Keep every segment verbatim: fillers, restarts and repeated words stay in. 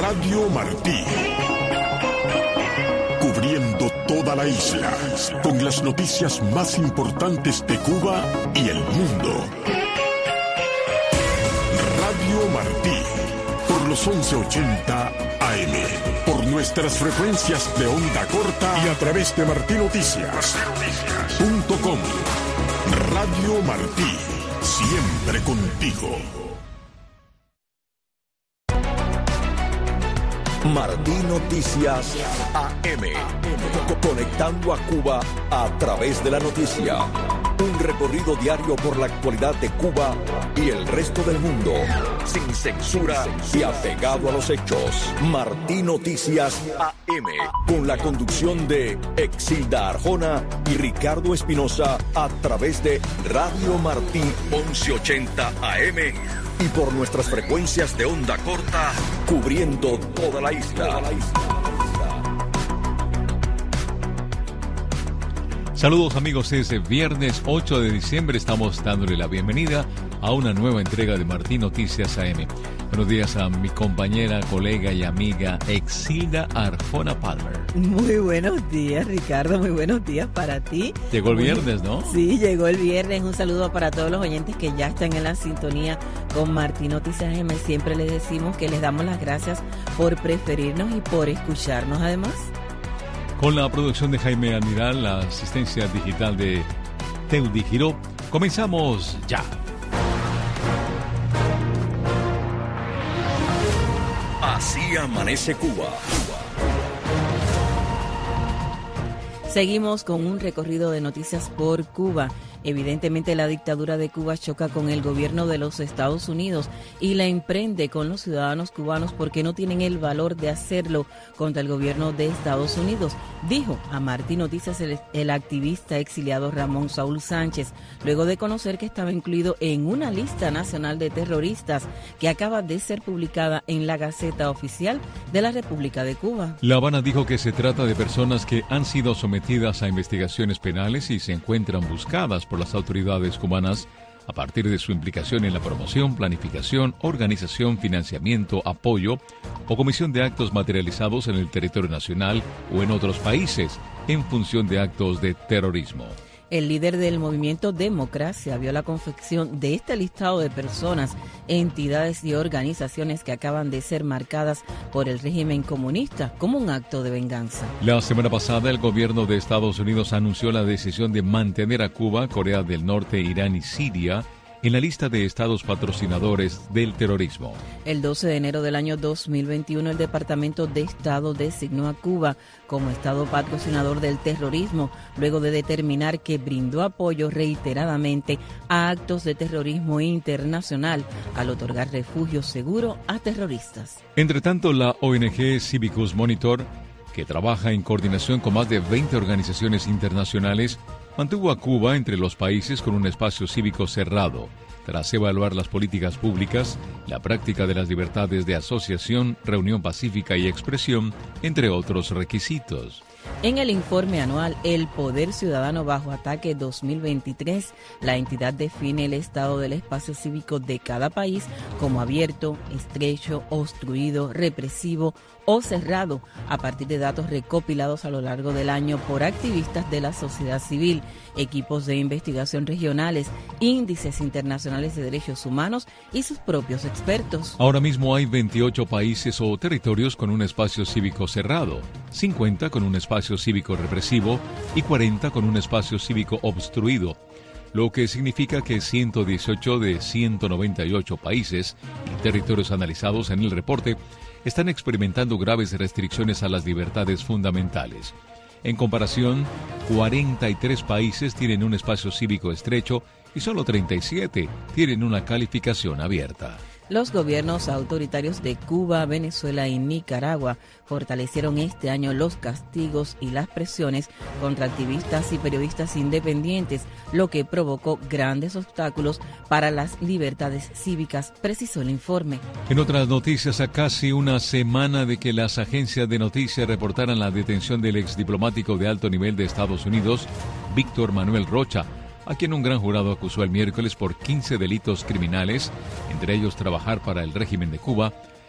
Radio Martí. Cubriendo toda la isla, con las noticias más importantes de Cuba y el mundo. Radio Martí, por los once ochenta A M, por nuestras frecuencias de onda corta y a través de martinoticias punto com. Radio Martí, siempre contigo. Martí Noticias A M, conectando a Cuba a través de la noticia. Un recorrido diario por la actualidad de Cuba y el resto del mundo, sin censura y apegado a los hechos. Martí Noticias A M, con la conducción de Exilda Arjona y Ricardo Espinosa a través de Radio Martí once ochenta A M y por nuestras frecuencias de onda corta, cubriendo toda la isla. Saludos amigos, es viernes ocho de diciembre, estamos dándole la bienvenida a una nueva entrega de Martí Noticias A M. Buenos días a mi compañera, colega y amiga Exilda Arjona Palmer. Muy buenos días, Ricardo, muy buenos días para ti. Llegó el viernes, ¿no? Sí, llegó el viernes. Un saludo para todos los oyentes que ya están en la sintonía con Martí Noticias A M. Siempre les decimos que les damos las gracias por preferirnos y por escucharnos además. Con la producción de Jaime Almiral, la asistencia digital de Teudi Giró, comenzamos ya. Así amanece Cuba. Seguimos con un recorrido de noticias por Cuba. Evidentemente la dictadura de Cuba choca con el gobierno de los Estados Unidos y la emprende con los ciudadanos cubanos porque no tienen el valor de hacerlo contra el gobierno de Estados Unidos, dijo a Martí Noticias el, el activista exiliado Ramón Saúl Sánchez, luego de conocer que estaba incluido en una lista nacional de terroristas que acaba de ser publicada en la Gaceta Oficial de la República de Cuba. La Habana dijo que se trata de personas que han sido sometidas a investigaciones penales y se encuentran buscadas por las autoridades cubanas a partir de su implicación en la promoción, planificación, organización, financiamiento, apoyo o comisión de actos materializados en el territorio nacional o en otros países en función de actos de terrorismo. El líder del movimiento Democracia vio la confección de este listado de personas, entidades y organizaciones que acaban de ser marcadas por el régimen comunista como un acto de venganza. La semana pasada, el gobierno de Estados Unidos anunció la decisión de mantener a Cuba, Corea del Norte, Irán y Siria en la lista de estados patrocinadores del terrorismo. El doce de enero del año dos mil veintiuno, el Departamento de Estado designó a Cuba como estado patrocinador del terrorismo, luego de determinar que brindó apoyo reiteradamente a actos de terrorismo internacional al otorgar refugio seguro a terroristas. Entre tanto, la O N G Civicus Monitor, que trabaja en coordinación con más de veinte organizaciones internacionales, mantuvo a Cuba entre los países con un espacio cívico cerrado, tras evaluar las políticas públicas, la práctica de las libertades de asociación, reunión pacífica y expresión, entre otros requisitos. En el informe anual El Poder Ciudadano Bajo Ataque dos mil veintitrés, la entidad define el estado del espacio cívico de cada país como abierto, estrecho, obstruido, represivo o cerrado, a partir de datos recopilados a lo largo del año por activistas de la sociedad civil, equipos de investigación regionales, índices internacionales de derechos humanos y sus propios expertos. Ahora mismo hay veintiocho países o territorios con un espacio cívico cerrado, cincuenta con un espacio cívico represivo y cuarenta con un espacio cívico obstruido, lo que significa que ciento dieciocho de ciento noventa y ocho países y territorios analizados en el reporte están experimentando graves restricciones a las libertades fundamentales. En comparación, cuarenta y tres países tienen un espacio cívico estrecho y solo treinta y siete tienen una calificación abierta. Los gobiernos autoritarios de Cuba, Venezuela y Nicaragua fortalecieron este año los castigos y las presiones contra activistas y periodistas independientes, lo que provocó grandes obstáculos para las libertades cívicas, precisó el informe. En otras noticias, a casi una semana de que las agencias de noticias reportaran la detención del exdiplomático de alto nivel de Estados Unidos, Víctor Manuel Rocha, a quien un gran jurado acusó el miércoles por quince delitos criminales, entre ellos trabajar para el régimen de Cuba,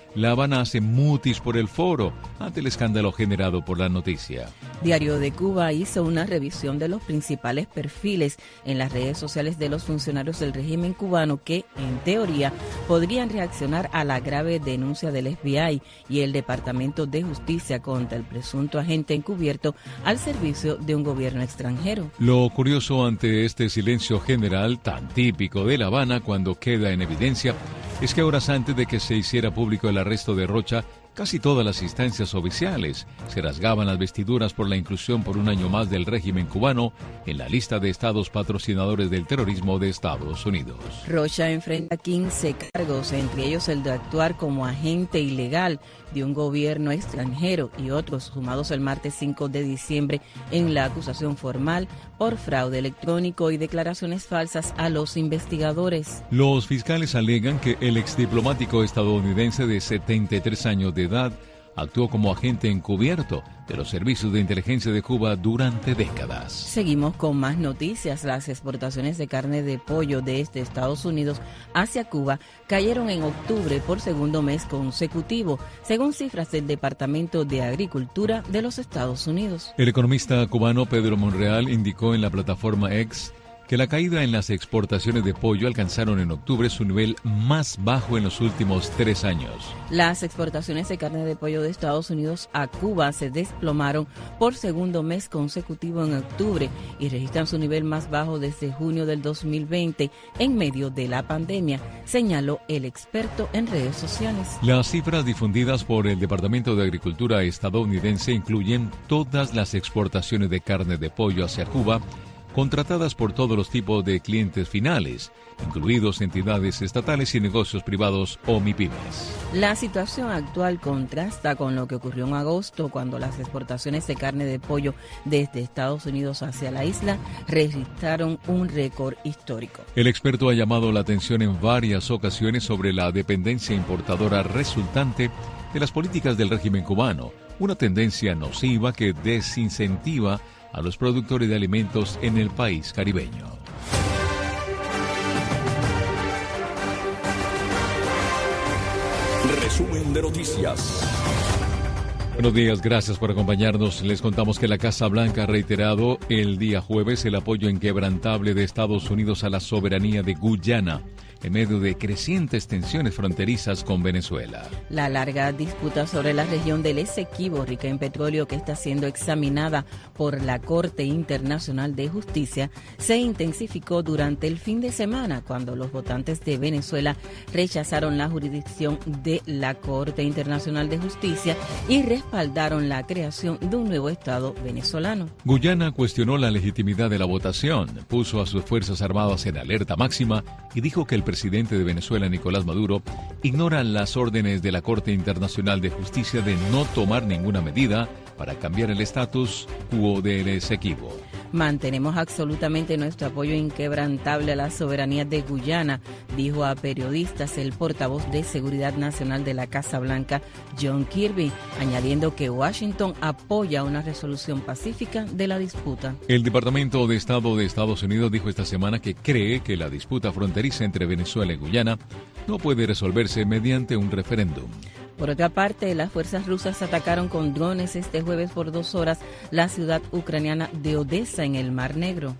La Habana hace mutis por el foro ante el escándalo generado por la noticia. Diario de Cuba hizo una revisión de los principales perfiles en las redes sociales de los funcionarios del régimen cubano que, en teoría, podrían reaccionar a la grave denuncia del F B I y el Departamento de Justicia contra el presunto agente encubierto al servicio de un gobierno extranjero. Lo curioso ante este silencio general tan típico de La Habana cuando queda en evidencia es que horas antes de que se hiciera público el arresto de Rocha, casi todas las instancias oficiales se rasgaban las vestiduras por la inclusión por un año más del régimen cubano en la lista de estados patrocinadores del terrorismo de Estados Unidos. Rocha enfrenta quince cargos, entre ellos el de actuar como agente ilegal de un gobierno extranjero y otros sumados el martes cinco de diciembre en la acusación formal por fraude electrónico y declaraciones falsas a los investigadores. Los fiscales alegan que el exdiplomático estadounidense de setenta y tres años de edad actuó como agente encubierto de los servicios de inteligencia de Cuba durante décadas. Seguimos con más noticias. Las exportaciones de carne de pollo desde Estados Unidos hacia Cuba cayeron en octubre por segundo mes consecutivo, según cifras del Departamento de Agricultura de los Estados Unidos. El economista cubano Pedro Monreal indicó en la plataforma X que la caída en las exportaciones de pollo alcanzaron en octubre su nivel más bajo en los últimos tres años. Las exportaciones de carne de pollo de Estados Unidos a Cuba se desplomaron por segundo mes consecutivo en octubre y registran su nivel más bajo desde junio del dos mil veinte en medio de la pandemia, señaló el experto en redes sociales. Las cifras difundidas por el Departamento de Agricultura estadounidense incluyen todas las exportaciones de carne de pollo hacia Cuba contratadas por todos los tipos de clientes finales, incluidos entidades estatales y negocios privados o MIPYMES. La situación actual contrasta con lo que ocurrió en agosto, cuando las exportaciones de carne de pollo desde Estados Unidos hacia la isla registraron un récord histórico. El experto ha llamado la atención en varias ocasiones sobre la dependencia importadora resultante de las políticas del régimen cubano, una tendencia nociva que desincentiva a los productores de alimentos en el país caribeño. Resumen de noticias. Buenos días, gracias por acompañarnos. Les contamos que la Casa Blanca ha reiterado el día jueves el apoyo inquebrantable de Estados Unidos a la soberanía de Guyana, en medio de crecientes tensiones fronterizas con Venezuela. La larga disputa sobre la región del Esequibo, rica en petróleo, que está siendo examinada por la Corte Internacional de Justicia, se intensificó durante el fin de semana, cuando los votantes de Venezuela rechazaron la jurisdicción de la Corte Internacional de Justicia y respaldaron la creación de un nuevo Estado venezolano. Guyana cuestionó la legitimidad de la votación, puso a sus Fuerzas Armadas en alerta máxima y dijo que el presidente de Venezuela, Nicolás Maduro, ignora las órdenes de la Corte Internacional de Justicia de no tomar ninguna medida para cambiar el estatus quo del Esequibo. Mantenemos absolutamente nuestro apoyo inquebrantable a la soberanía de Guyana, dijo a periodistas el portavoz de Seguridad Nacional de la Casa Blanca, John Kirby, añadiendo que Washington apoya una resolución pacífica de la disputa. El Departamento de Estado de Estados Unidos dijo esta semana que cree que la disputa fronteriza entre Venezuela y Guyana no puede resolverse mediante un referéndum. Por otra parte, las fuerzas rusas atacaron con drones este jueves por dos horas la ciudad ucraniana de Odessa en el Mar Negro.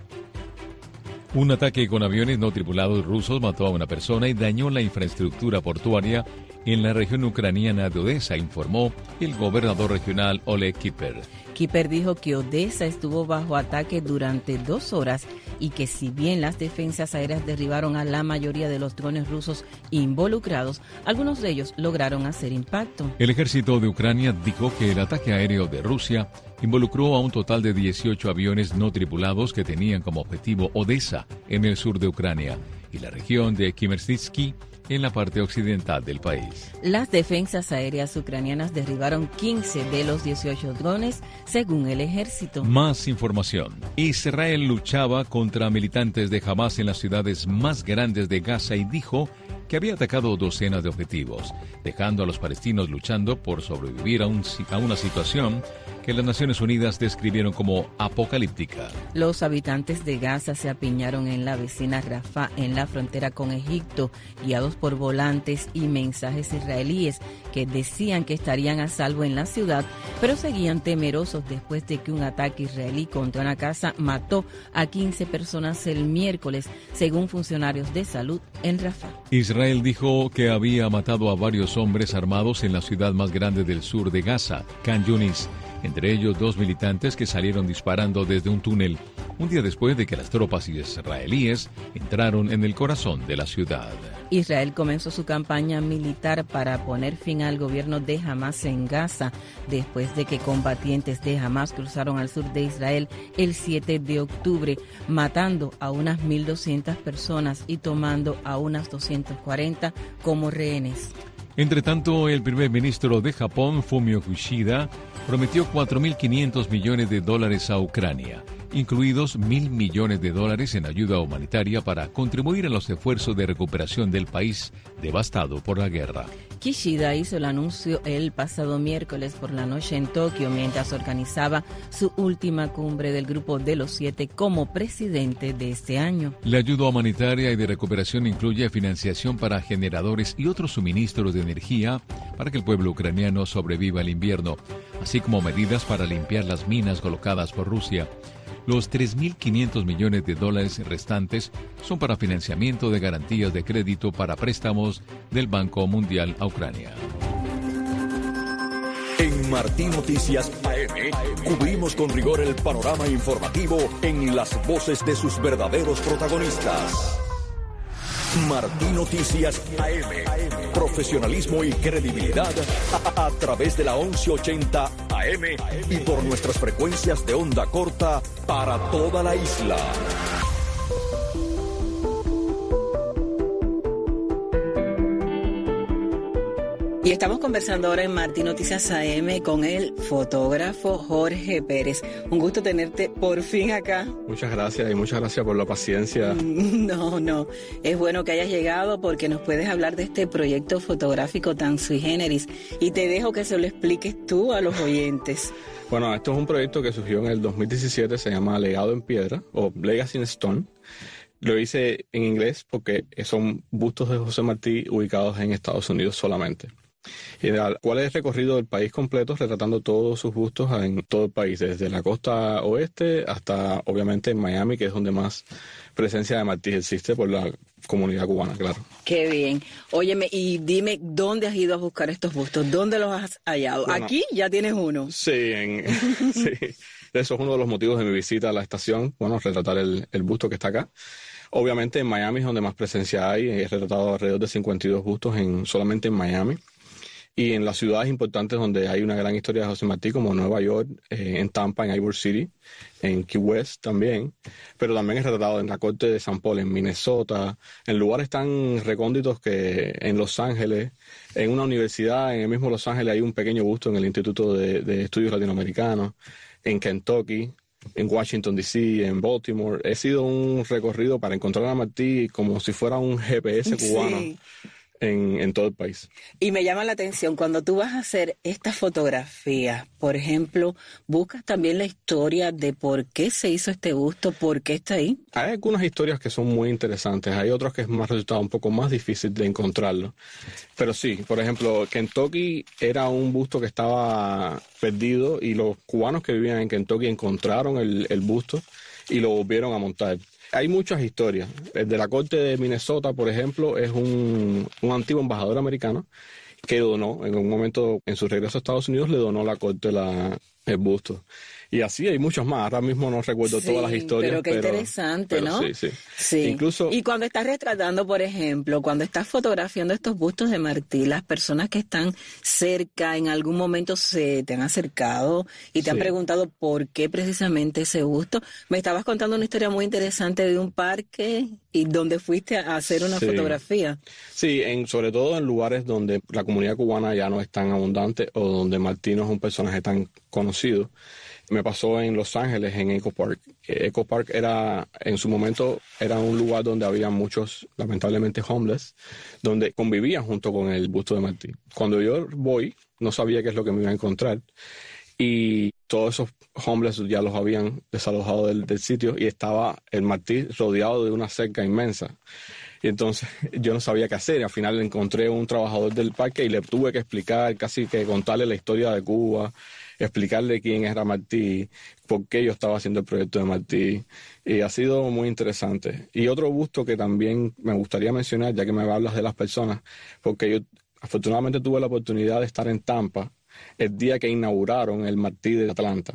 Un ataque con aviones no tripulados rusos mató a una persona y dañó la infraestructura portuaria en la región ucraniana de Odessa, informó el gobernador regional Oleg Kiper. Kiper dijo que Odessa estuvo bajo ataque durante dos horas y que si bien las defensas aéreas derribaron a la mayoría de los drones rusos involucrados, algunos de ellos lograron hacer impacto. El ejército de Ucrania dijo que el ataque aéreo de Rusia involucró a un total de dieciocho aviones no tripulados que tenían como objetivo Odessa, en el sur de Ucrania, y la región de Kimersytsky, en la parte occidental del país. Las defensas aéreas ucranianas derribaron quince de los dieciocho drones, según el ejército. Más información. Israel luchaba contra militantes de Hamas en las ciudades más grandes de Gaza y dijo que había atacado docenas de objetivos, dejando a los palestinos luchando por sobrevivir a, un, a una situación que que las Naciones Unidas describieron como apocalíptica. Los habitantes de Gaza se apiñaron en la vecina Rafah, en la frontera con Egipto, guiados por volantes y mensajes israelíes que decían que estarían a salvo en la ciudad, pero seguían temerosos después de que un ataque israelí contra una casa mató a quince personas el miércoles, según funcionarios de salud en Rafah. Israel dijo que había matado a varios hombres armados en la ciudad más grande del sur de Gaza, Khan Yunis, entre ellos dos militantes que salieron disparando desde un túnel, un día después de que las tropas israelíes entraron en el corazón de la ciudad. Israel comenzó su campaña militar para poner fin al gobierno de Hamas en Gaza, después de que combatientes de Hamas cruzaron al sur de Israel el siete de octubre, matando a unas mil doscientas personas y tomando a unas doscientas cuarenta como rehenes. Entre tanto, el primer ministro de Japón, Fumio Kishida, prometió cuatro mil quinientos millones de dólares a Ucrania, incluidos mil millones de dólares en ayuda humanitaria para contribuir a los esfuerzos de recuperación del país devastado por la guerra. Kishida hizo el anuncio el pasado miércoles por la noche en Tokio mientras organizaba su última cumbre del Grupo de los Siete como presidente de este año. La ayuda humanitaria y de recuperación incluye financiación para generadores y otros suministros de energía para que el pueblo ucraniano sobreviva al invierno, así como medidas para limpiar las minas colocadas por Rusia. Los tres mil quinientos millones de dólares restantes son para financiamiento de garantías de crédito para préstamos del Banco Mundial a Ucrania. En Martí Noticias A M cubrimos con rigor el panorama informativo en las voces de sus verdaderos protagonistas. Martí Noticias A M. Profesionalismo y credibilidad a, a, a través de la once ochenta A M y por nuestras frecuencias de onda corta para toda la isla. Y estamos conversando ahora en Martí Noticias A M con el fotógrafo Jorge Pérez. Un gusto tenerte por fin acá. Muchas gracias y muchas gracias por la paciencia. No, no, es bueno que hayas llegado porque nos puedes hablar de este proyecto fotográfico tan sui generis y te dejo que se lo expliques tú a los oyentes. Bueno, esto es un proyecto que surgió en el dos mil diecisiete, se llama Legado en Piedra o Legacy in Stone. Lo hice en inglés porque son bustos de José Martí ubicados en Estados Unidos solamente. Y cuál es el recorrido del país completo, retratando todos sus bustos en todo el país, desde la costa oeste hasta obviamente en Miami, que es donde más presencia de Martí existe por la comunidad cubana, claro. Qué bien. Óyeme, y dime, ¿dónde has ido a buscar estos bustos? ¿Dónde los has hallado? Bueno, aquí ya tienes uno. Sí, en, sí, eso es uno de los motivos de mi visita a la estación, bueno, retratar el, el busto que está acá. Obviamente en Miami es donde más presencia hay, he retratado alrededor de cincuenta y dos bustos en, solamente en Miami. Y en las ciudades importantes donde hay una gran historia de José Martí, como Nueva York, eh, en Tampa, en Ybor City, en Key West también, pero también he retratado en la corte de San Paul, en Minnesota, en lugares tan recónditos que en Los Ángeles, en una universidad, en el mismo Los Ángeles hay un pequeño busto en el Instituto de, de Estudios Latinoamericanos, en Kentucky, en Washington D C, en Baltimore. He sido un recorrido para encontrar a Martí como si fuera un G P S cubano. Sí. En, en todo el país. Y me llama la atención, cuando tú vas a hacer estas fotografías, por ejemplo, buscas también la historia de por qué se hizo este busto, por qué está ahí. Hay algunas historias que son muy interesantes, hay otras que es más resultado un poco más difícil de encontrarlo. Pero sí, por ejemplo, Kentucky era un busto que estaba perdido y los cubanos que vivían en Kentucky encontraron el, el busto y lo volvieron a montar. Hay muchas historias. El de la corte de Minnesota, por ejemplo, es un, un antiguo embajador americano que donó, en un momento en su regreso a Estados Unidos, le donó la corte la, el busto. Y así hay muchos más. Ahora mismo no recuerdo sí, todas las historias. Pero qué pero, interesante, pero ¿no? Sí, sí. sí. Incluso, y cuando estás retratando, por ejemplo, cuando estás fotografiando estos bustos de Martí, las personas que están cerca en algún momento se te han acercado y te sí. han preguntado por qué precisamente ese busto. Me estabas contando una historia muy interesante de un parque y donde fuiste a hacer una sí. fotografía. Sí, en, sobre todo en lugares donde la comunidad cubana ya no es tan abundante o donde Martí no es un personaje tan conocido. Me pasó en Los Ángeles, en Echo Park. Echo Park era, en su momento, era un lugar donde había muchos, lamentablemente, homeless, donde convivían junto con el busto de Martí. Cuando yo voy, no sabía qué es lo que me iba a encontrar. y todos esos hombres ya los habían desalojado del, del sitio y estaba el Martí rodeado de una cerca inmensa. Y entonces yo no sabía qué hacer. Al final encontré un trabajador del parque y le tuve que explicar, casi que contarle la historia de Cuba, explicarle quién era Martí, por qué yo estaba haciendo el proyecto de Martí. Y ha sido muy interesante. Y otro gusto que también me gustaría mencionar, ya que me hablas de las personas, porque yo afortunadamente tuve la oportunidad de estar en Tampa el día que inauguraron el Martí de Atlanta.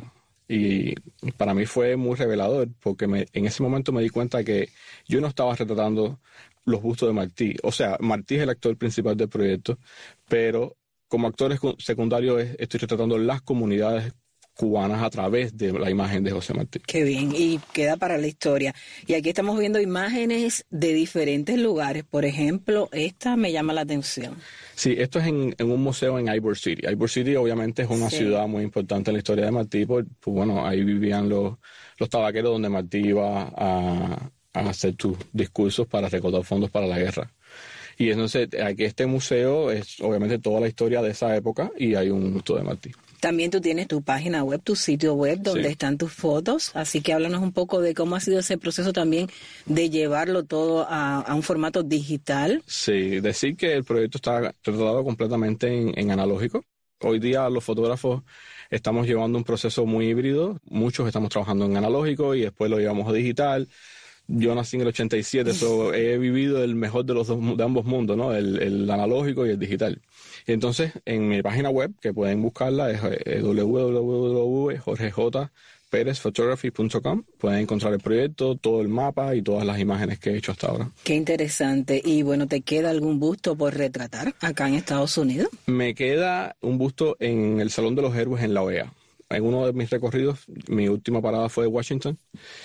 Y para mí fue muy revelador, porque me, en ese momento me di cuenta que yo no estaba retratando los bustos de Martí. O sea, Martí es el actor principal del proyecto, pero como actor secundario estoy retratando las comunidades cubanas a través de la imagen de José Martí. Qué bien, y queda para la historia. Y aquí estamos viendo imágenes de diferentes lugares. Por ejemplo, esta me llama la atención. Sí, esto es en, en un museo en Ybor City. Ybor City obviamente es una sí. ciudad muy importante en la historia de Martí, pues, pues bueno, ahí vivían los, los tabaqueros donde Martí iba a, a hacer sus discursos para recaudar fondos para la guerra. Y entonces aquí este museo es obviamente toda la historia de esa época y hay un busto de Martí. También tú tienes tu página web, tu sitio web, donde sí. están tus fotos. Así que háblanos un poco de cómo ha sido ese proceso también de llevarlo todo a, a un formato digital. Sí, decir que el proyecto está retratado completamente en, en analógico. Hoy día los fotógrafos estamos llevando un proceso muy híbrido. Muchos estamos trabajando en analógico y después lo llevamos a digital. Yo nací en el ochenta y siete, so he vivido el mejor de los dos, de ambos mundos, ¿no? El, el analógico y el digital. Y entonces, en mi página web, que pueden buscarla, es w w w punto jorge j perez photography punto com. Pueden encontrar el proyecto, todo el mapa y todas las imágenes que he hecho hasta ahora. Qué interesante. Y bueno, ¿te queda algún busto por retratar acá en Estados Unidos? Me queda un busto en el Salón de los Héroes en la O E A. En uno de mis recorridos, mi última parada fue Washington.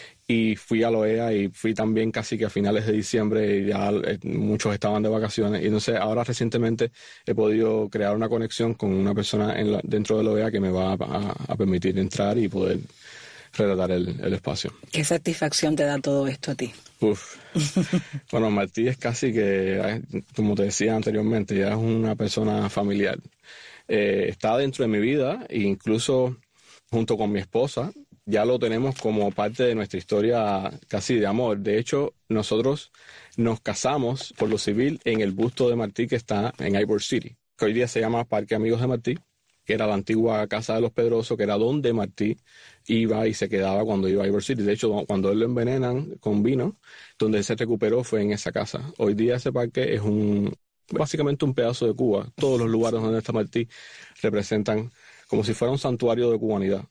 Y fui a la O E A y fui también casi que a finales de diciembre y ya muchos estaban de vacaciones. Y entonces ahora recientemente he podido crear una conexión con una persona en la, dentro de la O E A que me va a, a permitir entrar y poder retratar el, el espacio. ¿Qué satisfacción te da todo esto a ti? Uf. Bueno, Martí es casi que, como te decía anteriormente, ya es una persona familiar. Eh, está dentro de mi vida e incluso junto con mi esposa ya lo tenemos como parte de nuestra historia casi de amor. De hecho, nosotros nos casamos por lo civil en el busto de Martí que está en Ybor City, que hoy día se llama Parque Amigos de Martí, que era la antigua casa de los Pedroso, que era donde Martí iba y se quedaba cuando iba a Ybor City. De hecho, cuando él lo envenenan con vino, donde él se recuperó fue en esa casa. Hoy día ese parque es un básicamente un pedazo de Cuba. Todos los lugares donde está Martí representan como si fuera un santuario de cubanidad.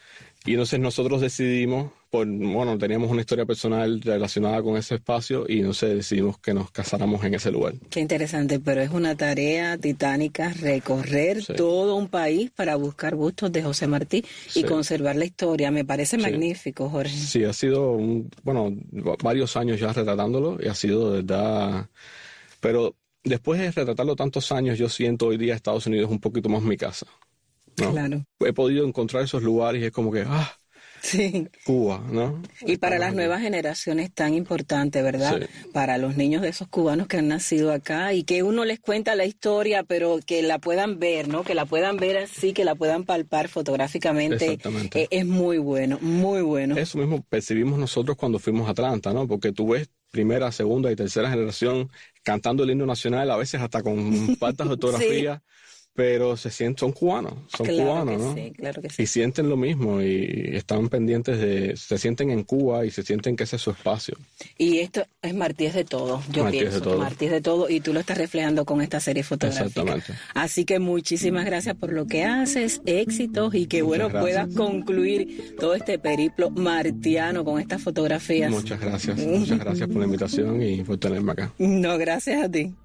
Y entonces nosotros decidimos, por, bueno, teníamos una historia personal relacionada con ese espacio y entonces decidimos que nos casáramos en ese lugar. Qué interesante, pero es una tarea titánica recorrer sí. todo un país para buscar bustos de José Martí y sí. conservar la historia. Me parece sí. magnífico, Jorge. Sí, ha sido, un, bueno, varios años ya retratándolo y ha sido de verdad... Pero después de retratarlo tantos años, yo siento hoy día Estados Unidos un poquito más mi casa. ¿No? Claro. He podido encontrar esos lugares y es como que, ah, sí. Cuba, ¿no? Y para las nuevas generaciones tan importante, ¿verdad? Sí. Para los niños de esos cubanos que han nacido acá y que uno les cuenta la historia, pero que la puedan ver, ¿no? Que la puedan ver así, que la puedan palpar fotográficamente. Exactamente. Eh, es muy bueno, muy bueno. Eso mismo percibimos nosotros cuando fuimos a Atlanta, ¿no? Porque tú ves primera, segunda y tercera generación cantando el himno nacional, a veces hasta con faltas de ortografía. Sí. Pero se sienten, son cubanos, son claro cubanos, que ¿no? Sí, claro que sí. Y sienten lo mismo y están pendientes de, se sienten en Cuba y se sienten que ese es su espacio. Y esto es Martí es de todo, yo Martí pienso. Es de todo. Martí es de todo y tú lo estás reflejando con esta serie fotográfica. Exactamente. Así que muchísimas gracias por lo que haces, éxitos y que bueno puedas concluir todo este periplo martiano con estas fotografías. Muchas gracias, muchas gracias por la invitación y por tenerme acá. No, gracias a ti.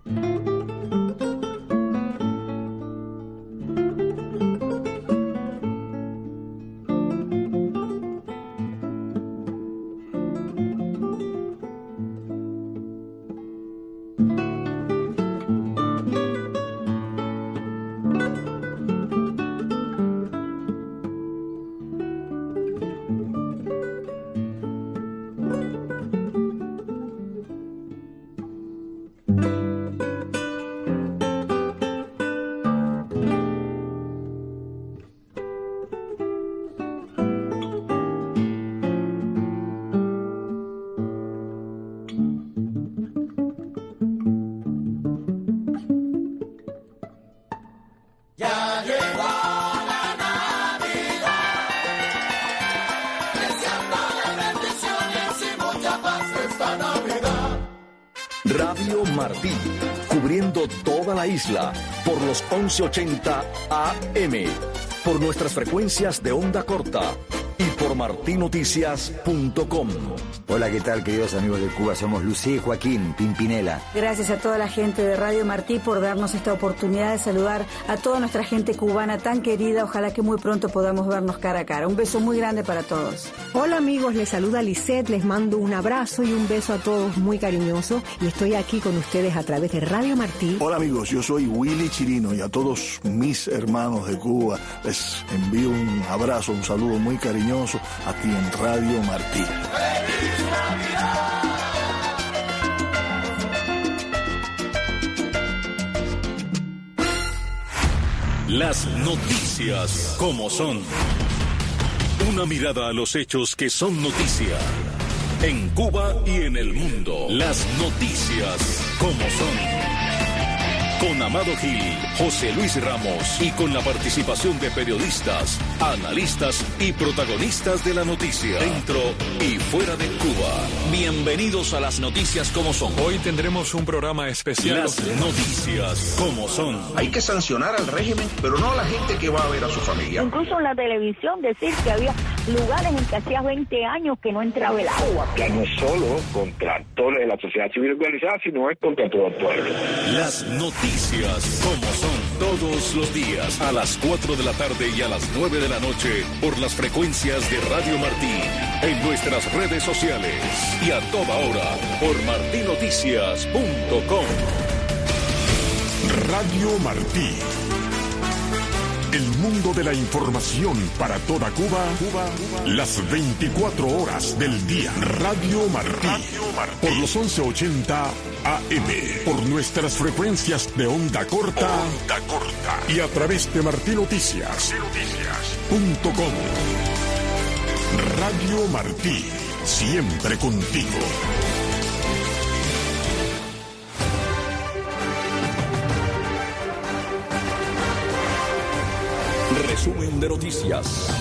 Ya llegó la Navidad, deseando las bendiciones y mucha paz esta Navidad. Radio Martí, cubriendo toda la isla por los once ochenta A M, por nuestras frecuencias de onda corta y por martí noticias punto com. Hola, ¿qué tal, queridos amigos de Cuba? Somos Lucía y Joaquín Pimpinela. Gracias a toda la gente de Radio Martí por darnos esta oportunidad de saludar a toda nuestra gente cubana tan querida. Ojalá que muy pronto podamos vernos cara a cara. Un beso muy grande para todos. Hola amigos, les saluda Lisette, les mando un abrazo y un beso a todos muy cariñoso y estoy aquí con ustedes a través de Radio Martí. Hola amigos, yo soy Willy Chirino y a todos mis hermanos de Cuba les envío un abrazo, un saludo muy cariñoso aquí en Radio Martí. Las noticias como son. Una mirada a los hechos que son noticia. En Cuba y en el mundo. Las noticias como son. Con Amado Gil, José Luis Ramos y con la participación de periodistas, analistas y protagonistas de la noticia, dentro y fuera de Cuba. Bienvenidos a las noticias como son. Hoy tendremos un programa especial. Las noticias como son. Hay que sancionar al régimen, pero no a la gente que va a ver a su familia. Incluso en la televisión decir que había lugares en que hacía veinte años que no entraba el agua. Ya no es solo contra actores de la sociedad civil organizada, sino es contra todo el pueblo. Las noticias como son, todos los días a las cuatro de la tarde y a las nueve de la noche por las frecuencias de Radio Martí, en nuestras redes sociales y a toda hora por martí noticias punto com. Radio Martí. El mundo de la información para toda Cuba, Cuba, las veinticuatro horas del día. Radio Martí. Radio Martí. Por los once ochenta A M. Por nuestras frecuencias de onda corta. Onda corta. Y a través de martí noticias punto com. Radio Martí. Siempre contigo. Resumen de noticias.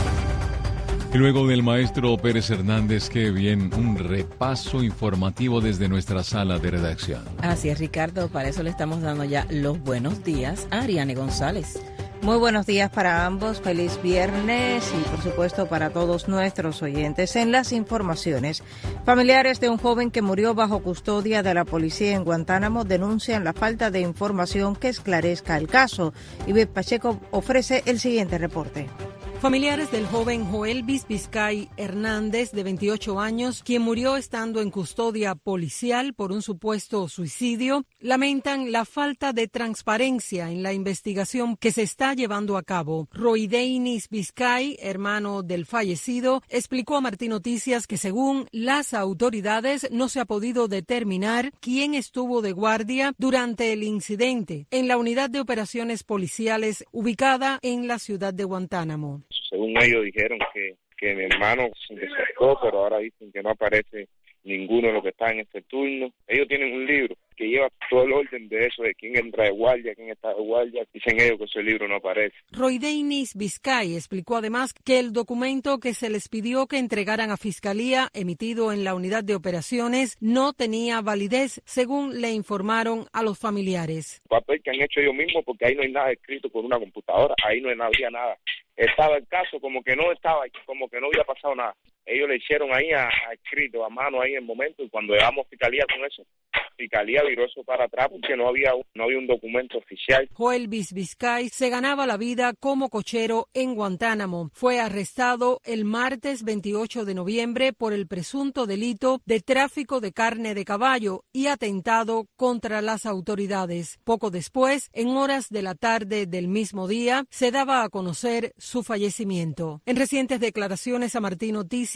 Y luego del maestro Pérez Hernández, que bien, un repaso informativo desde nuestra sala de redacción. Así es, Ricardo, para eso le estamos dando ya los buenos días a Ariane González. Muy buenos días para ambos, feliz viernes y por supuesto para todos nuestros oyentes. En las informaciones, familiares de un joven que murió bajo custodia de la policía en Guantánamo denuncian la falta de información que esclarezca el caso. Ivette Pacheco ofrece el siguiente reporte. Familiares del joven Joelvis Vizcay Hernández, de veintiocho años, quien murió estando en custodia policial por un supuesto suicidio, lamentan la falta de transparencia en la investigación que se está llevando a cabo. Roideinis Vizcay, hermano del fallecido, explicó a Martí Noticias que según las autoridades no se ha podido determinar quién estuvo de guardia durante el incidente en la unidad de operaciones policiales ubicada en la ciudad de Guantánamo. Según ellos dijeron que, que mi hermano se desertó, pero ahora dicen que no aparece ninguno de los que está en este turno. Ellos tienen un libro que lleva todo el orden de eso, de quién entra de guardia, quién está de guardia. Dicen ellos que ese libro no aparece. Roideinis Vizcay explicó además que el documento que se les pidió que entregaran a Fiscalía, emitido en la unidad de operaciones, no tenía validez, según le informaron a los familiares. El papel que han hecho ellos mismos, porque ahí no hay nada escrito por una computadora, ahí no había nada. Estaba el caso como que no estaba, como que no había pasado nada. Ellos le hicieron ahí a, a escrito, a mano ahí en el momento, y cuando llegamos a Fiscalía con eso, Fiscalía viró eso para atrás porque no había, no había un documento oficial. Joelvis Vizcay se ganaba la vida como cochero en Guantánamo. Fue arrestado el martes veintiocho de noviembre por el presunto delito de tráfico de carne de caballo y atentado contra las autoridades. Poco después, en horas de la tarde del mismo día, se daba a conocer su fallecimiento. En recientes declaraciones a Martí Noticias,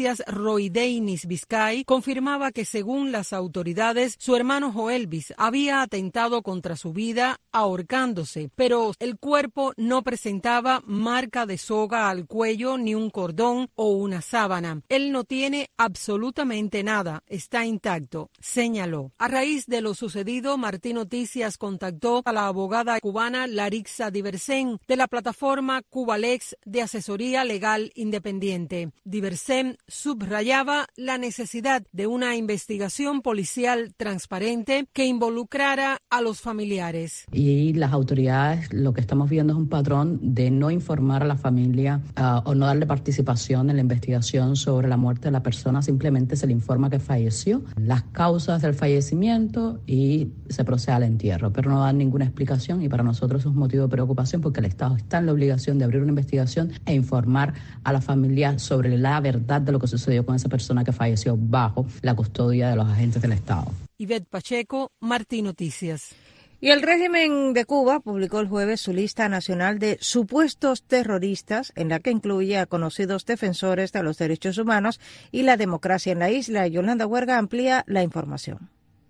Noticias, Roideinis Vizcay, confirmaba que según las autoridades, su hermano Joelvis había atentado contra su vida ahorcándose, pero el cuerpo no presentaba marca de soga al cuello ni un cordón o una sábana. Él no tiene absolutamente nada, está intacto, señaló. A raíz de lo sucedido, Martín Noticias contactó a la abogada cubana Larixa Diversén de la plataforma Cubalex de asesoría legal independiente. Diversén subrayaba la necesidad de una investigación policial transparente que involucrara a los familiares. Y las autoridades, lo que estamos viendo es un patrón de no informar a la familia uh, o no darle participación en la investigación sobre la muerte de la persona, simplemente se le informa que falleció, las causas del fallecimiento y se procede al entierro, pero no dan ninguna explicación y para nosotros es un motivo de preocupación porque el Estado está en la obligación de abrir una investigación e informar a la familia sobre la verdad de lo que sucedió con esa persona que falleció bajo la custodia de los agentes del Estado. Ivette Pacheco, Martín Noticias. Y el régimen de Cuba publicó el jueves su lista nacional de supuestos terroristas, en la que incluye a conocidos defensores de los derechos humanos y la democracia en la isla. Yolanda Huerga amplía la información.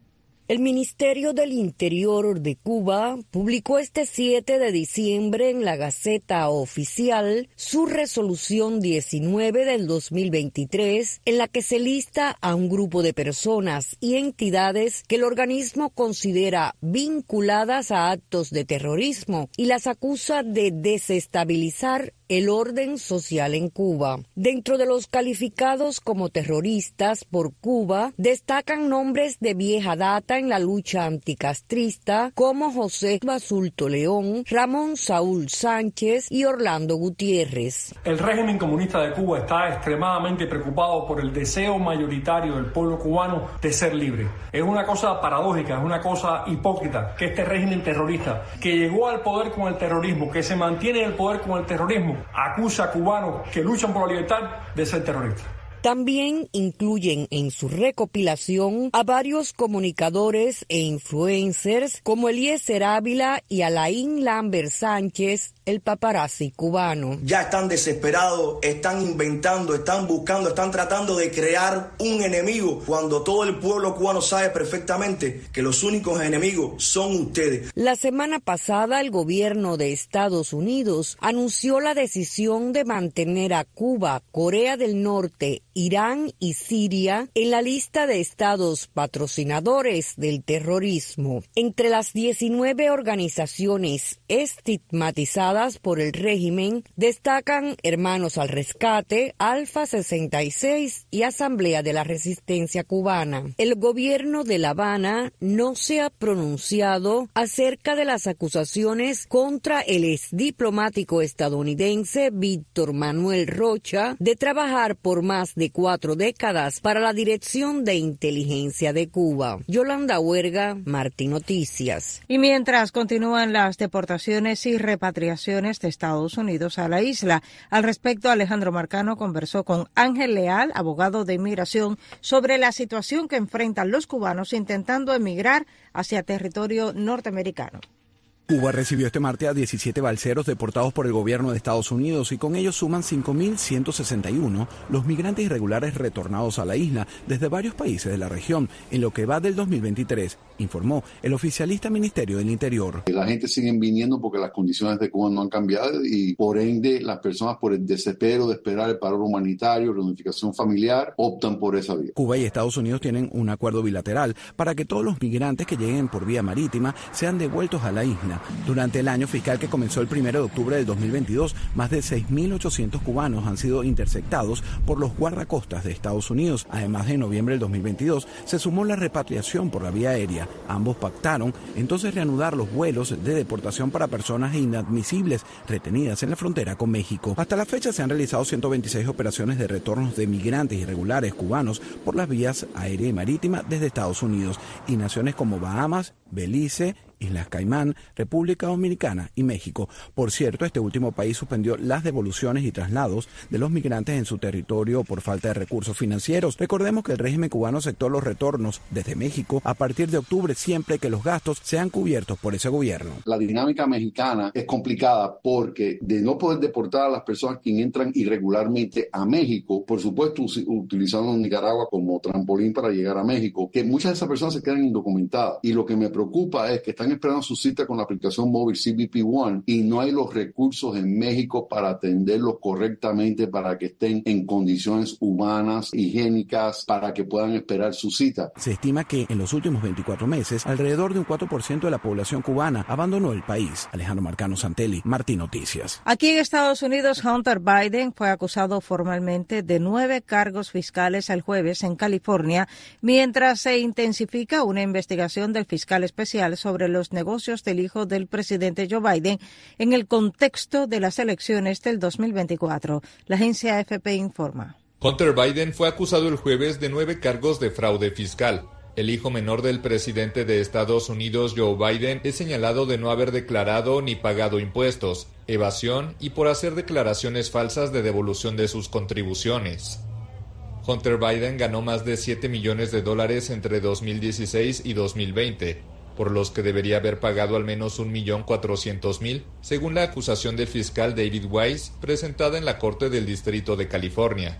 El Ministerio del Interior de Cuba publicó este siete de diciembre en la Gaceta Oficial su resolución diecinueve del dos mil veintitrés, en la que se lista a un grupo de personas y entidades que el organismo considera vinculadas a actos de terrorismo y las acusa de desestabilizar el orden social en Cuba. Dentro de los calificados como terroristas por Cuba, destacan nombres de vieja data en la lucha anticastrista como José Basulto León, Ramón Saúl Sánchez y Orlando Gutiérrez. El régimen comunista de Cuba está extremadamente preocupado por el deseo mayoritario del pueblo cubano de ser libre. Es una cosa paradójica, es una cosa hipócrita que este régimen terrorista, que llegó al poder con el terrorismo, que se mantiene en el poder con el terrorismo, acusa a cubanos que luchan por la libertad de ser terroristas. También incluyen en su recopilación a varios comunicadores e influencers como Eliezer Ávila y Alain Lambert Sánchez, el paparazzi cubano. Ya están desesperados, están inventando, están buscando, están tratando de crear un enemigo cuando todo el pueblo cubano sabe perfectamente que los únicos enemigos son ustedes. La semana pasada el gobierno de Estados Unidos anunció la decisión de mantener a Cuba, Corea del Norte, Irán y Siria en la lista de estados patrocinadores del terrorismo. Entre las diecinueve organizaciones estigmatizadas por el régimen destacan Hermanos al Rescate, Alfa sesenta y seis y Asamblea de la Resistencia Cubana. El gobierno de La Habana no se ha pronunciado acerca de las acusaciones contra el exdiplomático estadounidense Víctor Manuel Rocha de trabajar por más de de cuatro décadas para la Dirección de Inteligencia de Cuba. Yolanda Huerga, Martín Noticias. Y mientras continúan las deportaciones y repatriaciones de Estados Unidos a la isla, al respecto Alejandro Marcano conversó con Ángel Leal, abogado de inmigración, sobre la situación que enfrentan los cubanos intentando emigrar hacia territorio norteamericano. Cuba recibió este martes a diecisiete balseros deportados por el gobierno de Estados Unidos y con ellos suman cinco mil ciento sesenta y uno los migrantes irregulares retornados a la isla desde varios países de la región en lo que va del dos mil veintitrés, informó el oficialista Ministerio del Interior. La gente sigue viniendo porque las condiciones de Cuba no han cambiado y por ende las personas por el desespero de esperar el paro humanitario, reunificación familiar, optan por esa vía. Cuba y Estados Unidos tienen un acuerdo bilateral para que todos los migrantes que lleguen por vía marítima sean devueltos a la isla. Durante el año fiscal que comenzó el primero de octubre del dos mil veintidós, más de seis mil ochocientos cubanos han sido interceptados por los guardacostas de Estados Unidos. Además, en noviembre del dos mil veintidós se sumó la repatriación por la vía aérea. Ambos pactaron entonces reanudar los vuelos de deportación para personas inadmisibles retenidas en la frontera con México. Hasta la fecha se han realizado ciento veintiséis operaciones de retornos de migrantes irregulares cubanos por las vías aérea y marítima desde Estados Unidos y naciones como Bahamas, Belice Islas Caimán, República Dominicana y México. Por cierto, este último país suspendió las devoluciones y traslados de los migrantes en su territorio por falta de recursos financieros. Recordemos que el régimen cubano aceptó los retornos desde México a partir de octubre siempre que los gastos sean cubiertos por ese gobierno. La dinámica mexicana es complicada porque de no poder deportar a las personas que entran irregularmente a México, por supuesto utilizando Nicaragua como trampolín para llegar a México, que muchas de esas personas se quedan indocumentadas. Y lo que me preocupa es que están esperando su cita con la aplicación móvil C B P One y no hay los recursos en México para atenderlos correctamente, para que estén en condiciones humanas, higiénicas, para que puedan esperar su cita. Se estima que en los últimos veinticuatro meses, alrededor de un cuatro por ciento de la población cubana abandonó el país. Alejandro Marcano Santelli, Martín Noticias. Aquí en Estados Unidos, Hunter Biden fue acusado formalmente de nueve cargos fiscales el jueves en California, mientras se intensifica una investigación del fiscal especial sobre los negocios del hijo del presidente Joe Biden en el contexto de las elecciones del dos mil veinticuatro. La agencia A F P informa. Hunter Biden fue acusado el jueves de nueve cargos de fraude fiscal. El hijo menor del presidente de Estados Unidos, Joe Biden, es señalado de no haber declarado ni pagado impuestos, evasión y por hacer declaraciones falsas de devolución de sus contribuciones. Hunter Biden ganó más de siete millones de dólares entre dos mil dieciséis y dos mil veinte, por los que debería haber pagado al menos un millón cuatrocientos mil, según la acusación del fiscal David Weiss presentada en la Corte del Distrito de California.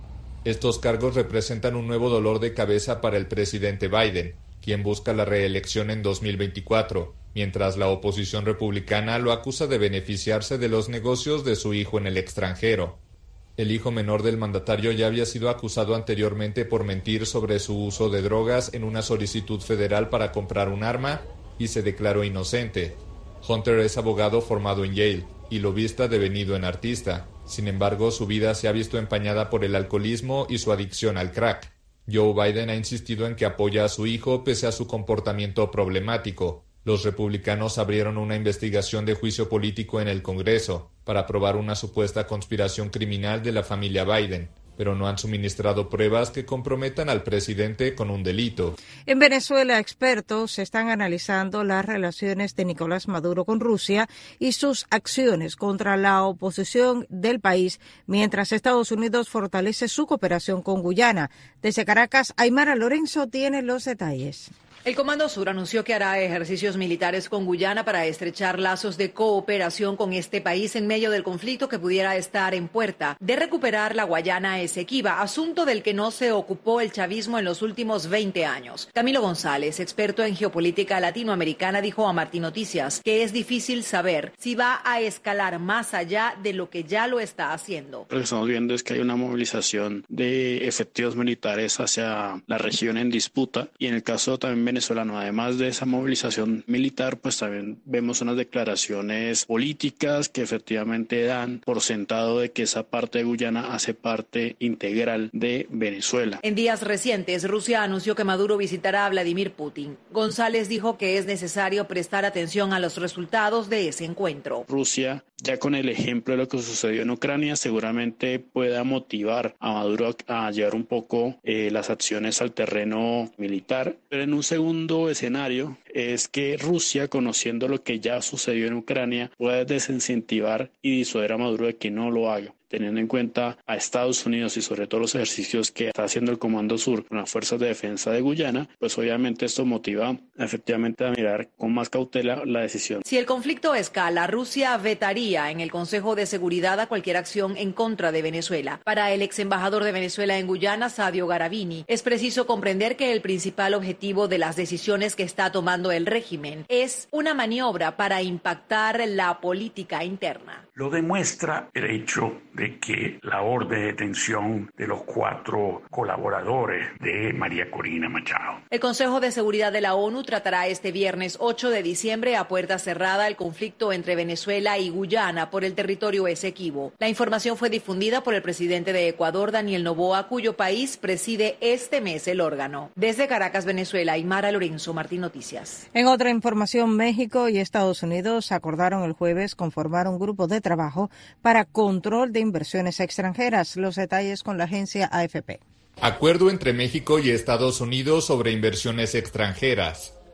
Estos cargos representan un nuevo dolor de cabeza para el presidente Biden, quien busca la reelección en dos mil veinticuatro, mientras la oposición republicana lo acusa de beneficiarse de los negocios de su hijo en el extranjero. El hijo menor del mandatario ya había sido acusado anteriormente por mentir sobre su uso de drogas en una solicitud federal para comprar un arma y se declaró inocente. Hunter es abogado formado en Yale y lobista devenido en artista. Sin embargo, su vida se ha visto empañada por el alcoholismo y su adicción al crack. Joe Biden ha insistido en que apoya a su hijo pese a su comportamiento problemático. Los republicanos abrieron una investigación de juicio político en el Congreso para probar una supuesta conspiración criminal de la familia Biden, pero no han suministrado pruebas que comprometan al presidente con un delito. En Venezuela, expertos están analizando las relaciones de Nicolás Maduro con Rusia y sus acciones contra la oposición del país, mientras Estados Unidos fortalece su cooperación con Guyana. Desde Caracas, Aymara Lorenzo tiene los detalles. El Comando Sur anunció que hará ejercicios militares con Guyana para estrechar lazos de cooperación con este país en medio del conflicto que pudiera estar en puerta de recuperar la Guayana Esequiba, asunto del que no se ocupó el chavismo en los últimos veinte años. Camilo González, experto en geopolítica latinoamericana, dijo a Martín Noticias que es difícil saber si va a escalar más allá de lo que ya lo está haciendo. Lo que estamos viendo es que hay una movilización de efectivos militares hacia la región en disputa y en el caso también venezolano, además de esa movilización militar, pues también vemos unas declaraciones políticas que efectivamente dan por sentado de que esa parte de Guyana hace parte integral de Venezuela. En días recientes, Rusia anunció que Maduro visitará a Vladimir Putin. González dijo que es necesario prestar atención a los resultados de ese encuentro. Rusia, ya con el ejemplo de lo que sucedió en Ucrania, seguramente pueda motivar a Maduro a, a llevar un poco eh, las acciones al terreno militar, pero en un segundo segundo escenario es que Rusia, conociendo lo que ya sucedió en Ucrania, puede desincentivar y disuadir a Maduro de que no lo haga, teniendo en cuenta a Estados Unidos y sobre todo los ejercicios que está haciendo el Comando Sur con las fuerzas de defensa de Guyana, pues obviamente esto motiva efectivamente a mirar con más cautela la decisión. Si el conflicto escala, Rusia vetaría en el Consejo de Seguridad a cualquier acción en contra de Venezuela. Para el ex embajador de Venezuela en Guyana, Sadio Garavini, es preciso comprender que el principal objetivo de las decisiones que está tomando el régimen es una maniobra para impactar la política interna. Lo demuestra el hecho de que la orden de detención de los cuatro colaboradores de María Corina Machado. El Consejo de Seguridad de la ONU tratará este viernes ocho de diciembre a puerta cerrada el conflicto entre Venezuela y Guyana por el territorio Esequibo. La información fue difundida por el presidente de Ecuador, Daniel Noboa, cuyo país preside este mes el órgano. Desde Caracas, Venezuela, Aymara Lorenzo, Martín Noticias. En otra información, México y Estados Unidos acordaron el jueves conformar un grupo de trabajo para control de inversiones extranjeras. Los detalles con la agencia A F P. Acuerdo entre México y Estados Unidos sobre inversiones extranjeras.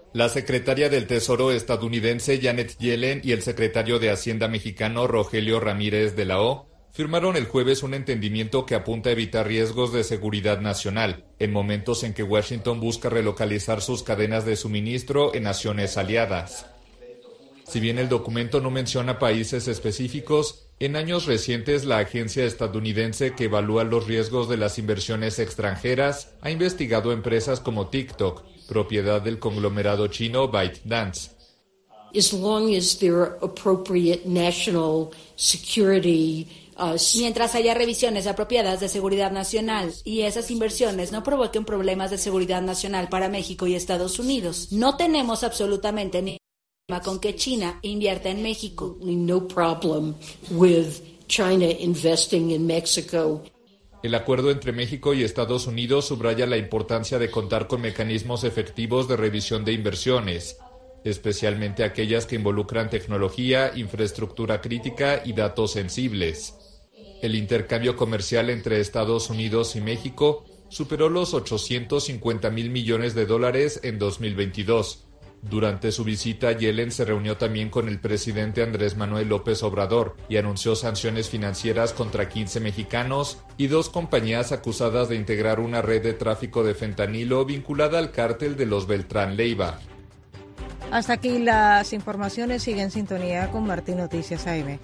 La secretaria del Tesoro estadounidense Janet Yellen y el secretario de Hacienda mexicano Rogelio Ramírez de la O firmaron el jueves un entendimiento que apunta a evitar riesgos de seguridad nacional, en momentos en que Washington busca relocalizar sus cadenas de suministro en naciones aliadas. Si bien el documento no menciona países específicos, en años recientes la agencia estadounidense que evalúa los riesgos de las inversiones extranjeras ha investigado empresas como TikTok, propiedad del conglomerado chino ByteDance. As long as there are appropriate national security Mientras haya revisiones apropiadas de seguridad nacional y esas inversiones no provoquen problemas de seguridad nacional para México y Estados Unidos, no tenemos absolutamente ningún problema con que China invierta en México. No problem with China investing in Mexico. El acuerdo entre México y Estados Unidos subraya la importancia de contar con mecanismos efectivos de revisión de inversiones, especialmente aquellas que involucran tecnología, infraestructura crítica y datos sensibles. El intercambio comercial entre Estados Unidos y México superó los ochocientos cincuenta mil millones de dólares en dos mil veintidós. Durante su visita, Yellen se reunió también con el presidente Andrés Manuel López Obrador y anunció sanciones financieras contra quince mexicanos y dos compañías acusadas de integrar una red de tráfico de fentanilo vinculada al cártel de los Beltrán Leiva. Hasta aquí las informaciones. Sigue en sintonía con Martín Noticias A M.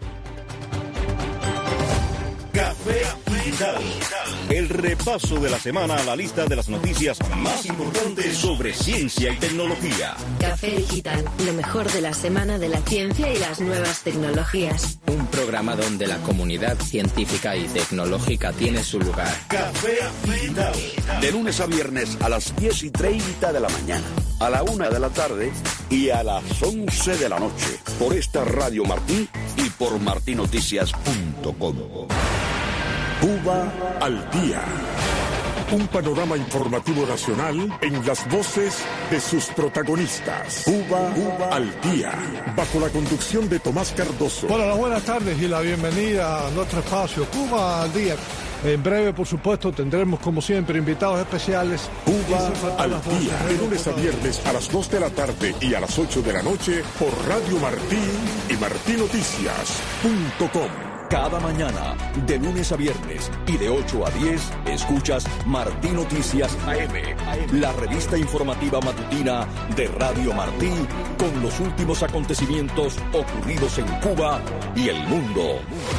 Café Digital. El repaso de la semana a la lista de las noticias más importantes sobre ciencia y tecnología. Café Digital, lo mejor de la semana de la ciencia y las nuevas tecnologías. Un programa donde la comunidad científica y tecnológica tiene su lugar. Café Digital. De lunes a viernes a las diez y treinta de la mañana, a la una de la tarde y a las once de la noche. Por esta Radio Martí y por martí noticias punto com. Cuba al día. Un panorama informativo nacional en las voces de sus protagonistas. Cuba, Cuba al día. Bajo la conducción de Tomás Cardoso. Bueno, las buenas tardes y la bienvenida a nuestro espacio Cuba al día. En breve, por supuesto, tendremos como siempre invitados especiales. Cuba al día. De lunes a viernes a las dos de la tarde y a las ocho de la noche por Radio Martí y martí noticias punto com. Cada mañana, de lunes a viernes y de ocho a diez, escuchas Martí Noticias A M, la revista informativa matutina de Radio Martí con los últimos acontecimientos ocurridos en Cuba y el mundo.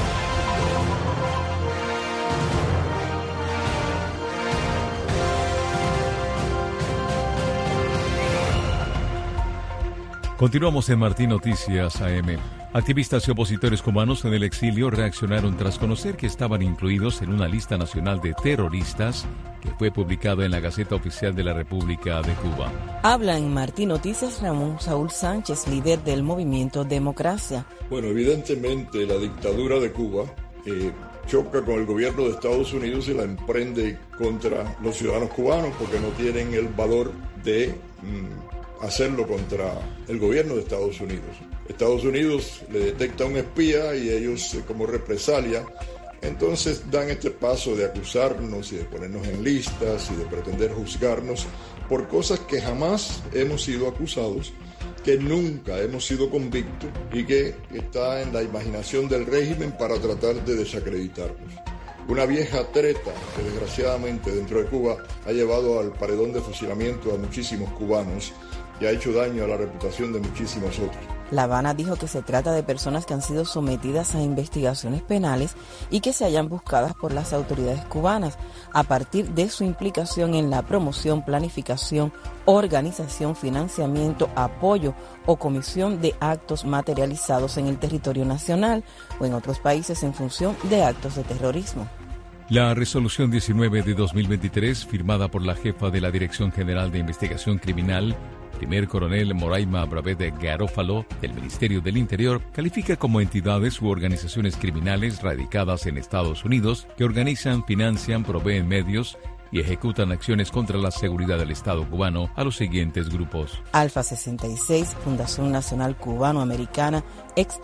Continuamos en Martí Noticias A M. Activistas y opositores cubanos en el exilio reaccionaron tras conocer que estaban incluidos en una lista nacional de terroristas que fue publicada en la Gaceta Oficial de la República de Cuba. Habla en Martí Noticias Ramón Saúl Sánchez, líder del movimiento Democracia. Bueno, evidentemente la dictadura de Cuba eh, choca con el gobierno de Estados Unidos y la emprende contra los ciudadanos cubanos porque no tienen el valor de mm, hacerlo contra el gobierno de Estados Unidos. Estados Unidos le detecta un espía y ellos, como represalia, entonces dan este paso de acusarnos y de ponernos en listas y de pretender juzgarnos por cosas que jamás hemos sido acusados, que nunca hemos sido convictos y que está en la imaginación del régimen para tratar de desacreditarnos. Una vieja treta que desgraciadamente dentro de Cuba ha llevado al paredón de fusilamiento a muchísimos cubanos y ha hecho daño a la reputación de muchísimos otros. La Habana dijo que se trata de personas que han sido sometidas a investigaciones penales y que se hallan buscadas por las autoridades cubanas a partir de su implicación en la promoción, planificación, organización, financiamiento, apoyo o comisión de actos materializados en el territorio nacional o en otros países en función de actos de terrorismo. La resolución diecinueve de dos mil veintitrés, firmada por la jefa de la Dirección General de Investigación Criminal, primer coronel Moraima Bravede Garófalo, del Ministerio del Interior, califica como entidades u organizaciones criminales radicadas en Estados Unidos que organizan, financian, proveen medios y ejecutan acciones contra la seguridad del Estado cubano a los siguientes grupos: Alfa sesenta y seis, Fundación Nacional Cubano-Americana, Exclub,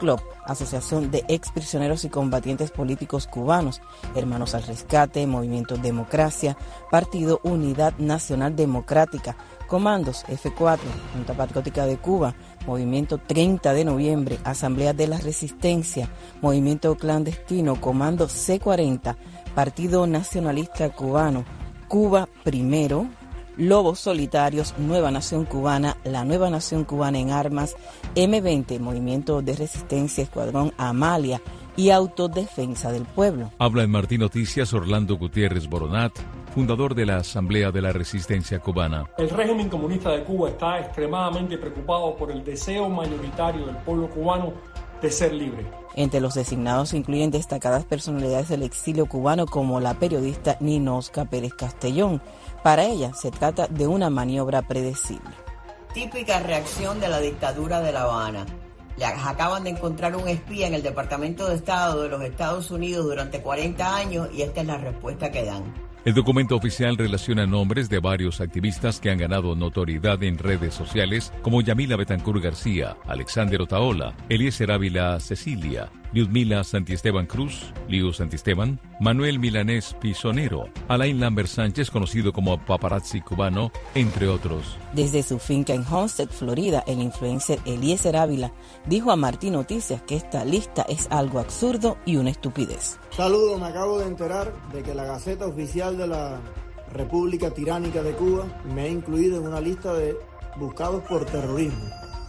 Asociación de Ex Prisioneros y Combatientes Políticos Cubanos, Hermanos al Rescate, Movimiento Democracia, Partido Unidad Nacional Democrática, Comandos F cuatro, Junta Patriótica de Cuba, Movimiento treinta de noviembre, Asamblea de la Resistencia, Movimiento Clandestino, Comando C cuarenta, Partido Nacionalista Cubano, Cuba Primero, Lobos Solitarios, Nueva Nación Cubana, la Nueva Nación Cubana en Armas, eme veinte, Movimiento de Resistencia, Escuadrón Amalia y Autodefensa del Pueblo. Habla en Martín Noticias Orlando Gutiérrez Boronat, fundador de la Asamblea de la Resistencia Cubana. El régimen comunista de Cuba está extremadamente preocupado por el deseo mayoritario del pueblo cubano de ser libre. Entre los designados se incluyen destacadas personalidades del exilio cubano como la periodista Ninosca Pérez Castellón. Para ella se trata de una maniobra predecible. Típica reacción de la dictadura de La Habana. Les acaban de encontrar un espía en el Departamento de Estado de los Estados Unidos durante cuarenta años y esta es la respuesta que dan. El documento oficial relaciona nombres de varios activistas que han ganado notoriedad en redes sociales como Yamila Betancur García, Alexander Otaola, Eliezer Ávila Cecilia, Liudmila Santiesteban Cruz, Liu Santiesteban, Manuel Milanés Pisonero, Alain Lambert Sánchez, conocido como Paparazzi Cubano, entre otros. Desde su finca en Homestead, Florida, el influencer Eliezer Ávila dijo a Martín Noticias que esta lista es algo absurdo y una estupidez. Saludos, me acabo de enterar de que la Gaceta Oficial de la República Tiránica de Cuba me ha incluido en una lista de buscados por terrorismo.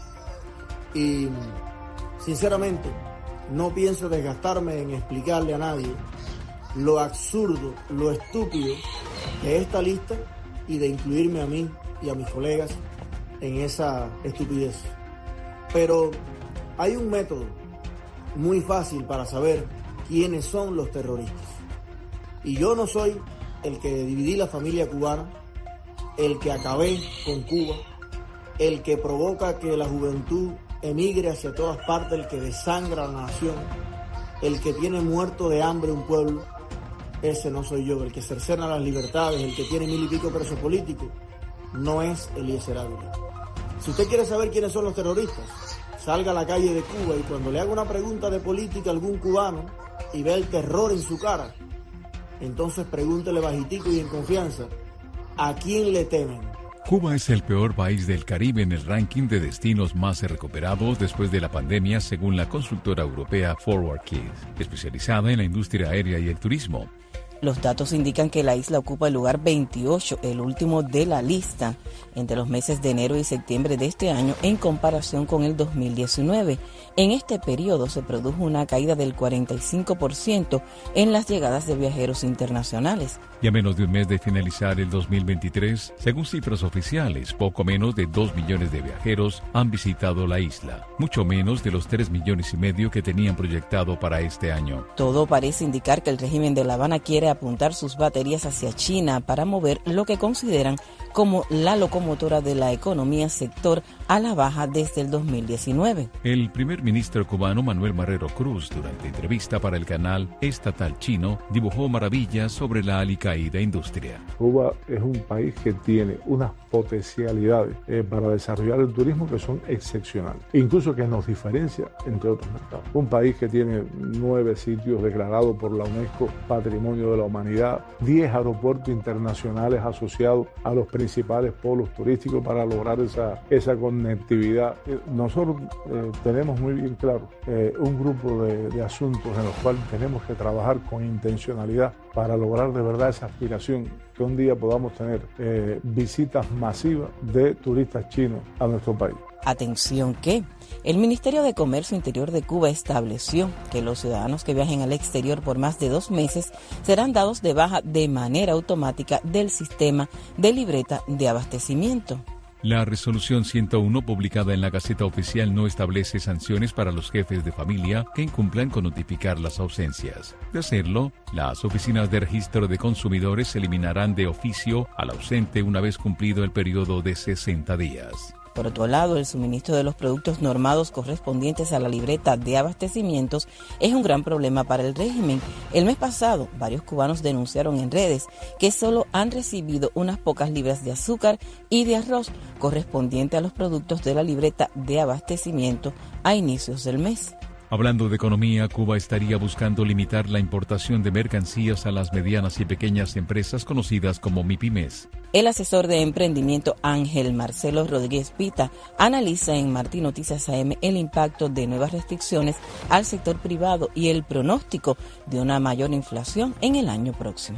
Y, sinceramente, no pienso desgastarme en explicarle a nadie lo absurdo, lo estúpido de esta lista y de incluirme a mí y a mis colegas en esa estupidez. Pero hay un método muy fácil para saber quiénes son los terroristas. Y yo no soy el que dividí la familia cubana, el que acabé con Cuba, el que provoca que la juventud emigre hacia todas partes, el que desangra a la nación, el que tiene muerto de hambre un pueblo. Ese no soy yo. El que cercena las libertades, el que tiene mil y pico presos políticos, no es Eliezer Ávila. Si usted quiere saber quiénes son los terroristas, salga a la calle de Cuba y cuando le haga una pregunta de política a algún cubano y vea el terror en su cara, entonces pregúntele bajitico y en confianza, ¿a quién le temen? Cuba es el peor país del Caribe en el ranking de destinos más recuperados después de la pandemia, según la consultora europea Forward Kid, especializada en la industria aérea y el turismo. Los datos indican que la isla ocupa el lugar veintiocho, el último de la lista, entre los meses de enero y septiembre de este año en comparación con el dos mil diecinueve. En este periodo se produjo una caída del cuarenta y cinco por ciento en las llegadas de viajeros internacionales. Y a menos de un mes de finalizar el dos mil veintitrés, según cifras oficiales, poco menos de dos millones de viajeros han visitado la isla, mucho menos de los tres millones y medio que tenían proyectado para este año. Todo parece indicar que el régimen de La Habana quiere apuntar sus baterías hacia China para mover lo que consideran como la locomotora de la economía sector a la baja desde el dos mil diecinueve. El primer ministro cubano Manuel Marrero Cruz, durante entrevista para el canal estatal chino, dibujó maravillas sobre la alicaída industria. Cuba es un país que tiene unas potencialidades eh, para desarrollar el turismo que son excepcionales, incluso que nos diferencia entre otros mercados. Un país que tiene nueve sitios declarados por la UNESCO Patrimonio de la Humanidad, diez aeropuertos internacionales asociados a los principales polos turísticos para lograr esa, esa conectividad. Nosotros eh, tenemos muy bien claro eh, un grupo de, de asuntos en los cuales tenemos que trabajar con intencionalidad para lograr de verdad esa aspiración que un día podamos tener eh, visitas masivas de turistas chinos a nuestro país. Atención que el Ministerio de Comercio Interior de Cuba estableció que los ciudadanos que viajen al exterior por más de dos meses serán dados de baja de manera automática del sistema de libreta de abastecimiento. La resolución ciento uno publicada en la Gaceta Oficial no establece sanciones para los jefes de familia que incumplan con notificar las ausencias. De hacerlo, las oficinas de registro de consumidores eliminarán de oficio al ausente una vez cumplido el periodo de sesenta días. Por otro lado, el suministro de los productos normados correspondientes a la libreta de abastecimientos es un gran problema para el régimen. El mes pasado, varios cubanos denunciaron en redes que solo han recibido unas pocas libras de azúcar y de arroz correspondiente a los productos de la libreta de abastecimiento a inicios del mes. Hablando de economía, Cuba estaría buscando limitar la importación de mercancías a las medianas y pequeñas empresas conocidas como MIPYMES. El asesor de emprendimiento Ángel Marcelo Rodríguez Pita analiza en Martín Noticias A M el impacto de nuevas restricciones al sector privado y el pronóstico de una mayor inflación en el año próximo.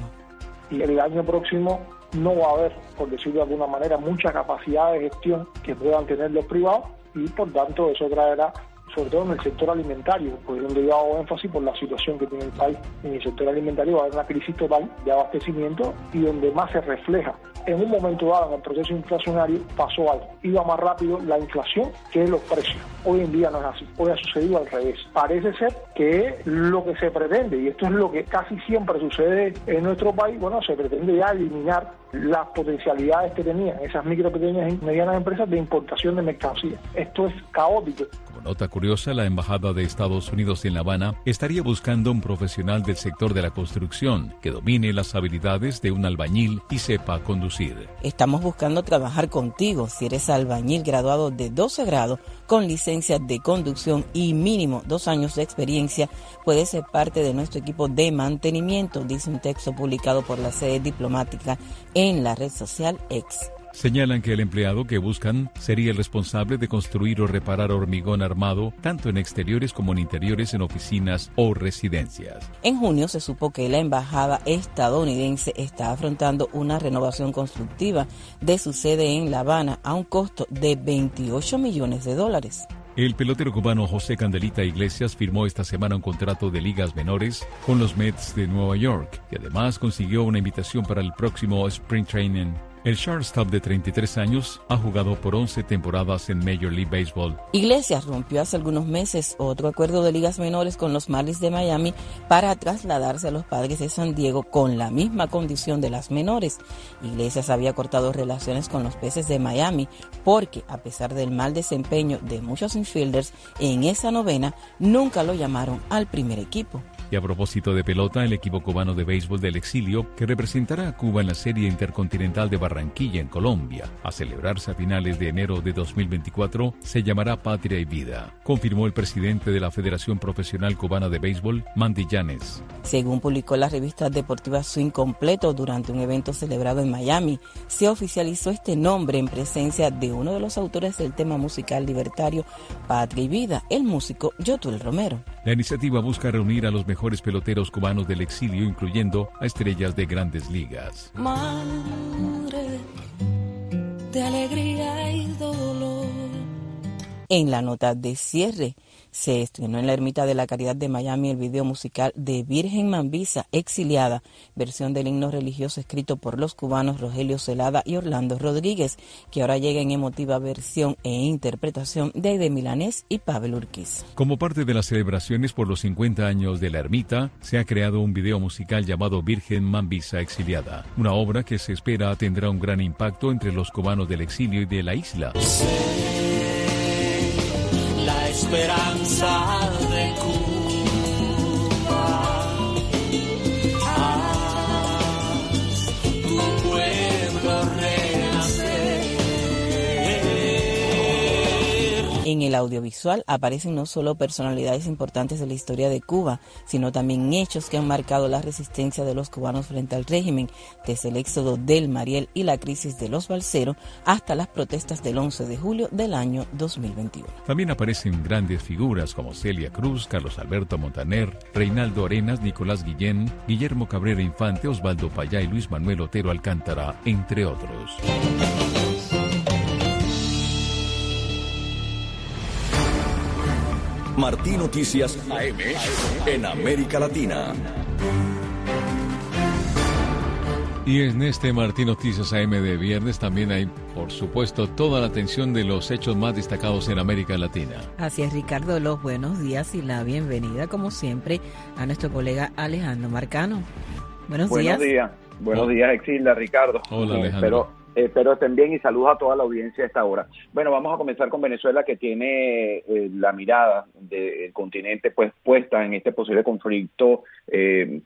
Y el año próximo no va a haber, por decirlo de alguna manera, mucha capacidad de gestión que puedan tener los privados y por tanto eso traerá, sobre todo en el sector alimentario, pues donde yo hago énfasis por la situación que tiene el país. En el sector alimentario va a haber una crisis total de abastecimiento y donde más se refleja. En un momento dado, en el proceso inflacionario, pasó algo. Iba más rápido la inflación que los precios. Hoy en día no es así. Hoy ha sucedido al revés. Parece ser que lo que se pretende, y esto es lo que casi siempre sucede en nuestro país, bueno, se pretende ya eliminar las potencialidades que tenían esas micro, pequeñas y medianas empresas de importación de mercancías. Esto es caótico. Como nota curiosa, la Embajada de Estados Unidos en La Habana estaría buscando un profesional del sector de la construcción que domine las habilidades de un albañil y sepa conducir. Estamos buscando trabajar contigo si eres albañil graduado de doce grados con licencia de conducción y mínimo dos años de experiencia. Puedes ser parte de nuestro equipo de mantenimiento, dice un texto publicado por la sede diplomática en la red social X. Señalan que el empleado que buscan sería el responsable de construir o reparar hormigón armado, tanto en exteriores como en interiores en oficinas o residencias. En junio se supo que la embajada estadounidense está afrontando una renovación constructiva de su sede en La Habana a un costo de veintiocho millones de dólares. El pelotero cubano José Candelita Iglesias firmó esta semana un contrato de ligas menores con los Mets de Nueva York y además consiguió una invitación para el próximo Spring Training. El shortstop de treinta y tres años ha jugado por once temporadas en Major League Baseball. Iglesias rompió hace algunos meses otro acuerdo de ligas menores con los Marlins de Miami para trasladarse a los Padres de San Diego con la misma condición de las menores. Iglesias había cortado relaciones con los Peces de Miami porque, a pesar del mal desempeño de muchos infielders en esa novena, nunca lo llamaron al primer equipo. Y a propósito de pelota, el equipo cubano de béisbol del exilio, que representará a Cuba en la Serie Intercontinental de Barranquilla, en Colombia, a celebrarse a finales de enero de dos mil veinticuatro, se llamará Patria y Vida, confirmó el presidente de la Federación Profesional Cubana de Béisbol, Mandy Llanes. Según publicó la revista deportiva Swing Completo durante un evento celebrado en Miami, se oficializó este nombre en presencia de uno de los autores del tema musical libertario Patria y Vida, el músico Yotuel Romero. La iniciativa busca reunir a los mejores peloteros cubanos del exilio, incluyendo a estrellas de grandes ligas. Madre de alegría y dolor. En la nota de cierre, se estrenó en la Ermita de la Caridad de Miami el video musical de Virgen Mambisa, exiliada, versión del himno religioso escrito por los cubanos Rogelio Celada y Orlando Rodríguez, que ahora llega en emotiva versión e interpretación de Aide Milanés y Pavel Urquiza. Como parte de las celebraciones por los cincuenta años de la ermita, se ha creado un video musical llamado Virgen Mambisa Exiliada, una obra que se espera tendrá un gran impacto entre los cubanos del exilio y de la isla. La esperanza de Cuba, haz tu pueblo renacer. En el audiovisual aparecen no solo personalidades importantes de la historia de Cuba, sino también hechos que han marcado la resistencia de los cubanos frente al régimen, desde el éxodo del Mariel y la crisis de los balseros hasta las protestas del once de julio del año dos mil veintiuno. También aparecen grandes figuras como Celia Cruz, Carlos Alberto Montaner, Reinaldo Arenas, Nicolás Guillén, Guillermo Cabrera Infante, Osvaldo Payá y Luis Manuel Otero Alcántara, entre otros. Martín Noticias A M en América Latina. Y en este Martín Noticias A M de viernes también hay, por supuesto, toda la atención de los hechos más destacados en América Latina. Así es, Ricardo, los buenos días y la bienvenida, como siempre, a nuestro colega Alejandro Marcano. Buenos, buenos días. Buenos días, buenos días, Exilda, Ricardo. Hola, Alejandro. Pero... Espero estén bien y saludos a toda la audiencia a esta hora. Bueno, vamos a comenzar con Venezuela, que tiene eh, la mirada del continente pues puesta en este posible conflicto eh, que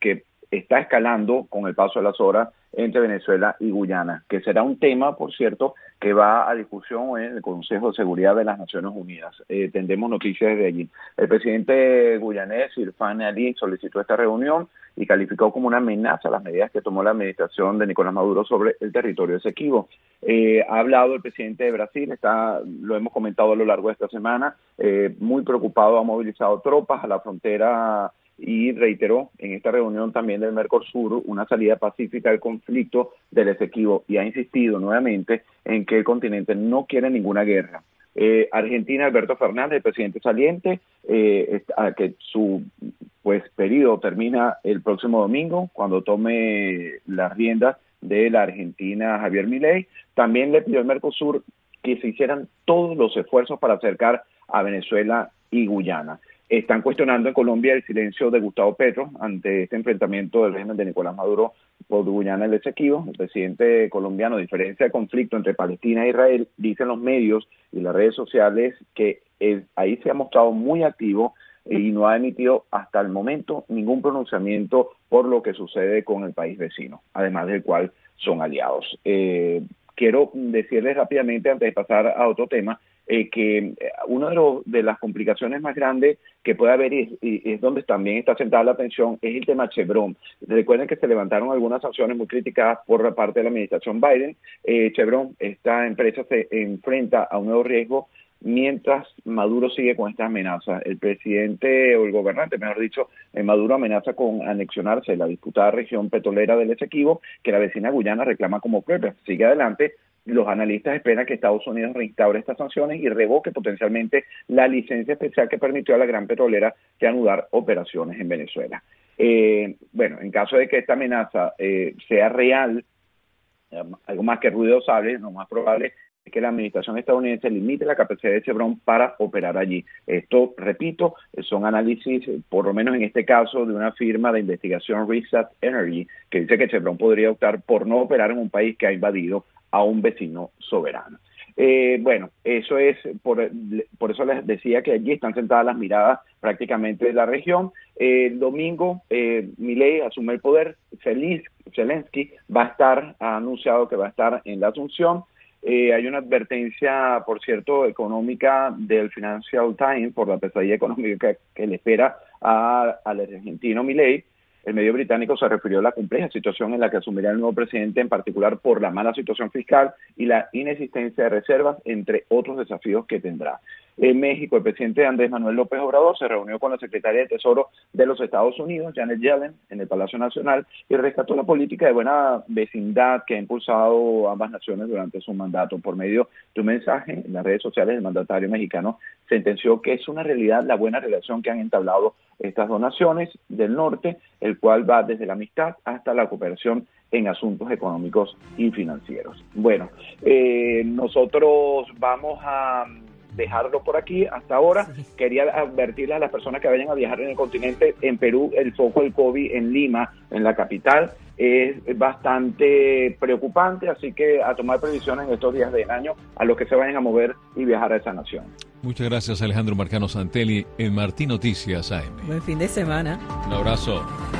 está escalando con el paso de las horas entre Venezuela y Guyana, que será un tema, por cierto, que va a discusión en el Consejo de Seguridad de las Naciones Unidas. Eh, tendremos noticias desde allí. El presidente guyanés, Irfan Ali, solicitó esta reunión y calificó como una amenaza las medidas que tomó la administración de Nicolás Maduro sobre el territorio Esequibo. Eh, ha hablado el presidente de Brasil, está, lo hemos comentado a lo largo de esta semana, eh, muy preocupado, ha movilizado tropas a la frontera y reiteró en esta reunión también del Mercosur una salida pacífica del conflicto del Esequibo y ha insistido nuevamente en que el continente no quiere ninguna guerra. Eh, Argentina, Alberto Fernández, el presidente saliente, eh, a que su pues periodo termina el próximo domingo cuando tome las riendas de la Argentina Javier Milei, también le pidió al Mercosur que se hicieran todos los esfuerzos para acercar a Venezuela y Guyana. Están cuestionando en Colombia el silencio de Gustavo Petro ante este enfrentamiento del régimen de Nicolás Maduro por Guyana y el Esequibo. El presidente colombiano, a diferencia del conflicto entre Palestina e Israel, dicen los medios y las redes sociales que es, ahí se ha mostrado muy activo y no ha emitido hasta el momento ningún pronunciamiento por lo que sucede con el país vecino, además del cual son aliados. Eh, quiero decirles rápidamente, antes de pasar a otro tema, Eh, que una de, los, de las complicaciones más grandes que puede haber y, y es donde también está sentada la atención es el tema Chevron. Recuerden que se levantaron algunas sanciones muy criticadas por parte de la administración Biden. Eh, Chevron, esta empresa se enfrenta a un nuevo riesgo mientras Maduro sigue con estas amenazas. El presidente o el gobernante, mejor dicho, eh, Maduro amenaza con anexionarse la disputada región petrolera del Esequibo, que la vecina Guyana reclama como propia. Sigue adelante. Los analistas esperan que Estados Unidos reinstaure estas sanciones y revoque potencialmente la licencia especial que permitió a la gran petrolera reanudar operaciones en Venezuela. Eh, bueno, en caso de que esta amenaza eh, sea real, eh, algo más que ruido sable, lo más probable es que la administración estadounidense limite la capacidad de Chevron para operar allí. Esto, repito, son análisis, por lo menos en este caso, de una firma de investigación Reset Energy, que dice que Chevron podría optar por no operar en un país que ha invadido a un vecino soberano. Eh, bueno, eso es, por, por eso les decía que allí están sentadas las miradas prácticamente de la región. Eh, el domingo, eh, Milei asume el poder, Feliz, Zelensky va a estar, ha anunciado que va a estar en la Asunción. Eh, hay una advertencia, por cierto, económica del Financial Times por la pesadilla económica que, que le espera a, al argentino Milei. El medio británico se refirió a la compleja situación en la que asumirá el nuevo presidente, en particular por la mala situación fiscal y la inexistencia de reservas, entre otros desafíos que tendrá. En México, el presidente Andrés Manuel López Obrador se reunió con la secretaria de Tesoro de los Estados Unidos, Janet Yellen, en el Palacio Nacional y rescató la política de buena vecindad que ha impulsado ambas naciones durante su mandato. Por medio de un mensaje en las redes sociales, el mandatario mexicano sentenció que es una realidad la buena relación que han entablado estas dos naciones del norte, el cual va desde la amistad hasta la cooperación en asuntos económicos y financieros. Bueno, eh, nosotros vamos a dejarlo por aquí hasta ahora. Quería advertirles a las personas que vayan a viajar en el continente. En Perú, el foco del COVID en Lima, en la capital, es bastante preocupante, así que a tomar previsiones en estos días del año a los que se vayan a mover y viajar a esa nación. Muchas gracias, Alejandro Marcano Santelli, en Martín Noticias A M. Buen fin de semana. Un abrazo.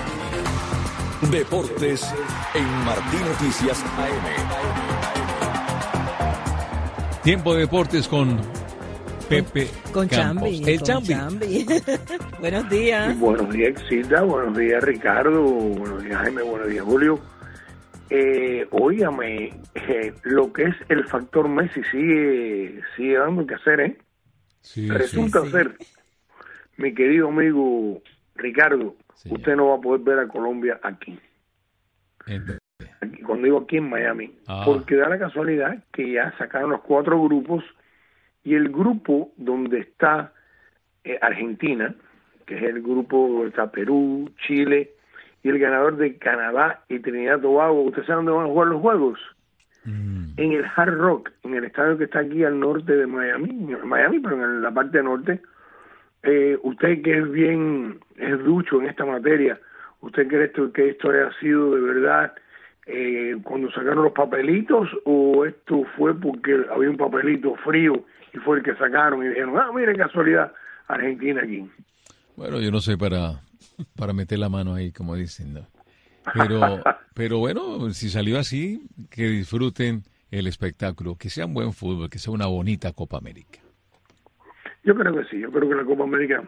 Deportes en Martín Noticias A M. Tiempo de deportes con Pepe con Campos. Chambi, El con Chambi. Chambi. Buenos días. Buenos días, Exilda. Buenos días, Ricardo. Buenos días, Jaime. Buenos días, Julio. Eh, óigame, eh, lo que es el factor Messi sigue, sigue dando que hacer, ¿eh? Sí, Resulta sí, sí. ser, mi querido amigo Ricardo, sí. Usted no va a poder ver a Colombia aquí. Aquí, cuando digo aquí en Miami, ah. porque da la casualidad que ya sacaron los cuatro grupos y el grupo donde está eh, Argentina, que es el grupo donde está Perú, Chile y el ganador de Canadá y Trinidad y Tobago. ¿Usted sabe dónde van a jugar los juegos? Mm. En el Hard Rock, en el estadio que está aquí al norte de Miami, Miami, pero en la parte norte. Eh, usted que es bien, es ducho en esta materia, ¿usted cree esto, que esto haya sido de verdad eh, cuando sacaron los papelitos o esto fue porque había un papelito frío y fue el que sacaron y dijeron, ah, mire casualidad, Argentina aquí? Bueno, yo no sé para, para meter la mano ahí, como dicen, ¿no? Pero, pero bueno, si salió así, que disfruten el espectáculo, que sea un buen fútbol, que sea una bonita Copa América. Yo creo que sí, yo creo que la Copa América,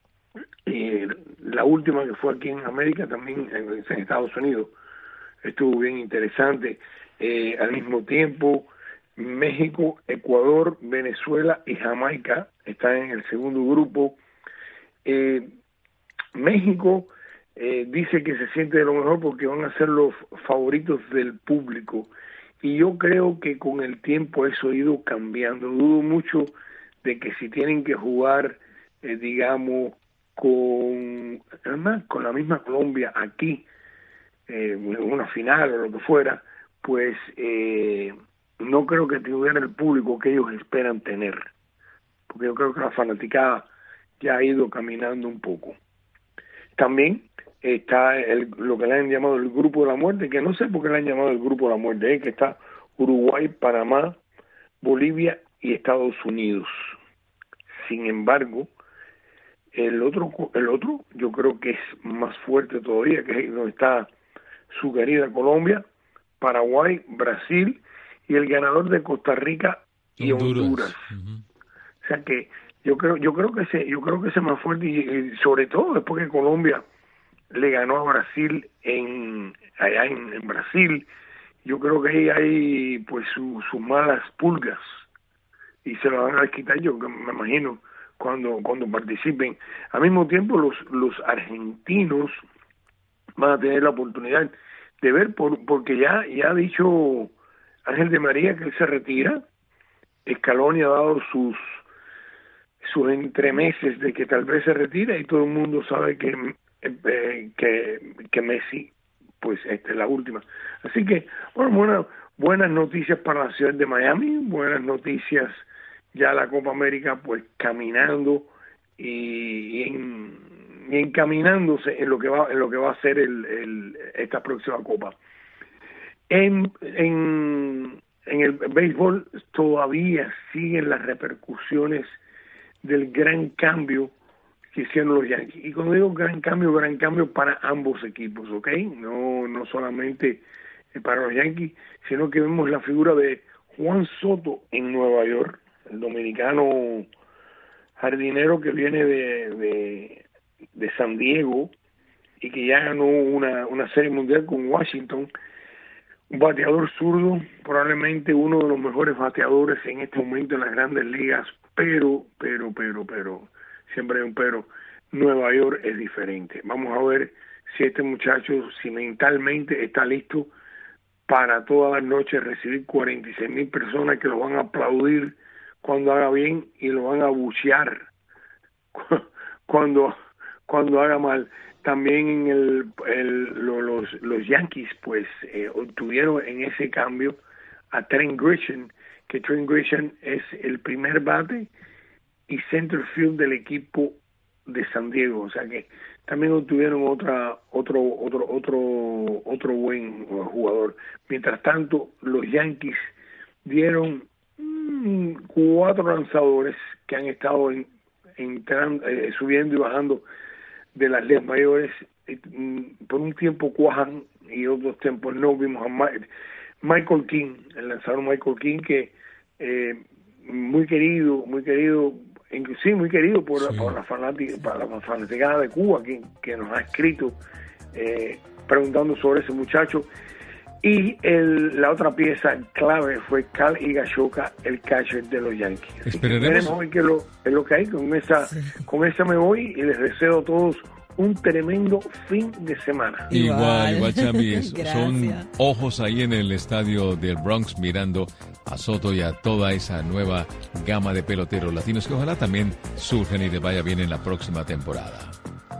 eh, la última que fue aquí en América, también en, en Estados Unidos, estuvo bien interesante. Eh, al mismo tiempo, México, Ecuador, Venezuela y Jamaica están en el segundo grupo. Eh, México eh, dice que se siente de lo mejor porque van a ser los favoritos del público. Y yo creo que con el tiempo eso ha ido cambiando. Dudo mucho de que si tienen que jugar, eh, digamos, con, además, con la misma Colombia aquí, eh, en una final o lo que fuera, pues eh, no creo que tuviera el público que ellos esperan tener. Porque yo creo que la fanaticada ya ha ido caminando un poco. También está el, lo que le han llamado el Grupo de la Muerte, que no sé por qué le han llamado el Grupo de la Muerte, es que está Uruguay, Panamá, Bolivia y Estados Unidos. Sin embargo, el otro, el otro yo creo que es más fuerte todavía, que es donde está su querida Colombia, Paraguay, Brasil y el ganador de Costa Rica y Honduras. Honduras. Uh-huh. O sea que yo creo, yo creo que ese, yo creo que ese es más fuerte y, y sobre todo después que Colombia le ganó a Brasil en allá en, en Brasil, yo creo que ahí hay pues sus su malas pulgas y se lo van a quitar, yo me imagino, cuando cuando participen. Al mismo tiempo los los argentinos van a tener la oportunidad de ver, por, porque ya ya ha dicho Ángel Di María que él se retira. Scaloni ha dado sus sus entremeses de que tal vez se retira y todo el mundo sabe que eh, que, que Messi pues esta es la última. Así que bueno, buena, buenas noticias para la ciudad de Miami, buenas noticias ya la Copa América pues caminando y, y, en, y encaminándose en lo que va en lo que va a ser el, el esta próxima Copa. En en en el béisbol todavía siguen las repercusiones del gran cambio que hicieron los Yankees. Y cuando digo gran cambio, gran cambio para ambos equipos, ¿ok? No no solamente para los Yankees, sino que vemos la figura de Juan Soto en Nueva York, el dominicano jardinero que viene de, de, de San Diego y que ya ganó una, una serie mundial con Washington. Un bateador zurdo, probablemente uno de los mejores bateadores en este momento en las grandes ligas, pero, pero, pero, pero, siempre hay un pero, Nueva York es diferente. Vamos a ver si este muchacho, si mentalmente está listo para todas las noches recibir cuarenta y seis mil personas que lo van a aplaudir cuando haga bien y lo van a abuchear cuando, cuando haga mal. También en el, el lo, los los Yankees pues eh, obtuvieron en ese cambio a Trent Grisham, que Trent Grisham es el primer bate y center field del equipo de San Diego, o sea que también obtuvieron otra otro otro otro otro buen jugador. Mientras tanto, los Yankees dieron mmm, cuatro lanzadores que han estado en, entrando, eh, subiendo y bajando de las ligas mayores. Por un tiempo cuajan y otros tiempos no. Vimos a Ma- Michael King, el lanzador Michael King, que eh, muy querido, muy querido, inclusive muy querido por, sí. por la fanática, para la fanaticada de Cuba, que, que nos ha escrito eh, preguntando sobre ese muchacho. Y el, la otra pieza clave fue Kyle Higashioka, el catcher de los Yankees. Esperemos hoy que lo, es lo que hay. Con esa, sí. con esa me voy y les deseo a todos un tremendo fin de semana. Igual, igual, Chambi. Son ojos ahí en el estadio del Bronx mirando a Soto y a toda esa nueva gama de peloteros latinos que ojalá también surgen y les vaya bien en la próxima temporada.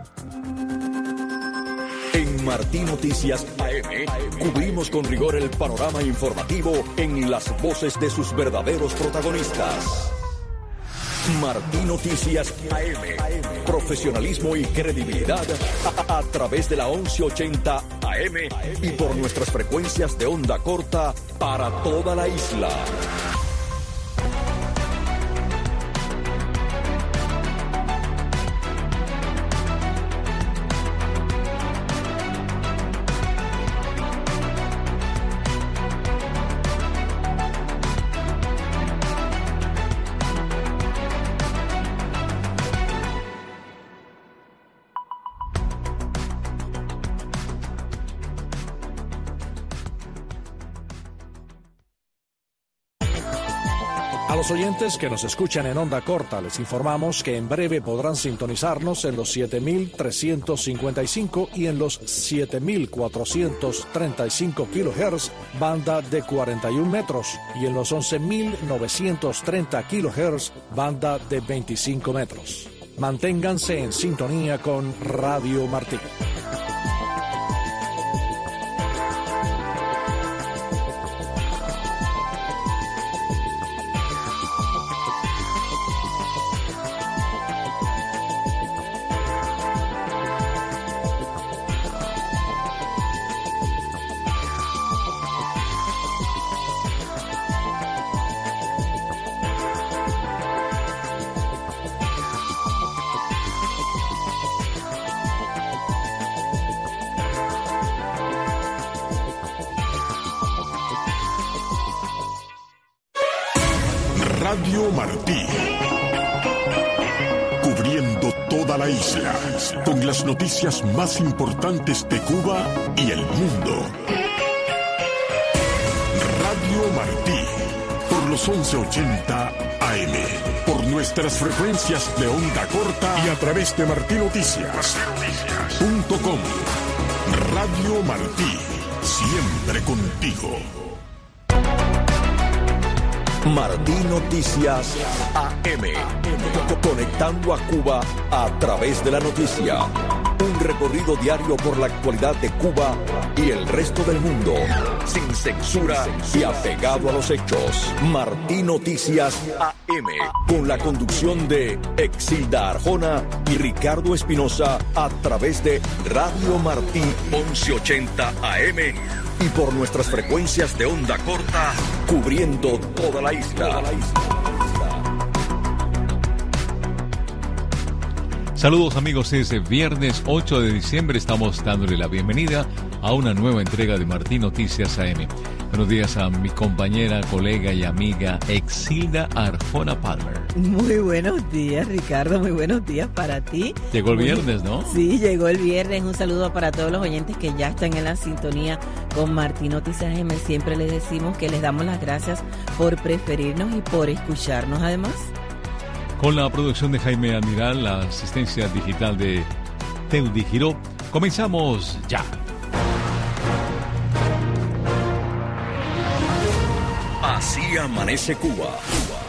En Martí Noticias A M cubrimos con rigor el panorama informativo en las voces de sus verdaderos protagonistas. Martí Noticias A M, profesionalismo y credibilidad a, a través de la once ochenta A M y por nuestras frecuencias de onda corta para toda la isla. los oyentes que nos escuchan en onda corta, les informamos que en breve podrán sintonizarnos en los siete mil trescientos cincuenta y cinco y en los siete mil cuatrocientos treinta y cinco kilohertz, banda de cuarenta y un metros, y en los once mil novecientos treinta kilohertz, banda de veinticinco metros. Manténganse en sintonía con Radio Martí. Radio Martí, cubriendo toda la isla, con las noticias más importantes de Cuba y el mundo. Radio Martí, por los once ochenta A M, por nuestras frecuencias de onda corta y a través de martí noticias punto com. Radio Martí, siempre contigo. Martí Noticias A M, conectando a Cuba a través de la noticia. Un recorrido diario por la actualidad de Cuba y el resto del mundo, sin censura y apegado a los hechos. Martí Noticias A M, con la conducción de Exilda Arjona y Ricardo Espinosa, a través de Radio Martí once ochenta A M y por nuestras frecuencias de onda corta, cubriendo toda la isla. Saludos amigos, es viernes ocho de diciembre, estamos dándole la bienvenida a una nueva entrega de Martí Noticias A M. Buenos días a mi compañera, colega y amiga Exilda Arjona Palmer. Muy buenos días, Ricardo, muy buenos días para ti. Llegó el viernes, ¿no? Sí, llegó el viernes. Un saludo para todos los oyentes que ya están en la sintonía con Martí Noticias A M. Siempre les decimos que les damos las gracias por preferirnos y por escucharnos además. Con la producción de Jaime Almiral, la asistencia digital de Teudi Giró, comenzamos ya. Así amanece Cuba.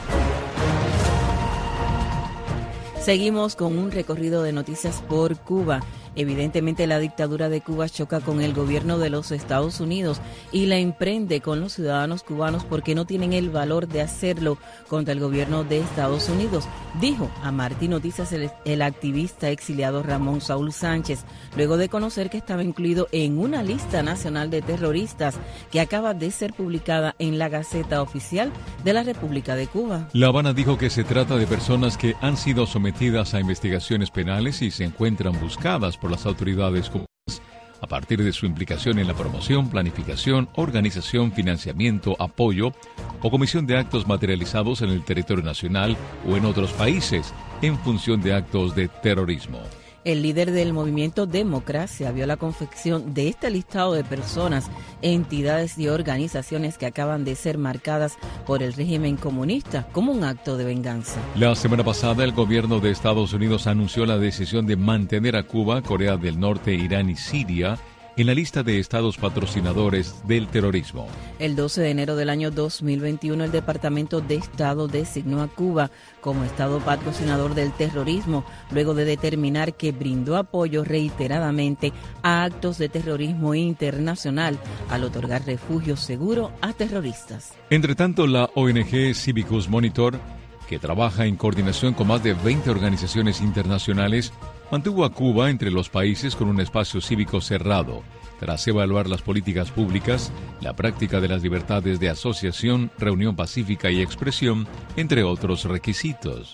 Seguimos con un recorrido de noticias por Cuba. Evidentemente la dictadura de Cuba choca con el gobierno de los Estados Unidos y la emprende con los ciudadanos cubanos porque no tienen el valor de hacerlo contra el gobierno de Estados Unidos, dijo a Martí Noticias el, el activista exiliado Ramón Saúl Sánchez, luego de conocer que estaba incluido en una lista nacional de terroristas que acaba de ser publicada en la Gaceta Oficial de la República de Cuba. La Habana dijo que se trata de personas que han sido sometidas a investigaciones penales y se encuentran buscadas por las autoridades cubanas a partir de su implicación en la promoción, planificación, organización, financiamiento, apoyo o comisión de actos materializados en el territorio nacional o en otros países en función de actos de terrorismo. El líder del movimiento Democracia vio la confección de este listado de personas, entidades y organizaciones que acaban de ser marcadas por el régimen comunista como un acto de venganza. La semana pasada, el gobierno de Estados Unidos anunció la decisión de mantener a Cuba, Corea del Norte, Irán y Siria en la lista de estados patrocinadores del terrorismo. El doce de enero del año dos mil veintiuno, el Departamento de Estado designó a Cuba como estado patrocinador del terrorismo, luego de determinar que brindó apoyo reiteradamente a actos de terrorismo internacional al otorgar refugio seguro a terroristas. Entre tanto, la O N G Civicus Monitor, que trabaja en coordinación con más de veinte organizaciones internacionales, mantuvo a Cuba entre los países con un espacio cívico cerrado, tras evaluar las políticas públicas, la práctica de las libertades de asociación, reunión pacífica y expresión, entre otros requisitos.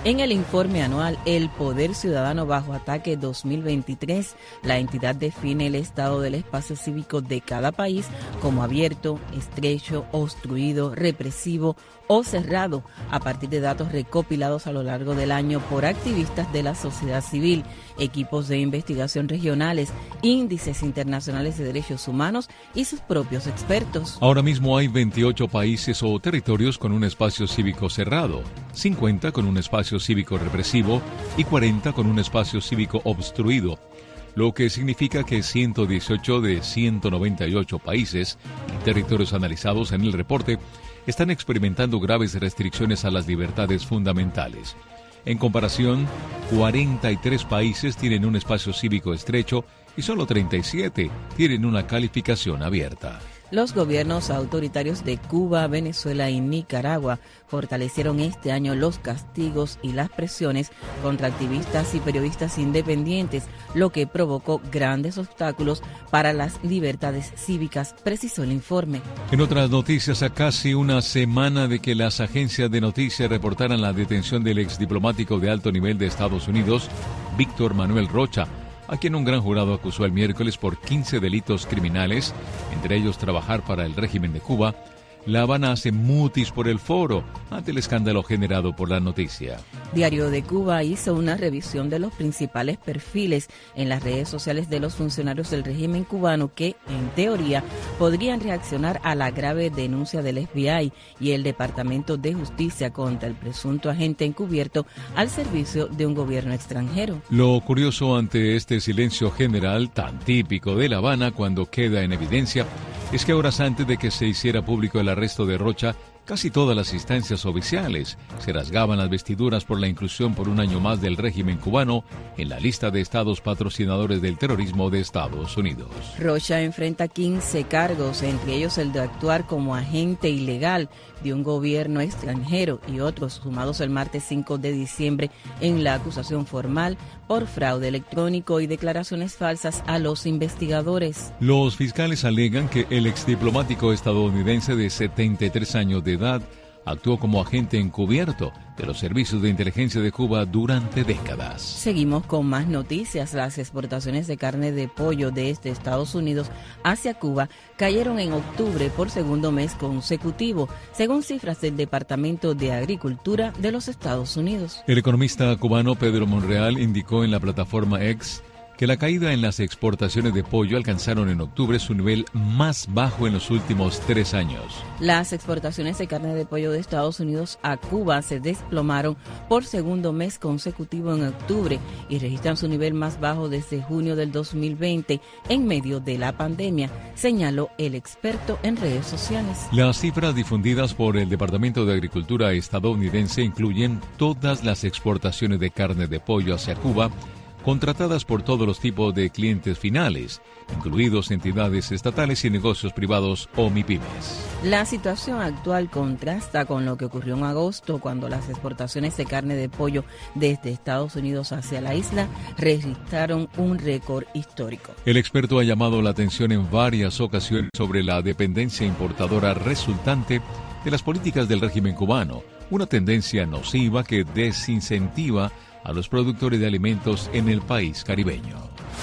En el informe anual El Poder Ciudadano bajo Ataque dos mil veintitrés, la entidad define el estado del espacio cívico de cada país como abierto, estrecho, obstruido, represivo o cerrado, a partir de datos recopilados a lo largo del año por activistas de la sociedad civil, equipos de investigación regionales, índices internacionales de derechos humanos y sus propios expertos. Ahora mismo hay veintiocho países o territorios con un espacio cívico cerrado, cincuenta con un espacio cívico represivo y cuarenta con un espacio cívico obstruido, lo que significa que ciento dieciocho de ciento noventa y ocho países y territorios analizados en el reporte están experimentando graves restricciones a las libertades fundamentales. En comparación, cuarenta y tres países tienen un espacio cívico estrecho y solo treinta y siete tienen una calificación abierta. Los gobiernos autoritarios de Cuba, Venezuela y Nicaragua fortalecieron este año los castigos y las presiones contra activistas y periodistas independientes, lo que provocó grandes obstáculos para las libertades cívicas, precisó el informe. En otras noticias, a casi una semana de que las agencias de noticias reportaran la detención del exdiplomático de alto nivel de Estados Unidos, Víctor Manuel Rocha, a quien un gran jurado acusó el miércoles por quince delitos criminales, entre ellos trabajar para el régimen de Cuba, La Habana hace mutis por el foro ante el escándalo generado por la noticia. Diario de Cuba hizo una revisión de los principales perfiles en las redes sociales de los funcionarios del régimen cubano que, en teoría, podrían reaccionar a la grave denuncia del F B I y el Departamento de Justicia contra el presunto agente encubierto al servicio de un gobierno extranjero. Lo curioso ante este silencio general tan típico de La Habana cuando queda en evidencia es que horas antes de que se hiciera público el arresto de Rocha, casi todas las instancias oficiales se rasgaban las vestiduras por la inclusión por un año más del régimen cubano en la lista de estados patrocinadores del terrorismo de Estados Unidos. Rocha enfrenta quince cargos, entre ellos el de actuar como agente ilegal de un gobierno extranjero y otros sumados el martes cinco de diciembre en la acusación formal por fraude electrónico y declaraciones falsas a los investigadores. Los fiscales alegan que el exdiplomático estadounidense de setenta y tres años de edad actuó como agente encubierto de los servicios de inteligencia de Cuba durante décadas. Seguimos con más noticias. Las exportaciones de carne de pollo desde Estados Unidos hacia Cuba cayeron en octubre por segundo mes consecutivo, según cifras del Departamento de Agricultura de los Estados Unidos. El economista cubano Pedro Monreal indicó en la plataforma X que la caída en las exportaciones de pollo alcanzaron en octubre su nivel más bajo en los últimos tres años. Las exportaciones de carne de pollo de Estados Unidos a Cuba se desplomaron por segundo mes consecutivo en octubre y registran su nivel más bajo desde junio del dos mil veinte en medio de la pandemia, señaló el experto en redes sociales. Las cifras difundidas por el Departamento de Agricultura estadounidense incluyen todas las exportaciones de carne de pollo hacia Cuba contratadas por todos los tipos de clientes finales, incluidos entidades estatales y negocios privados o MIPYMES. La situación actual contrasta con lo que ocurrió en agosto, cuando las exportaciones de carne de pollo desde Estados Unidos hacia la isla registraron un récord histórico. El experto ha llamado la atención en varias ocasiones sobre la dependencia importadora resultante de las políticas del régimen cubano, una tendencia nociva que desincentiva a los productores de alimentos en el país caribeño.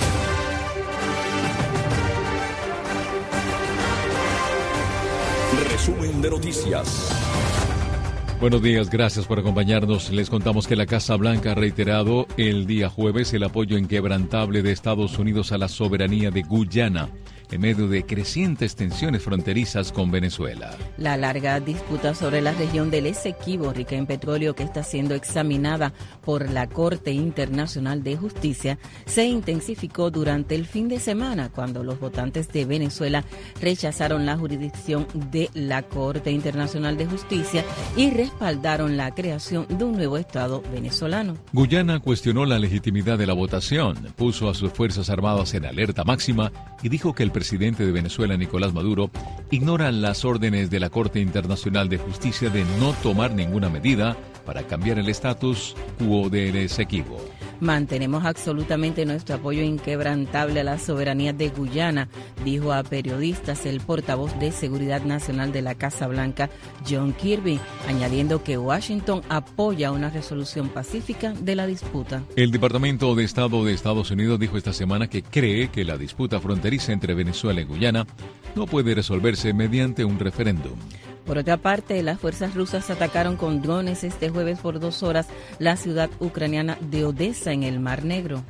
Resumen de noticias. Buenos días, gracias por acompañarnos. Les contamos que la Casa Blanca ha reiterado el día jueves el apoyo inquebrantable de Estados Unidos a la soberanía de Guyana, en medio de crecientes tensiones fronterizas con Venezuela. La larga disputa sobre la región del Esequibo, rica en petróleo, que está siendo examinada por la Corte Internacional de Justicia, se intensificó durante el fin de semana, cuando los votantes de Venezuela rechazaron la jurisdicción de la Corte Internacional de Justicia y respaldaron la creación de un nuevo Estado venezolano. Guyana cuestionó la legitimidad de la votación, puso a sus Fuerzas Armadas en alerta máxima y dijo que el presidente de Venezuela, Nicolás Maduro, ignora las órdenes de la Corte Internacional de Justicia de no tomar ninguna medida para cambiar el estatus quo del Esequibo. Mantenemos absolutamente nuestro apoyo inquebrantable a la soberanía de Guyana, dijo a periodistas el portavoz de Seguridad Nacional de la Casa Blanca, John Kirby, añadiendo que Washington apoya una resolución pacífica de la disputa. El Departamento de Estado de Estados Unidos dijo esta semana que cree que la disputa fronteriza entre Venezuela y Guyana no puede resolverse mediante un referéndum. Por otra parte, las fuerzas rusas atacaron con drones este jueves por dos horas la ciudad ucraniana de Odessa en el Mar Negro.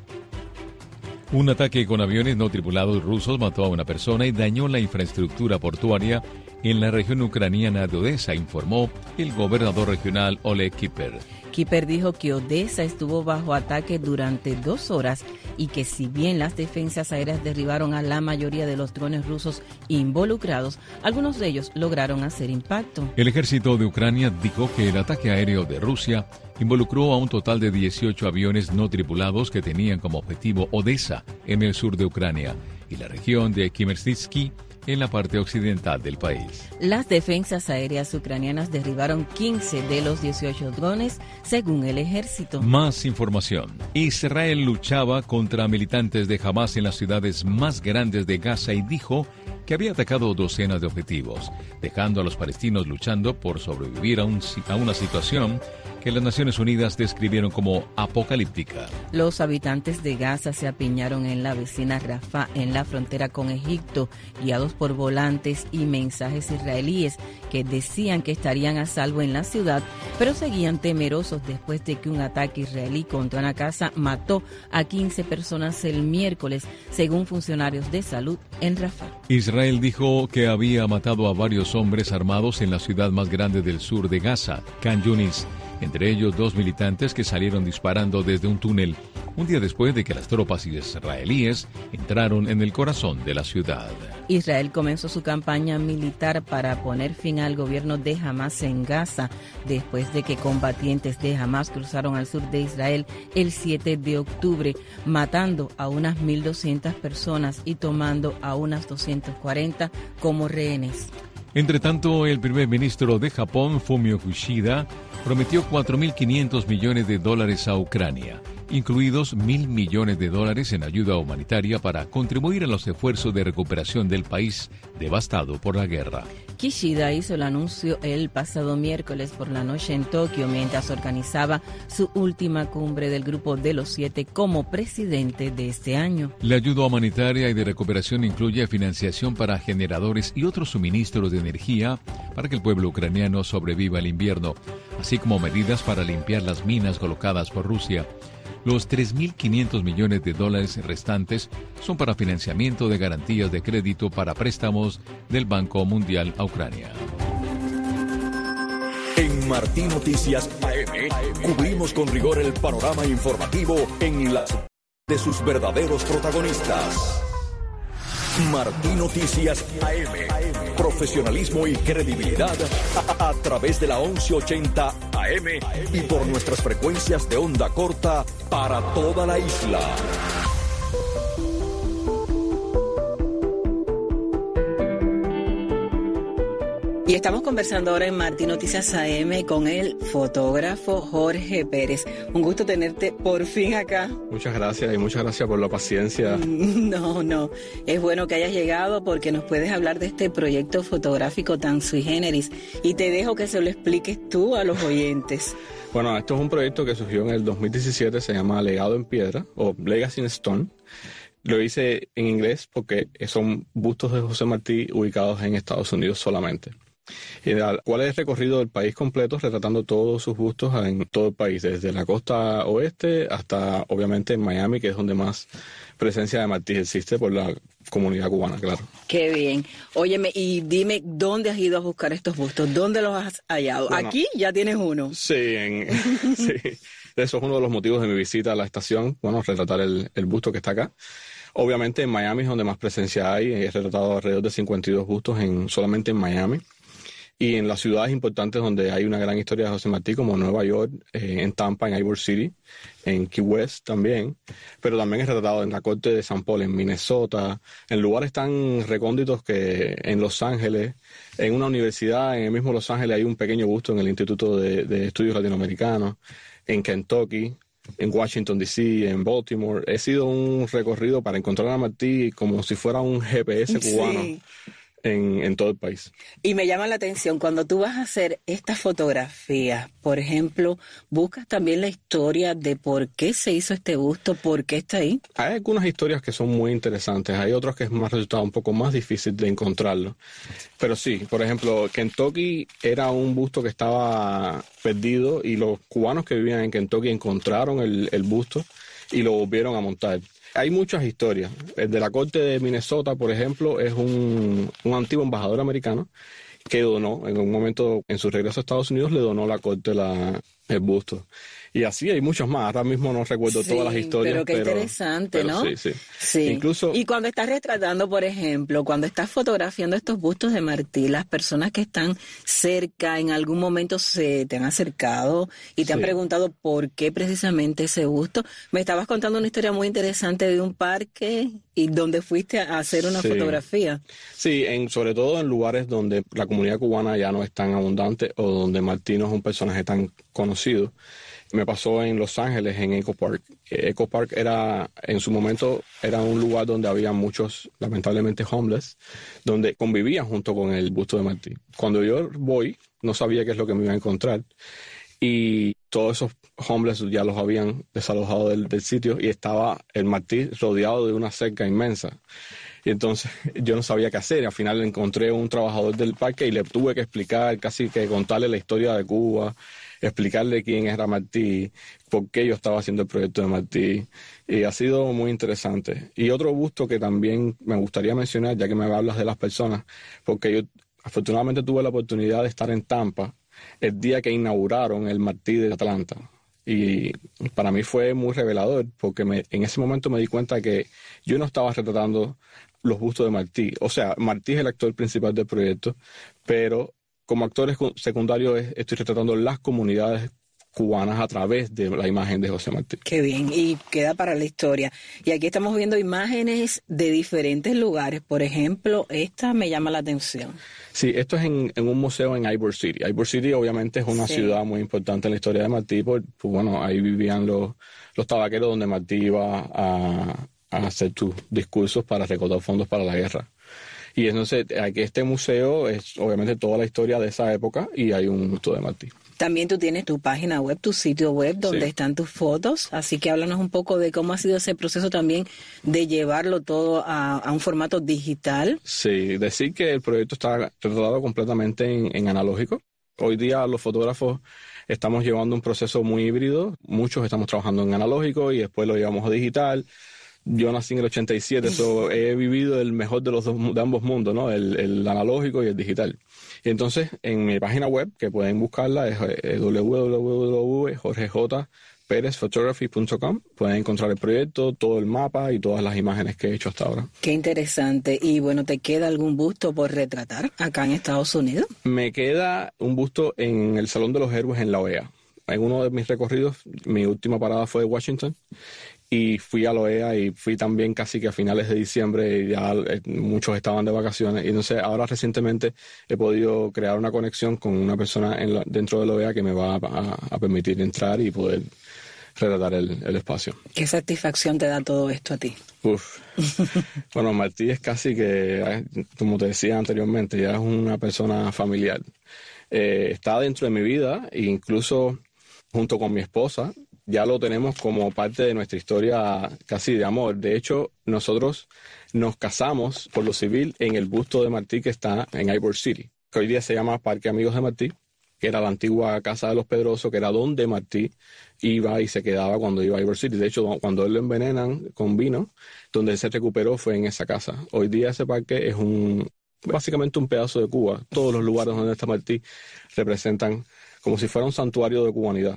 Un ataque con aviones no tripulados rusos mató a una persona y dañó la infraestructura portuaria en la región ucraniana de Odessa, informó el gobernador regional Oleg Kiper. Kiper dijo que Odessa estuvo bajo ataque durante dos horas y que si bien las defensas aéreas derribaron a la mayoría de los drones rusos involucrados, algunos de ellos lograron hacer impacto. El ejército de Ucrania dijo que el ataque aéreo de Rusia involucró a un total de dieciocho aviones no tripulados que tenían como objetivo Odessa, en el sur de Ucrania, y la región de Khmelnytskyi, en la parte occidental del país. Las defensas aéreas ucranianas derribaron quince de los dieciocho drones, según el ejército. Más información. Israel luchaba contra militantes de Hamas en las ciudades más grandes de Gaza y dijo que había atacado docenas de objetivos, dejando a los palestinos luchando por sobrevivir a, un, a una situación que las Naciones Unidas describieron como apocalíptica. Los habitantes de Gaza se apiñaron en la vecina Rafah, en la frontera con Egipto, guiados por volantes y mensajes israelíes que decían que estarían a salvo en la ciudad, pero seguían temerosos después de que un ataque israelí contra una casa mató a quince personas el miércoles, según funcionarios de salud en Rafah. Israel dijo que había matado a varios hombres armados en la ciudad más grande del sur de Gaza, Khan Yunis, entre ellos dos militantes que salieron disparando desde un túnel, un día después de que las tropas israelíes entraron en el corazón de la ciudad. Israel comenzó su campaña militar para poner fin al gobierno de Hamas en Gaza, después de que combatientes de Hamas cruzaron al sur de Israel el siete de octubre, matando a unas mil doscientas personas y tomando a unas doscientas cuarenta como rehenes. Entre tanto, el primer ministro de Japón, Fumio Kishida, prometió cuatro mil quinientos millones de dólares a Ucrania, incluidos mil millones de dólares en ayuda humanitaria para contribuir a los esfuerzos de recuperación del país devastado por la guerra. Kishida hizo el anuncio el pasado miércoles por la noche en Tokio mientras organizaba su última cumbre del Grupo de los Siete como presidente de este año. La ayuda humanitaria y de recuperación incluye financiación para generadores y otros suministros de energía para que el pueblo ucraniano sobreviva el invierno, así como medidas para limpiar las minas colocadas por Rusia. Los tres mil quinientos millones de dólares restantes son para financiamiento de garantías de crédito para préstamos del Banco Mundial a Ucrania. En Martín Noticias A M cubrimos con rigor el panorama informativo en las de sus verdaderos protagonistas. Martín Noticias A M. Profesionalismo y credibilidad a, a, a través de la once ochenta A M y por nuestras frecuencias de onda corta para toda la isla. Y estamos conversando ahora en Martín Noticias A M con el fotógrafo Jorge Pérez. Un gusto tenerte por fin acá. Muchas gracias y muchas gracias por la paciencia. No, no, es bueno que hayas llegado porque nos puedes hablar de este proyecto fotográfico tan sui generis y te dejo que se lo expliques tú a los oyentes. Bueno, esto es un proyecto que surgió en el dos mil diecisiete, se llama Legado en Piedra o Legacy in Stone. Lo hice en inglés porque son bustos de José Martí ubicados en Estados Unidos solamente. ¿Cuál es el recorrido del país completo, retratando todos sus bustos en todo el país, desde la costa oeste hasta obviamente en Miami, que es donde más presencia de Martí existe por la comunidad cubana, claro. Qué bien. Óyeme, y dime, ¿dónde has ido a buscar estos bustos? ¿Dónde los has hallado? Bueno, aquí ya tienes uno. Sí, en, sí, eso es uno de los motivos de mi visita a la estación, bueno, retratar el, el busto que está acá. Obviamente en Miami es donde más presencia hay, he retratado alrededor de cincuenta y dos bustos en, solamente en Miami. Y en las ciudades importantes donde hay una gran historia de José Martí, como Nueva York, eh, en Tampa, en Ybor City, en Key West también, pero también he retratado en la corte de San Paul, en Minnesota, en lugares tan recónditos que en Los Ángeles, en una universidad, en el mismo Los Ángeles hay un pequeño busto en el Instituto de, de Estudios Latinoamericanos, en Kentucky, en Washington, D C, en Baltimore. He sido un recorrido para encontrar a Martí como si fuera un G P S cubano. Sí. En, en todo el país. Y me llama la atención, cuando tú vas a hacer estas fotografías, por ejemplo, buscas también la historia de por qué se hizo este busto, por qué está ahí. Hay algunas historias que son muy interesantes, hay otras que es más resultado un poco más difícil de encontrarlo. Pero sí, por ejemplo, Kentucky era un busto que estaba perdido y los cubanos que vivían en Kentucky encontraron el, el busto y lo volvieron a montar. Hay muchas historias. El de la corte de Minnesota, por ejemplo, es un, un antiguo embajador americano que donó, en un momento, en su regreso a Estados Unidos, le donó la corte la, el busto. Y así hay muchos más. Ahora mismo no recuerdo sí, todas las historias. Pero qué pero, interesante, pero ¿no? Sí, sí. sí. Incluso, y cuando estás retratando, por ejemplo, cuando estás fotografiando estos bustos de Martí, las personas que están cerca en algún momento se te han acercado y te sí. han preguntado por qué precisamente ese busto. Me estabas contando una historia muy interesante de un parque y donde fuiste a hacer una sí. fotografía. Sí, en, sobre todo en lugares donde la comunidad cubana ya no es tan abundante o donde Martí no es un personaje tan conocido. Me pasó en Los Ángeles, en Echo Park. Echo Park era, en su momento, era un lugar donde había muchos, lamentablemente, homeless, donde convivían junto con el busto de Martí. Cuando yo voy, no sabía qué es lo que me iba a encontrar. Y todos esos homeless ya los habían desalojado del, del sitio y estaba el Martí rodeado de una cerca inmensa. Y entonces yo no sabía qué hacer. Al final encontré un trabajador del parque y le tuve que explicar, casi que contarle la historia de Cuba, explicarle quién era Martí, por qué yo estaba haciendo el proyecto de Martí. Y ha sido muy interesante. Y otro busto que también me gustaría mencionar, ya que me hablas de las personas, porque yo afortunadamente tuve la oportunidad de estar en Tampa el día que inauguraron el Martí de Atlanta. Y para mí fue muy revelador, porque me, en ese momento me di cuenta que yo no estaba retratando los bustos de Martí. O sea, Martí es el actor principal del proyecto, pero como actor secundario estoy retratando las comunidades cubanas a través de la imagen de José Martí. Qué bien, y queda para la historia. Y aquí estamos viendo imágenes de diferentes lugares. Por ejemplo, esta me llama la atención. Sí, esto es en, en un museo en Ybor City. Ybor City obviamente es una sí. ciudad muy importante en la historia de Martí, porque pues, bueno, ahí vivían los, los tabaqueros donde Martí iba a, a hacer sus discursos para recaudar fondos para la guerra. Y entonces aquí este museo es obviamente toda la historia de esa época y hay un busto de Martí. También tú tienes tu página web, tu sitio web, donde sí. están tus fotos. Así que háblanos un poco de cómo ha sido ese proceso también de llevarlo todo a, a un formato digital. Sí, decir que el proyecto está tratado completamente en, en analógico. Hoy día los fotógrafos estamos llevando un proceso muy híbrido. Muchos estamos trabajando en analógico y después lo llevamos a digital. Yo nací en el ochenta y siete, so he vivido el mejor de los dos, de ambos mundos, ¿no? El, el analógico y el digital. Y entonces, en mi página web, que pueden buscarla, es w w w punto jorge j perez photography punto com. Pueden encontrar el proyecto, todo el mapa y todas las imágenes que he hecho hasta ahora. Qué interesante. Y bueno, ¿te queda algún busto por retratar acá en Estados Unidos? Me queda un busto en el Salón de los Héroes en la O E A. En uno de mis recorridos, mi última parada fue Washington. Y fui a la O E A y fui también casi que a finales de diciembre y ya eh, muchos estaban de vacaciones. Y entonces ahora recientemente he podido crear una conexión con una persona en la, dentro de la O E A que me va a, a, a permitir entrar y poder relatar el, el espacio. ¿Qué satisfacción te da todo esto a ti? Uf. Bueno, Martí es casi que, como te decía anteriormente, ya es una persona familiar. Eh, está dentro de mi vida e incluso junto con mi esposa. Ya lo tenemos como parte de nuestra historia casi de amor. De hecho, nosotros nos casamos por lo civil en el busto de Martí que está en Ybor City, que hoy día se llama Parque Amigos de Martí, que era la antigua casa de los Pedroso, que era donde Martí iba y se quedaba cuando iba a Ybor City. De hecho, cuando él lo envenenan con vino, donde él se recuperó fue en esa casa. Hoy día ese parque es un básicamente un pedazo de Cuba. Todos los lugares donde está Martí representan como si fuera un santuario de cubanidad.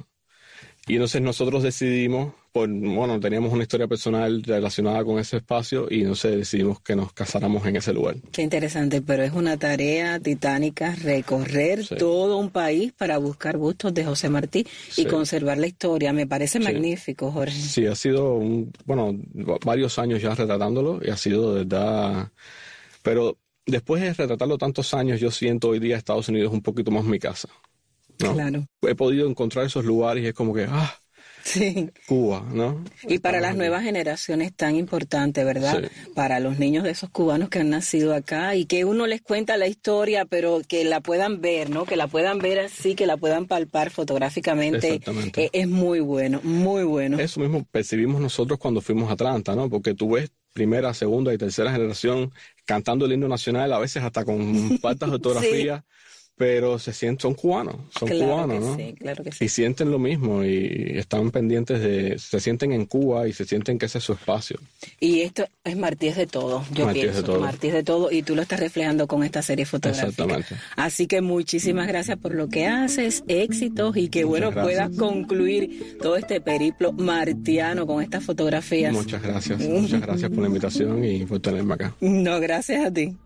Y entonces nosotros decidimos, por, bueno, teníamos una historia personal relacionada con ese espacio y entonces decidimos que nos casáramos en ese lugar. Qué interesante, pero es una tarea titánica recorrer sí. todo un país para buscar bustos de José Martí sí. y conservar la historia. Me parece sí. magnífico, Jorge. Sí, ha sido, un, bueno, varios años ya retratándolo y ha sido de verdad... Pero después de retratarlo tantos años, yo siento hoy día Estados Unidos un poquito más mi casa. ¿no? Claro. He podido encontrar esos lugares y es como que, ah, sí. Cuba, ¿no? Y para las nuevas generaciones tan importante, ¿verdad? Sí. Para los niños de esos cubanos que han nacido acá y que uno les cuenta la historia, pero que la puedan ver, ¿no? Que la puedan ver así, que la puedan palpar fotográficamente. Exactamente. Eh, es muy bueno, muy bueno. Eso mismo percibimos nosotros cuando fuimos a Atlanta, ¿no? Porque tú ves primera, segunda y tercera generación cantando el himno nacional, a veces hasta con faltas de ortografía. Sí. Pero se sienten, son cubanos, son claro cubanos, que ¿no? Sí, claro que sí. Y sienten lo mismo y están pendientes de, se sienten en Cuba y se sienten que ese es su espacio. Y esto es Martí es de todo, yo Martí pienso es de todo. que Martí es de todo y tú lo estás reflejando con esta serie fotográfica. Exactamente. Así que muchísimas gracias por lo que haces, éxitos y que Muchas bueno gracias. puedas concluir todo este periplo martiano con estas fotografías. Muchas gracias, muchas gracias por la invitación y por tenerme acá. No, gracias a ti.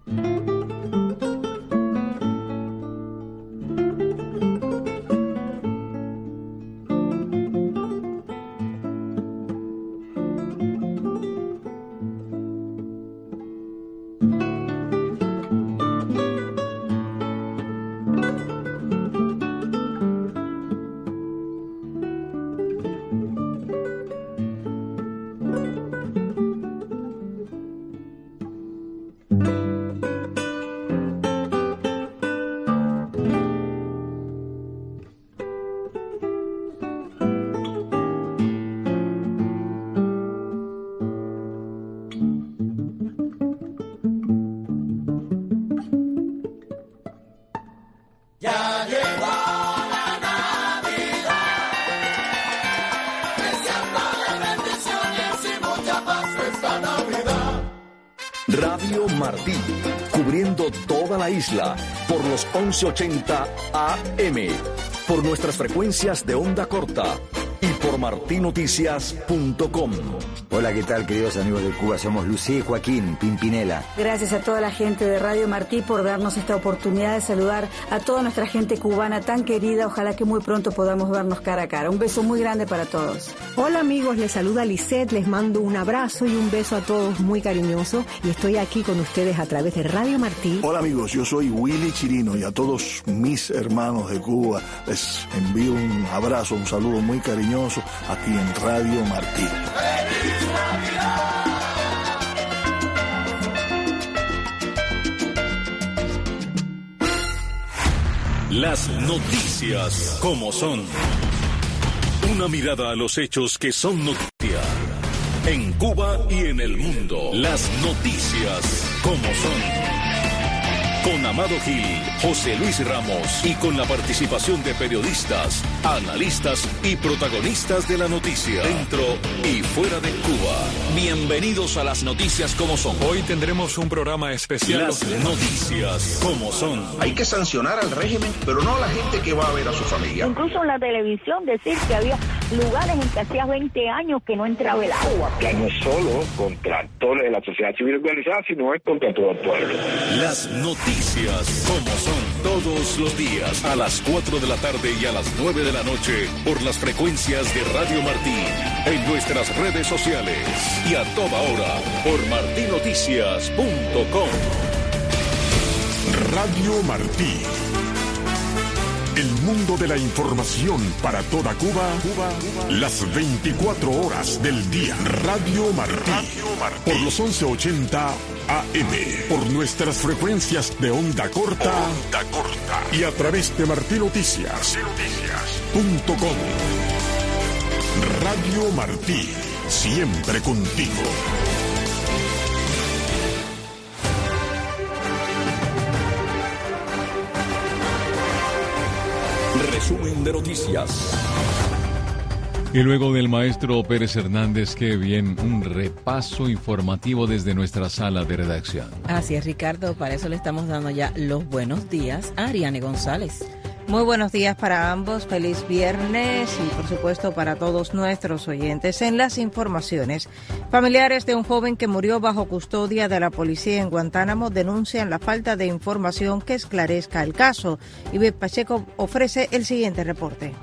Radio Martí, cubriendo toda la isla por los once ochenta A M, por nuestras frecuencias de onda corta y por martí noticias punto com. Hola, ¿qué tal, queridos amigos de Cuba? Somos Lucía y Joaquín Pimpinela. Gracias a toda la gente de Radio Martí por darnos esta oportunidad de saludar a toda nuestra gente cubana tan querida. Ojalá que muy pronto podamos vernos cara a cara. Un beso muy grande para todos. Hola amigos, les saluda Lisette, les mando un abrazo y un beso a todos muy cariñoso y estoy aquí con ustedes a través de Radio Martí. Hola amigos, yo soy Willy Chirino y a todos mis hermanos de Cuba les envío un abrazo, un saludo muy cariñoso aquí en Radio Martí. ¡Feliz Navidad! Las noticias como son. Una mirada a los hechos que son noticia. En Cuba y en el mundo. Las noticias como son. Con Amado Gil, José Luis Ramos y con la participación de periodistas, analistas y protagonistas de la noticia, dentro y fuera de Cuba. Bienvenidos a las noticias como son. Hoy tendremos un programa especial. Las noticias como son. Hay que sancionar al régimen, pero no a la gente que va a ver a su familia. Incluso en la televisión decir que había lugares en que hacía veinte años que no entraba el agua. Ya no es solo contra actores de la sociedad civil organizada, sino es contra todo el pueblo. Las noticias como son, todos los días a las cuatro de la tarde y a las nueve de la noche por las frecuencias de Radio Martí, en nuestras redes sociales y a toda hora por martí noticias punto com. Radio Martí. El mundo de la información para toda Cuba, Cuba, Cuba. Las veinticuatro horas del día. Radio Martí. Radio Martí. Por los once ochenta A M. Por nuestras frecuencias de onda corta. Onda corta. Y a través de martí noticias punto com. Radio Martí. Siempre contigo. Resumen de noticias. Y luego del maestro Pérez Hernández, qué bien, un repaso informativo desde nuestra sala de redacción. Así es, Ricardo, para eso le estamos dando ya los buenos días a Ariane González. Muy buenos días para ambos, feliz viernes y por supuesto para todos nuestros oyentes. En las informaciones, familiares de un joven que murió bajo custodia de la policía en Guantánamo denuncian la falta de información que esclarezca el caso. Ivette Pacheco ofrece el siguiente reporte.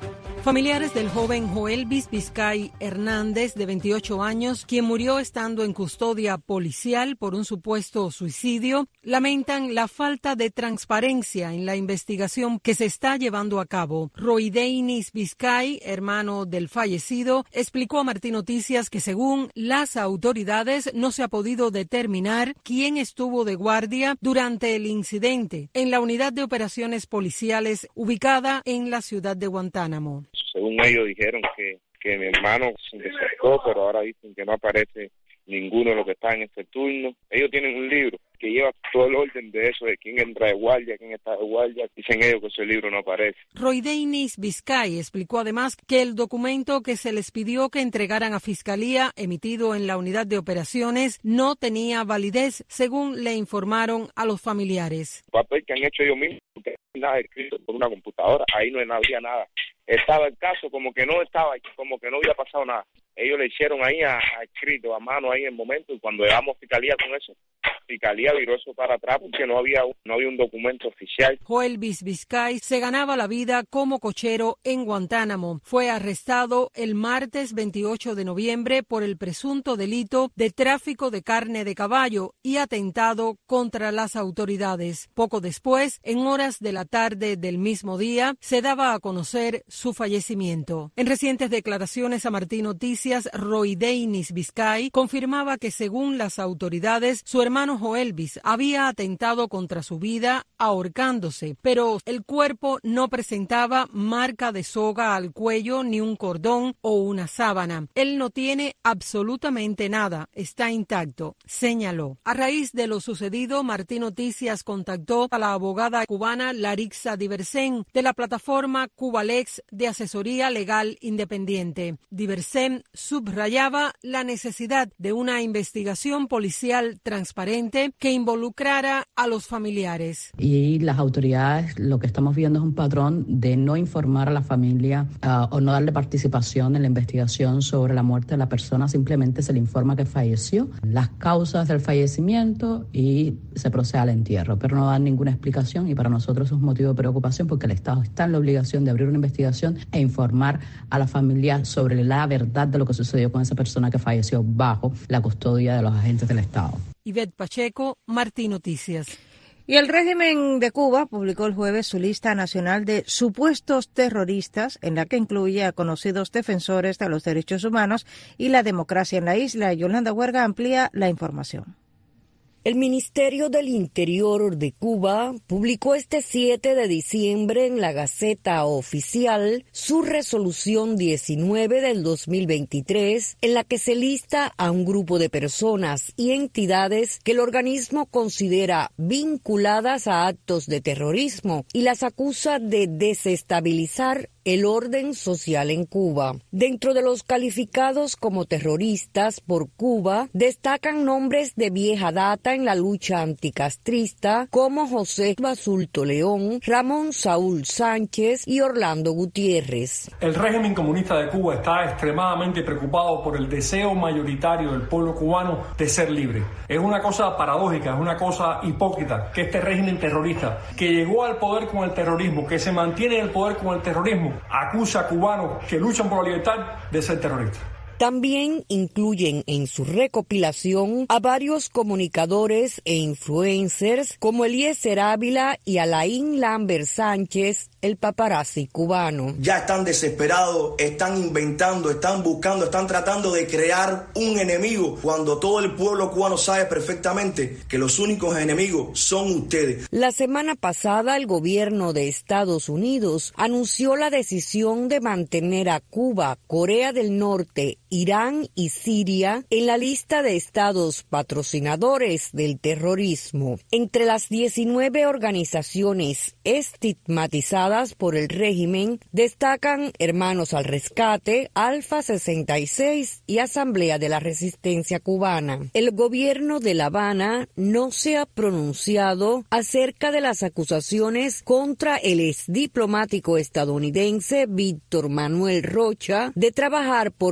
Familiares del joven Joelvis Vizcay Hernández, de veintiocho años, quien murió estando en custodia policial por un supuesto suicidio, lamentan la falta de transparencia en la investigación que se está llevando a cabo. Roideinis Vizcay, hermano del fallecido, explicó a Martín Noticias que según las autoridades no se ha podido determinar quién estuvo de guardia durante el incidente en la unidad de operaciones policiales ubicada en la ciudad de Guantánamo. Según ellos dijeron que, que mi hermano se desertó, pero ahora dicen que no aparece ninguno de los que está en este turno. Ellos tienen un libro que lleva todo el orden de eso, de quién entra de guardia, quién está de guardia. Dicen ellos que ese libro no aparece. Roideinis Vizcay explicó además que el documento que se les pidió que entregaran a Fiscalía, emitido en la unidad de operaciones, no tenía validez, según le informaron a los familiares. El papel que han hecho ellos mismos, porque no hay nada escrito por una computadora, ahí no había nada. Estaba el caso como que no estaba, como que no había pasado nada. Ellos le hicieron ahí a, a escrito, a mano ahí en el momento, y cuando llegamos a Fiscalía con eso, Fiscalía viró eso para atrás porque no había, no había un documento oficial. Joelvis Vizcay se ganaba la vida como cochero en Guantánamo. Fue arrestado el martes veintiocho de noviembre por el presunto delito de tráfico de carne de caballo y atentado contra las autoridades. Poco después, en horas de la tarde del mismo día, se daba a conocer su fallecimiento. En recientes declaraciones a Martín Noticias, Roideinis Vizcay confirmaba que según las autoridades, su hermano Joelvis había atentado contra su vida ahorcándose, pero el cuerpo no presentaba marca de soga al cuello ni un cordón o una sábana. Él no tiene absolutamente nada, está intacto, señaló. A raíz de lo sucedido, Martín Noticias contactó a la abogada cubana Larixa Diversen de la plataforma Cubalex de asesoría legal independiente. Diversen subrayaba la necesidad de una investigación policial transparente que involucrara a los familiares. Y las autoridades, lo que estamos viendo es un patrón de no informar a la familia uh, o no darle participación en la investigación sobre la muerte de la persona. Simplemente se le informa que falleció, las causas del fallecimiento y se procede al entierro, pero no dan ninguna explicación, y para nosotros es un motivo de preocupación porque el Estado está en la obligación de abrir una investigación e informar a la familia sobre la verdad de lo que sucedió con esa persona que falleció bajo la custodia de los agentes del Estado. Ivette Pacheco, Martín Noticias. Y el régimen de Cuba publicó el jueves su lista nacional de supuestos terroristas, en la que incluye a conocidos defensores de los derechos humanos y la democracia en la isla. Yolanda Huerga amplía la información. El Ministerio del Interior de Cuba publicó este siete de diciembre en la Gaceta Oficial su resolución diecinueve del dos mil veintitrés, en la que se lista a un grupo de personas y entidades que el organismo considera vinculadas a actos de terrorismo y las acusa de desestabilizar el orden social en Cuba. Dentro de los calificados como terroristas por Cuba, destacan nombres de vieja data en la lucha anticastrista como José Basulto León, Ramón Saúl Sánchez y Orlando Gutiérrez. El régimen comunista de Cuba está extremadamente preocupado por el deseo mayoritario del pueblo cubano de ser libre. Es una cosa paradójica, es una cosa hipócrita que este régimen terrorista, que llegó al poder con el terrorismo, que se mantiene en el poder con el terrorismo, acusa a cubanos que luchan por la libertad de ser terroristas. También incluyen en su recopilación a varios comunicadores e influencers como Eliezer Ávila y Alain Lambert Sánchez, el paparazzi cubano. Ya están desesperados, están inventando, están buscando, están tratando de crear un enemigo cuando todo el pueblo cubano sabe perfectamente que los únicos enemigos son ustedes. La semana pasada el gobierno de Estados Unidos anunció la decisión de mantener a Cuba, Corea del Norte, Irán y Siria en la lista de estados patrocinadores del terrorismo. Entre las diecinueve organizaciones estigmatizadas por el régimen destacan Hermanos al Rescate, Alfa sesenta y seis y Asamblea de la Resistencia Cubana. El gobierno de La Habana no se ha pronunciado acerca de las acusaciones contra el exdiplomático estadounidense Víctor Manuel Rocha de trabajar por más de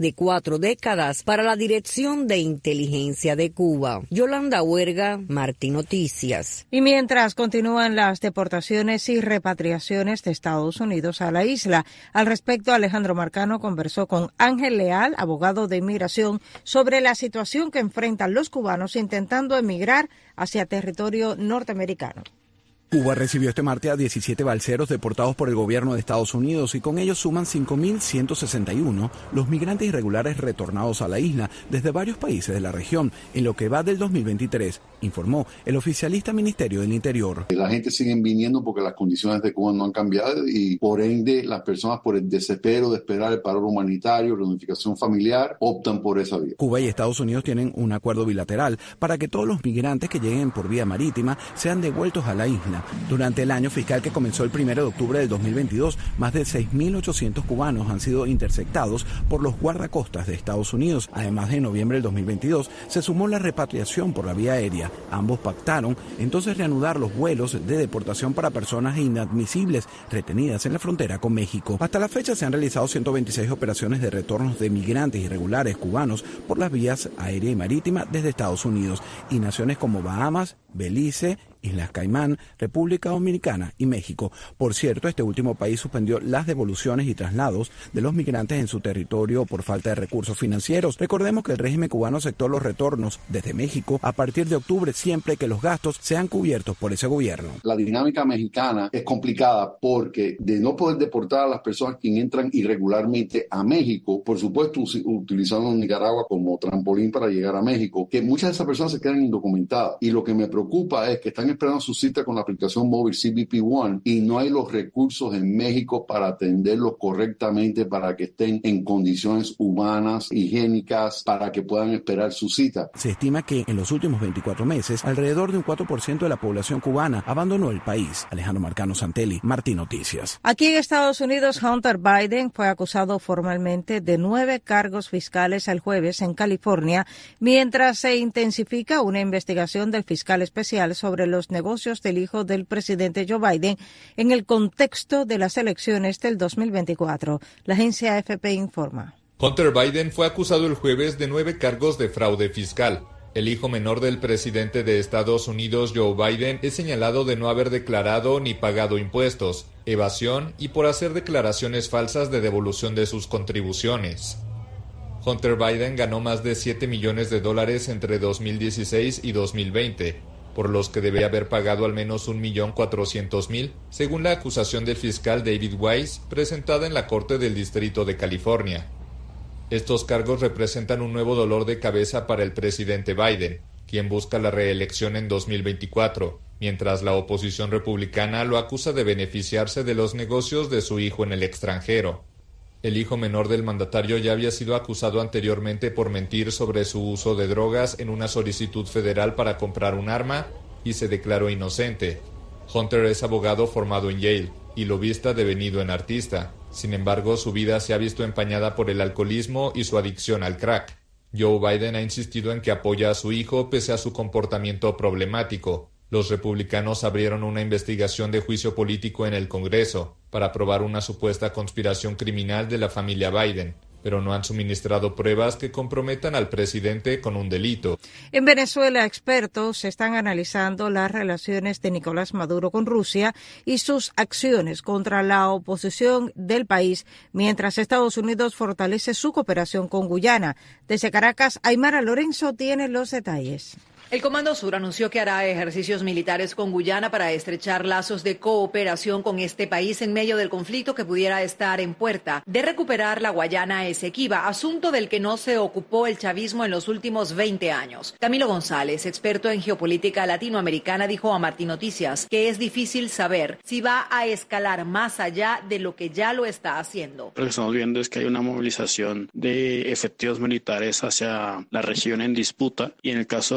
de cuatro décadas para la Dirección de Inteligencia de Cuba. Yolanda Huerga, Martí Noticias. Y mientras continúan las deportaciones y repatriaciones de Estados Unidos a la isla, al respecto Alejandro Marcano conversó con Ángel Leal, abogado de inmigración, sobre la situación que enfrentan los cubanos intentando emigrar hacia territorio norteamericano. Cuba recibió este martes a diecisiete balseros deportados por el gobierno de Estados Unidos y con ellos suman cinco mil ciento sesenta y uno los migrantes irregulares retornados a la isla desde varios países de la región en lo que va del dos mil veintitrés, informó el oficialista Ministerio del Interior. La gente sigue viniendo porque las condiciones de Cuba no han cambiado y por ende las personas por el desespero de esperar el paro humanitario, reunificación familiar, optan por esa vía. Cuba y Estados Unidos tienen un acuerdo bilateral para que todos los migrantes que lleguen por vía marítima sean devueltos a la isla. Durante el año fiscal que comenzó el primero de octubre del dos mil veintidós, más de seis mil ochocientos cubanos han sido interceptados por los guardacostas de Estados Unidos. Además, en noviembre del dos mil veintidós se sumó la repatriación por la vía aérea. Ambos pactaron entonces reanudar los vuelos de deportación para personas inadmisibles retenidas en la frontera con México. Hasta la fecha se han realizado ciento veintiséis operaciones de retornos de migrantes irregulares cubanos por las vías aérea y marítima desde Estados Unidos y naciones como Bahamas, Belice, Islas Caimán, República Dominicana y México. Por cierto, este último país suspendió las devoluciones y traslados de los migrantes en su territorio por falta de recursos financieros. Recordemos que el régimen cubano aceptó los retornos desde México a partir de octubre siempre que los gastos sean cubiertos por ese gobierno. La dinámica mexicana es complicada porque de no poder deportar a las personas que entran irregularmente a México, por supuesto utilizando Nicaragua como trampolín para llegar a México, que muchas de esas personas se quedan indocumentadas y lo que me preocupa es que están esperando su cita con la aplicación móvil C B P One y no hay los recursos en México para atenderlos correctamente para que estén en condiciones humanas, higiénicas, para que puedan esperar su cita. Se estima que en los últimos veinticuatro meses alrededor de un cuatro por ciento de la población cubana abandonó el país. Alejandro Marcano Santelli, Martí Noticias. Aquí en Estados Unidos, Hunter Biden fue acusado formalmente de nueve cargos fiscales el jueves en California, mientras se intensifica una investigación del fiscal especial sobre los negocios del hijo del presidente Joe Biden en el contexto de las elecciones del dos mil veinticuatro. La agencia A F P informa. Hunter Biden fue acusado el jueves de nueve cargos de fraude fiscal. El hijo menor del presidente de Estados Unidos, Joe Biden, es señalado de no haber declarado ni pagado impuestos, evasión y por hacer declaraciones falsas de devolución de sus contribuciones. Hunter Biden ganó más de siete millones de dólares entre dos mil dieciséis y dos mil veinte, por los que debe haber pagado al menos un millón cuatrocientos mil, según la acusación del fiscal David Weiss, presentada en la Corte del Distrito de California. Estos cargos representan un nuevo dolor de cabeza para el presidente Biden, quien busca la reelección en dos mil veinticuatro, mientras la oposición republicana lo acusa de beneficiarse de los negocios de su hijo en el extranjero. El hijo menor del mandatario ya había sido acusado anteriormente por mentir sobre su uso de drogas en una solicitud federal para comprar un arma y se declaró inocente. Hunter es abogado formado en Yale y lobista devenido en artista. Sin embargo, su vida se ha visto empañada por el alcoholismo y su adicción al crack. Joe Biden ha insistido en que apoya a su hijo pese a su comportamiento problemático. Los republicanos abrieron una investigación de juicio político en el Congreso para probar una supuesta conspiración criminal de la familia Biden, pero no han suministrado pruebas que comprometan al presidente con un delito. En Venezuela, expertos están analizando las relaciones de Nicolás Maduro con Rusia y sus acciones contra la oposición del país, mientras Estados Unidos fortalece su cooperación con Guyana. Desde Caracas, Aymara Lorenzo tiene los detalles. El Comando Sur anunció que hará ejercicios militares con Guyana para estrechar lazos de cooperación con este país en medio del conflicto que pudiera estar en puerta de recuperar la Guayana Esequiba, asunto del que no se ocupó el chavismo en los últimos veinte años. Camilo González, experto en geopolítica latinoamericana, dijo a Martí Noticias que es difícil saber si va a escalar más allá de lo que ya lo está haciendo. Lo que estamos viendo es que hay una movilización de efectivos militares hacia la región en disputa y en el caso también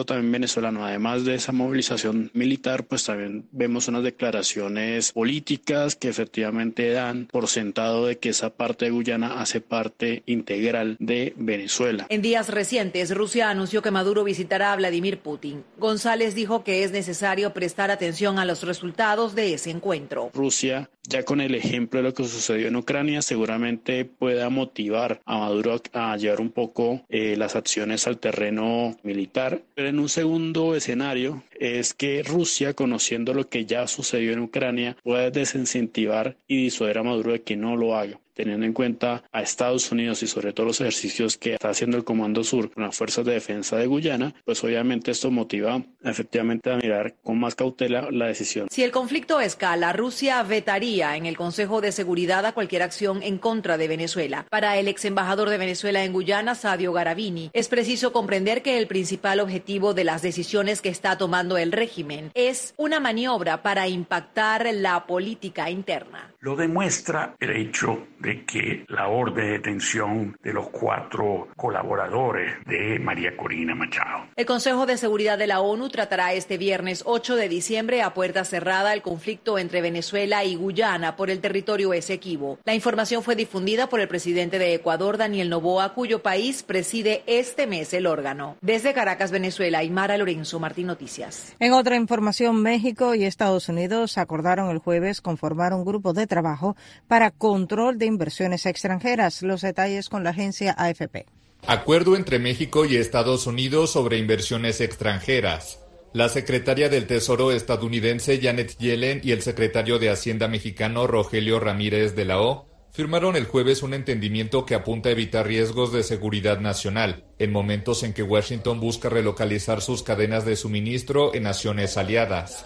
venezolano. Además de esa movilización militar, pues también vemos unas declaraciones políticas que efectivamente dan por sentado de que esa parte de Guyana hace parte integral de Venezuela. En días recientes, Rusia anunció que Maduro visitará a Vladimir Putin. González dijo que es necesario prestar atención a los resultados de ese encuentro. Rusia, ya con el ejemplo de lo que sucedió en Ucrania, seguramente pueda motivar a Maduro a llevar un poco eh, las acciones al terreno militar. Pero en un segundo escenario es que Rusia, conociendo lo que ya sucedió en Ucrania, puede desincentivar y disuadir a Maduro de que no lo haga, teniendo en cuenta a Estados Unidos y sobre todo los ejercicios que está haciendo el Comando Sur con las fuerzas de defensa de Guyana, pues obviamente esto motiva efectivamente a mirar con más cautela la decisión. Si el conflicto escala, Rusia vetaría en el Consejo de Seguridad a cualquier acción en contra de Venezuela. Para el ex embajador de Venezuela en Guyana, Sadio Garavini, es preciso comprender que el principal objetivo de las decisiones que está tomando el régimen es una maniobra para impactar la política interna. Lo demuestra el hecho de que la orden de detención de los cuatro colaboradores de María Corina Machado. El Consejo de Seguridad de la ONU tratará este viernes ocho de diciembre a puerta cerrada el conflicto entre Venezuela y Guyana por el territorio Esequibo. La información fue difundida por el presidente de Ecuador, Daniel Noboa, cuyo país preside este mes el órgano. Desde Caracas, Venezuela, Aymara Lorenzo, Martín Noticias. En otra información, México y Estados Unidos acordaron el jueves conformar un grupo de trabajo para control de inversiones extranjeras. Los detalles con la agencia A F P. Acuerdo entre México y Estados Unidos sobre inversiones extranjeras. La secretaria del Tesoro estadounidense Janet Yellen y el secretario de Hacienda mexicano Rogelio Ramírez de la O firmaron el jueves un entendimiento que apunta a evitar riesgos de seguridad nacional, en momentos en que Washington busca relocalizar sus cadenas de suministro en naciones aliadas.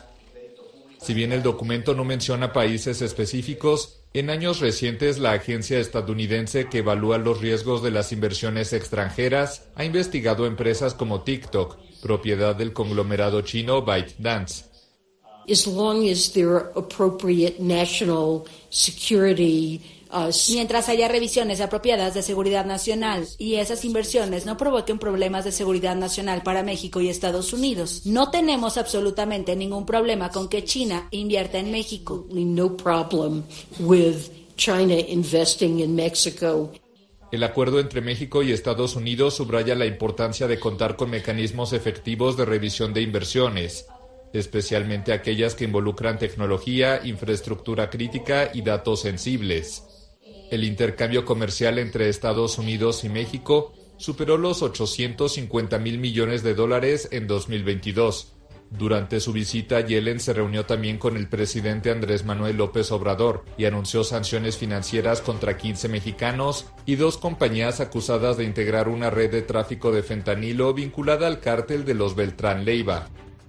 Si bien el documento no menciona países específicos, en años recientes la agencia estadounidense que evalúa los riesgos de las inversiones extranjeras ha investigado empresas como TikTok, propiedad del conglomerado chino ByteDance. As long as there are appropriate national security Mientras haya revisiones apropiadas de seguridad nacional y esas inversiones no provoquen problemas de seguridad nacional para México y Estados Unidos, no tenemos absolutamente ningún problema con que China invierta en México. No problem with China investing in Mexico. El acuerdo entre México y Estados Unidos subraya la importancia de contar con mecanismos efectivos de revisión de inversiones, especialmente aquellas que involucran tecnología, infraestructura crítica y datos sensibles. El intercambio comercial entre Estados Unidos y México superó los ochocientos cincuenta mil millones de dólares en dos mil veintidós. Durante su visita, Yellen se reunió también con el presidente Andrés Manuel López Obrador y anunció sanciones financieras contra quince mexicanos y dos compañías acusadas de integrar una red de tráfico de fentanilo vinculada al cártel de los Beltrán Leiva.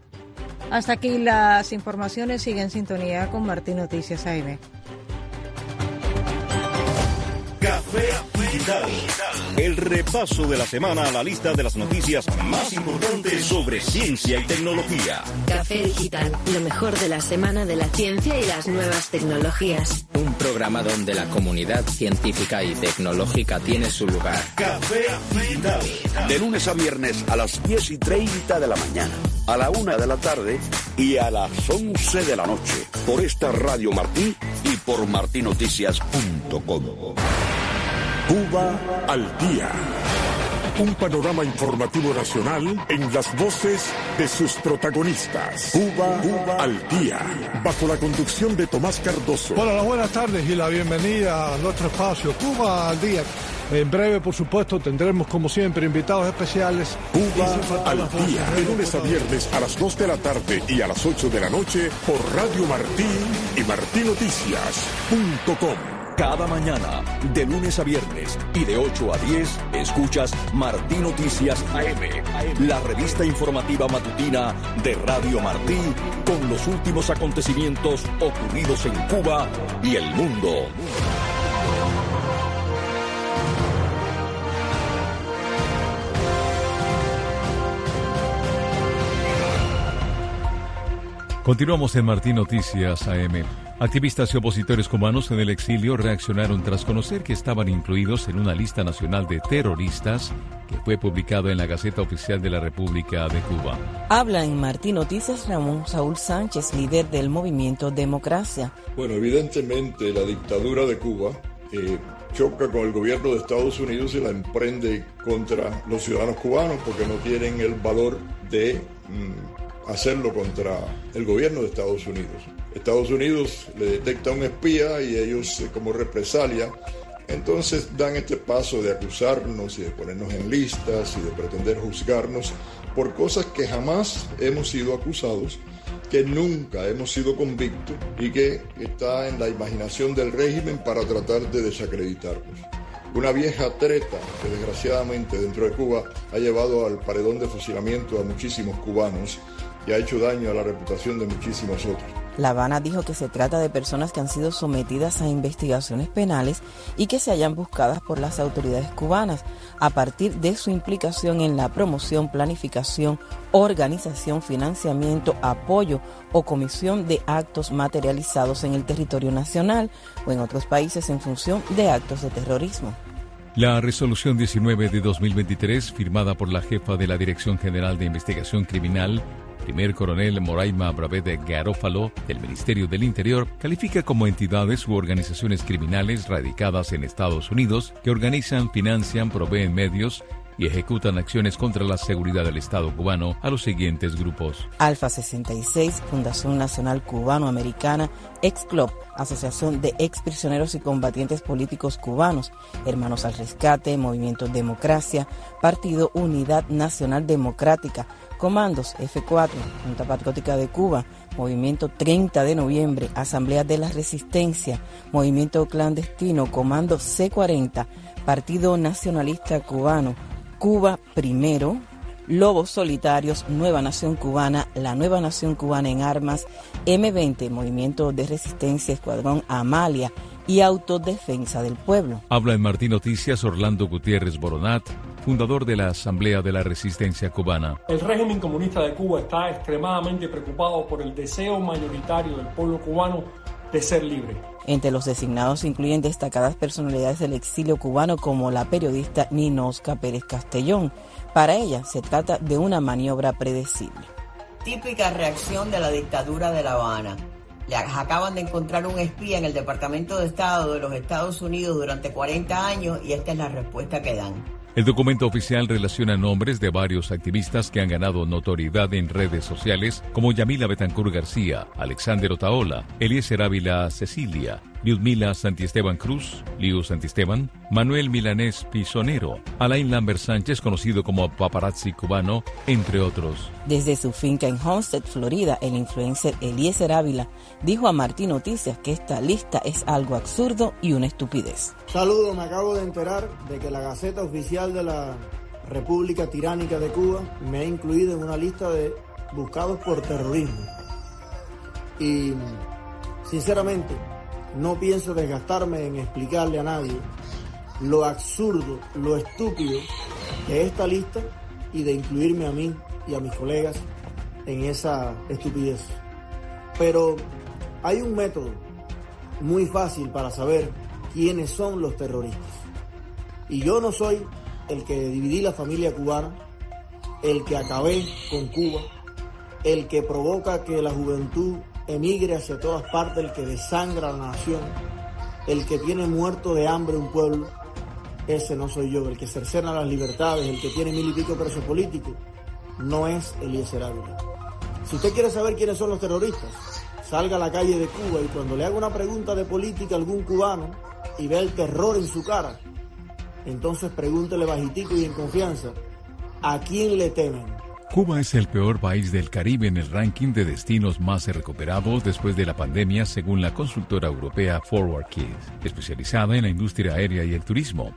Hasta aquí las informaciones. Sigue en sintonía con Martín Noticias A M. Café Digital. El repaso de la semana a la lista de las noticias más importantes sobre ciencia y tecnología. Café Digital, lo mejor de la semana de la ciencia y las nuevas tecnologías. Un programa donde la comunidad científica y tecnológica tiene su lugar. Café Digital. De lunes a viernes a las diez y treinta de la mañana, a la una de la tarde y a las once de la noche. Por esta Radio Martí y por martí noticias punto com. Cuba al día. Un panorama informativo nacional en las voces de sus protagonistas. Cuba, Cuba al día. Bajo la conducción de Tomás Cardoso. Hola, las buenas tardes y la bienvenida a nuestro espacio Cuba al día. En breve, por supuesto, tendremos como siempre invitados especiales. Cuba al día. De lunes a viernes a las dos de la tarde y a las ocho de la noche por Radio Martí y martí noticias punto com. Cada mañana, de lunes a viernes y de ocho a diez, escuchas Martí Noticias A M, la revista informativa matutina de Radio Martí con los últimos acontecimientos ocurridos en Cuba y el mundo. Continuamos en Martí Noticias A M. Activistas y opositores cubanos en el exilio reaccionaron tras conocer que estaban incluidos en una lista nacional de terroristas que fue publicado en la Gaceta Oficial de la República de Cuba. Habla en Martín Noticias Ramón Saúl Sánchez, líder del movimiento Democracia. Bueno, evidentemente la dictadura de Cuba eh, choca con el gobierno de Estados Unidos y la emprende contra los ciudadanos cubanos porque no tienen el valor de mm, hacerlo contra el gobierno de Estados Unidos. Estados Unidos le detecta un espía y ellos, eh, como represalia, entonces dan este paso de acusarnos y de ponernos en listas y de pretender juzgarnos por cosas que jamás hemos sido acusados, que nunca hemos sido convictos y que está en la imaginación del régimen para tratar de desacreditarnos. Una vieja treta que desgraciadamente dentro de Cuba ha llevado al paredón de fusilamiento a muchísimos cubanos y ha hecho daño a la reputación de muchísimos otros. La Habana dijo que se trata de personas que han sido sometidas a investigaciones penales y que se hallan buscadas por las autoridades cubanas a partir de su implicación en la promoción, planificación, organización, financiamiento, apoyo o comisión de actos materializados en el territorio nacional o en otros países en función de actos de terrorismo. La resolución diecinueve de dos mil veintitrés, firmada por la jefa de la Dirección General de Investigación Criminal, primer coronel Moraima Bravede Garófalo, del Ministerio del Interior, califica como entidades u organizaciones criminales radicadas en Estados Unidos que organizan, financian, proveen medios y ejecutan acciones contra la seguridad del Estado cubano a los siguientes grupos: Alfa sesenta y seis, Fundación Nacional Cubano-Americana, Ex-Club, Asociación de Exprisioneros y Combatientes Políticos Cubanos, Hermanos al Rescate, Movimiento Democracia, Partido Unidad Nacional Democrática, Comandos F cuatro, Junta Patriótica de Cuba, Movimiento treinta de noviembre, Asamblea de la Resistencia, Movimiento Clandestino, Comando C cuarenta, Partido Nacionalista Cubano, Cuba Primero, Lobos Solitarios, Nueva Nación Cubana, la Nueva Nación Cubana en Armas, eme veinte, Movimiento de Resistencia, Escuadrón Amalia y Autodefensa del Pueblo. Habla en Martín Noticias Orlando Gutiérrez Boronat, fundador de la Asamblea de la Resistencia Cubana. El régimen comunista de Cuba está extremadamente preocupado por el deseo mayoritario del pueblo cubano de ser libre. Entre los designados incluyen destacadas personalidades del exilio cubano como la periodista Ninosca Pérez Castellón. Para ella se trata de una maniobra predecible. Típica reacción de la dictadura de La Habana. Le acaban de encontrar un espía en el Departamento de Estado de los Estados Unidos durante cuarenta años y esta es la respuesta que dan. El documento oficial relaciona nombres de varios activistas que han ganado notoriedad en redes sociales, como Yamila Betancourt García, Alexander Otaola, Eliezer Ávila Cecilia, Liudmila Santiesteban Cruz, Liu Santiesteban, Manuel Milanés Pisonero, Alain Lambert Sánchez, conocido como Paparazzi Cubano, entre otros. Desde su finca en Homestead, Florida, el influencer Eliezer Ávila dijo a Martín Noticias que esta lista es algo absurdo y una estupidez. Saludos, me acabo de enterar de que la Gaceta Oficial de la República Tiránica de Cuba me ha incluido en una lista de buscados por terrorismo. Y, sinceramente, no pienso desgastarme en explicarle a nadie lo absurdo, lo estúpido de esta lista y de incluirme a mí y a mis colegas en esa estupidez. Pero hay un método muy fácil para saber quiénes son los terroristas. Y yo no soy el que dividí la familia cubana, el que acabé con Cuba, el que provoca que la juventud emigre hacia todas partes, el que desangra a la nación, el que tiene muerto de hambre un pueblo. Ese no soy yo. El que cercena las libertades, el que tiene mil y pico presos políticos, no es Eliezer Ávila. Si usted quiere saber quiénes son los terroristas, salga a la calle de Cuba y cuando le haga una pregunta de política a algún cubano y vea el terror en su cara, entonces pregúntele bajitico y en confianza, ¿a quién le temen? Cuba es el peor país del Caribe en el ranking de destinos más recuperados después de la pandemia, según la consultora europea Forward Kids, especializada en la industria aérea y el turismo.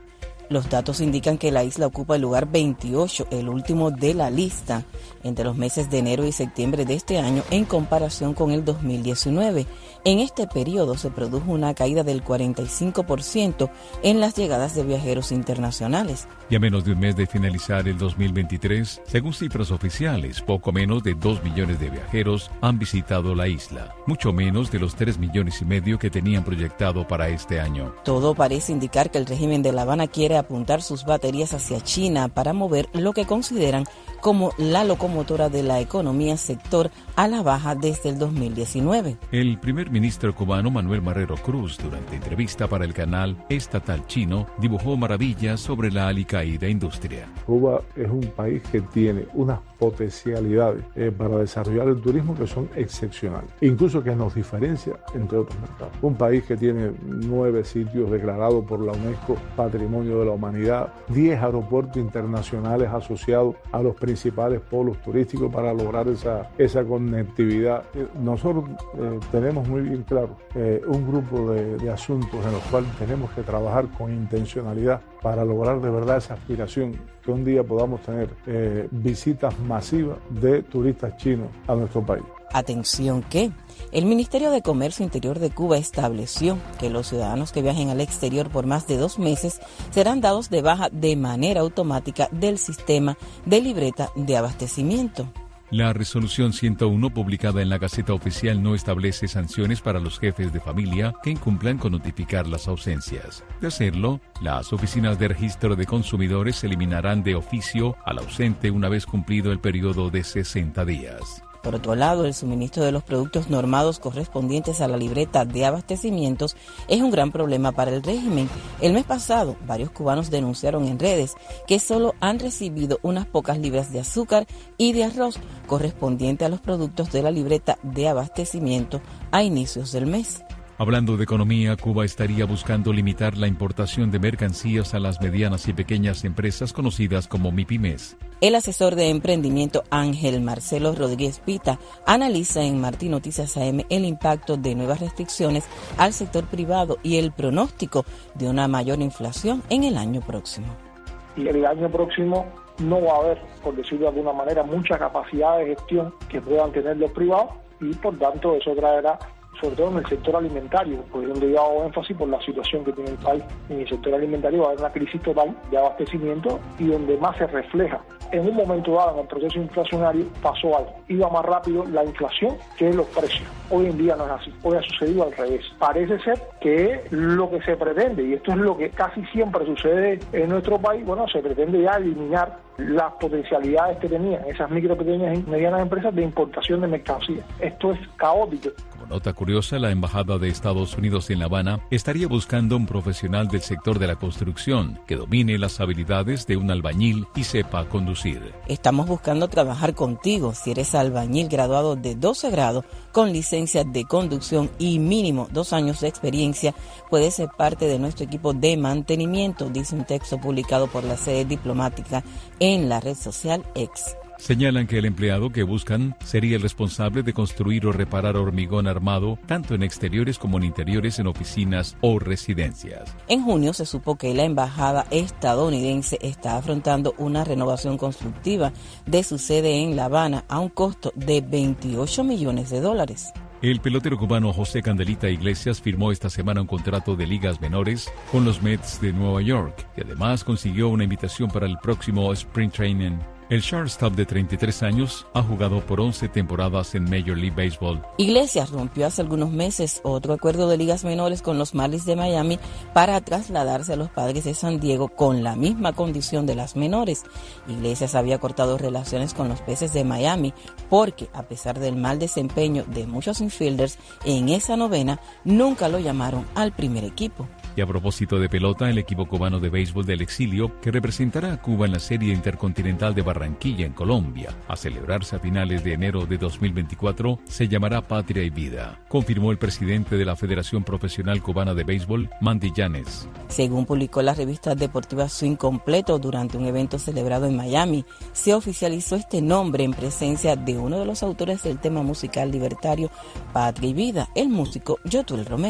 Los datos indican que la isla ocupa el lugar veintiocho, el último de la lista, entre los meses de enero y septiembre de este año en comparación con el dos mil diecinueve. En este periodo se produjo una caída del cuarenta y cinco por ciento en las llegadas de viajeros internacionales. Y a menos de un mes de finalizar el dos mil veintitrés, según cifras oficiales, poco menos de dos millones de viajeros han visitado la isla, mucho menos de los tres millones y medio que tenían proyectado para este año. Todo parece indicar que el régimen de La Habana quiere apuntar sus baterías hacia China para mover lo que consideran como la locomotora de la economía sector a la baja desde el dos mil diecinueve. El primer ministro cubano Manuel Marrero Cruz, durante entrevista para el canal estatal chino, dibujó maravillas sobre la alicaída industria. Cuba es un país que tiene unas potencialidades eh, para desarrollar el turismo que son excepcionales, incluso que nos diferencia entre otros mercados. Un país que tiene nueve sitios declarados por la UNESCO Patrimonio de la Humanidad, diez aeropuertos internacionales asociados a los principales polos turísticos para lograr esa, esa conectividad. Nosotros eh, tenemos muy bien claro eh, un grupo de, de asuntos en los cuales tenemos que trabajar con intencionalidad para lograr de verdad esa aspiración que un día podamos tener eh, visitas masivas de turistas chinos a nuestro país. Atención que el Ministerio de Comercio Interior de Cuba estableció que los ciudadanos que viajen al exterior por más de dos meses serán dados de baja de manera automática del sistema de libreta de abastecimiento. La resolución ciento uno publicada en la Gaceta Oficial no establece sanciones para los jefes de familia que incumplan con notificar las ausencias. De hacerlo, las oficinas de registro de consumidores eliminarán de oficio al ausente una vez cumplido el periodo de sesenta días. Por otro lado, el suministro de los productos normados correspondientes a la libreta de abastecimientos es un gran problema para el régimen. El mes pasado, varios cubanos denunciaron en redes que solo han recibido unas pocas libras de azúcar y de arroz correspondiente a los productos de la libreta de abastecimiento a inicios del mes. Hablando de economía, Cuba estaría buscando limitar la importación de mercancías a las medianas y pequeñas empresas conocidas como MIPYMES. El asesor de emprendimiento Ángel Marcelo Rodríguez Pita analiza en Martín Noticias A M el impacto de nuevas restricciones al sector privado y el pronóstico de una mayor inflación en el año próximo. Y el año próximo no va a haber, por decirlo de alguna manera, mucha capacidad de gestión que puedan tener los privados y por tanto eso traerá, sobre todo en el sector alimentario, porque es donde yo hago énfasis por la situación que tiene el país. En el sector alimentario va a haber una crisis total de abastecimiento y donde más se refleja. En un momento dado, en el proceso inflacionario, pasó algo. Iba más rápido la inflación que los precios. Hoy en día no es así. Hoy ha sucedido al revés. Parece ser que lo que se pretende, y esto es lo que casi siempre sucede en nuestro país, bueno, se pretende ya eliminar las potencialidades que tenían esas micro, pequeñas y medianas empresas de importación de mercancías. Esto es caótico. Como nota curiosa, la Embajada de Estados Unidos en La Habana estaría buscando un profesional del sector de la construcción que domine las habilidades de un albañil y sepa conducir. Estamos buscando trabajar contigo si eres albañil graduado de doce grados con licencia de conducción y mínimo dos años de experiencia. Puedes ser parte de nuestro equipo de mantenimiento, dice un texto publicado por la sede diplomática en la red social X. Señalan que el empleado que buscan sería el responsable de construir o reparar hormigón armado, tanto en exteriores como en interiores en oficinas o residencias. En junio se supo que la embajada estadounidense está afrontando una renovación constructiva de su sede en La Habana a un costo de veintiocho millones de dólares. El pelotero cubano José Candelita Iglesias firmó esta semana un contrato de ligas menores con los Mets de Nueva York y además consiguió una invitación para el próximo Spring Training. El shortstop de treinta y tres años ha jugado por once temporadas en Major League Baseball. Iglesias rompió hace algunos meses otro acuerdo de ligas menores con los Marlins de Miami para trasladarse a los Padres de San Diego con la misma condición de las menores. Iglesias había cortado relaciones con los Peces de Miami porque, a pesar del mal desempeño de muchos infielders en esa novena, nunca lo llamaron al primer equipo. Y a propósito de pelota, el equipo cubano de béisbol del exilio, que representará a Cuba en la Serie Intercontinental de Barranquilla en Colombia, a celebrarse a finales de enero de dos mil veinticuatro, se llamará Patria y Vida, confirmó el presidente de la Federación Profesional Cubana de Béisbol, Mandy Llanes. Según publicó la revista deportiva Swing Completo durante un evento celebrado en Miami, se oficializó este nombre en presencia de uno de los autores del tema musical libertario Patria y Vida, el músico Yotuel Romero. La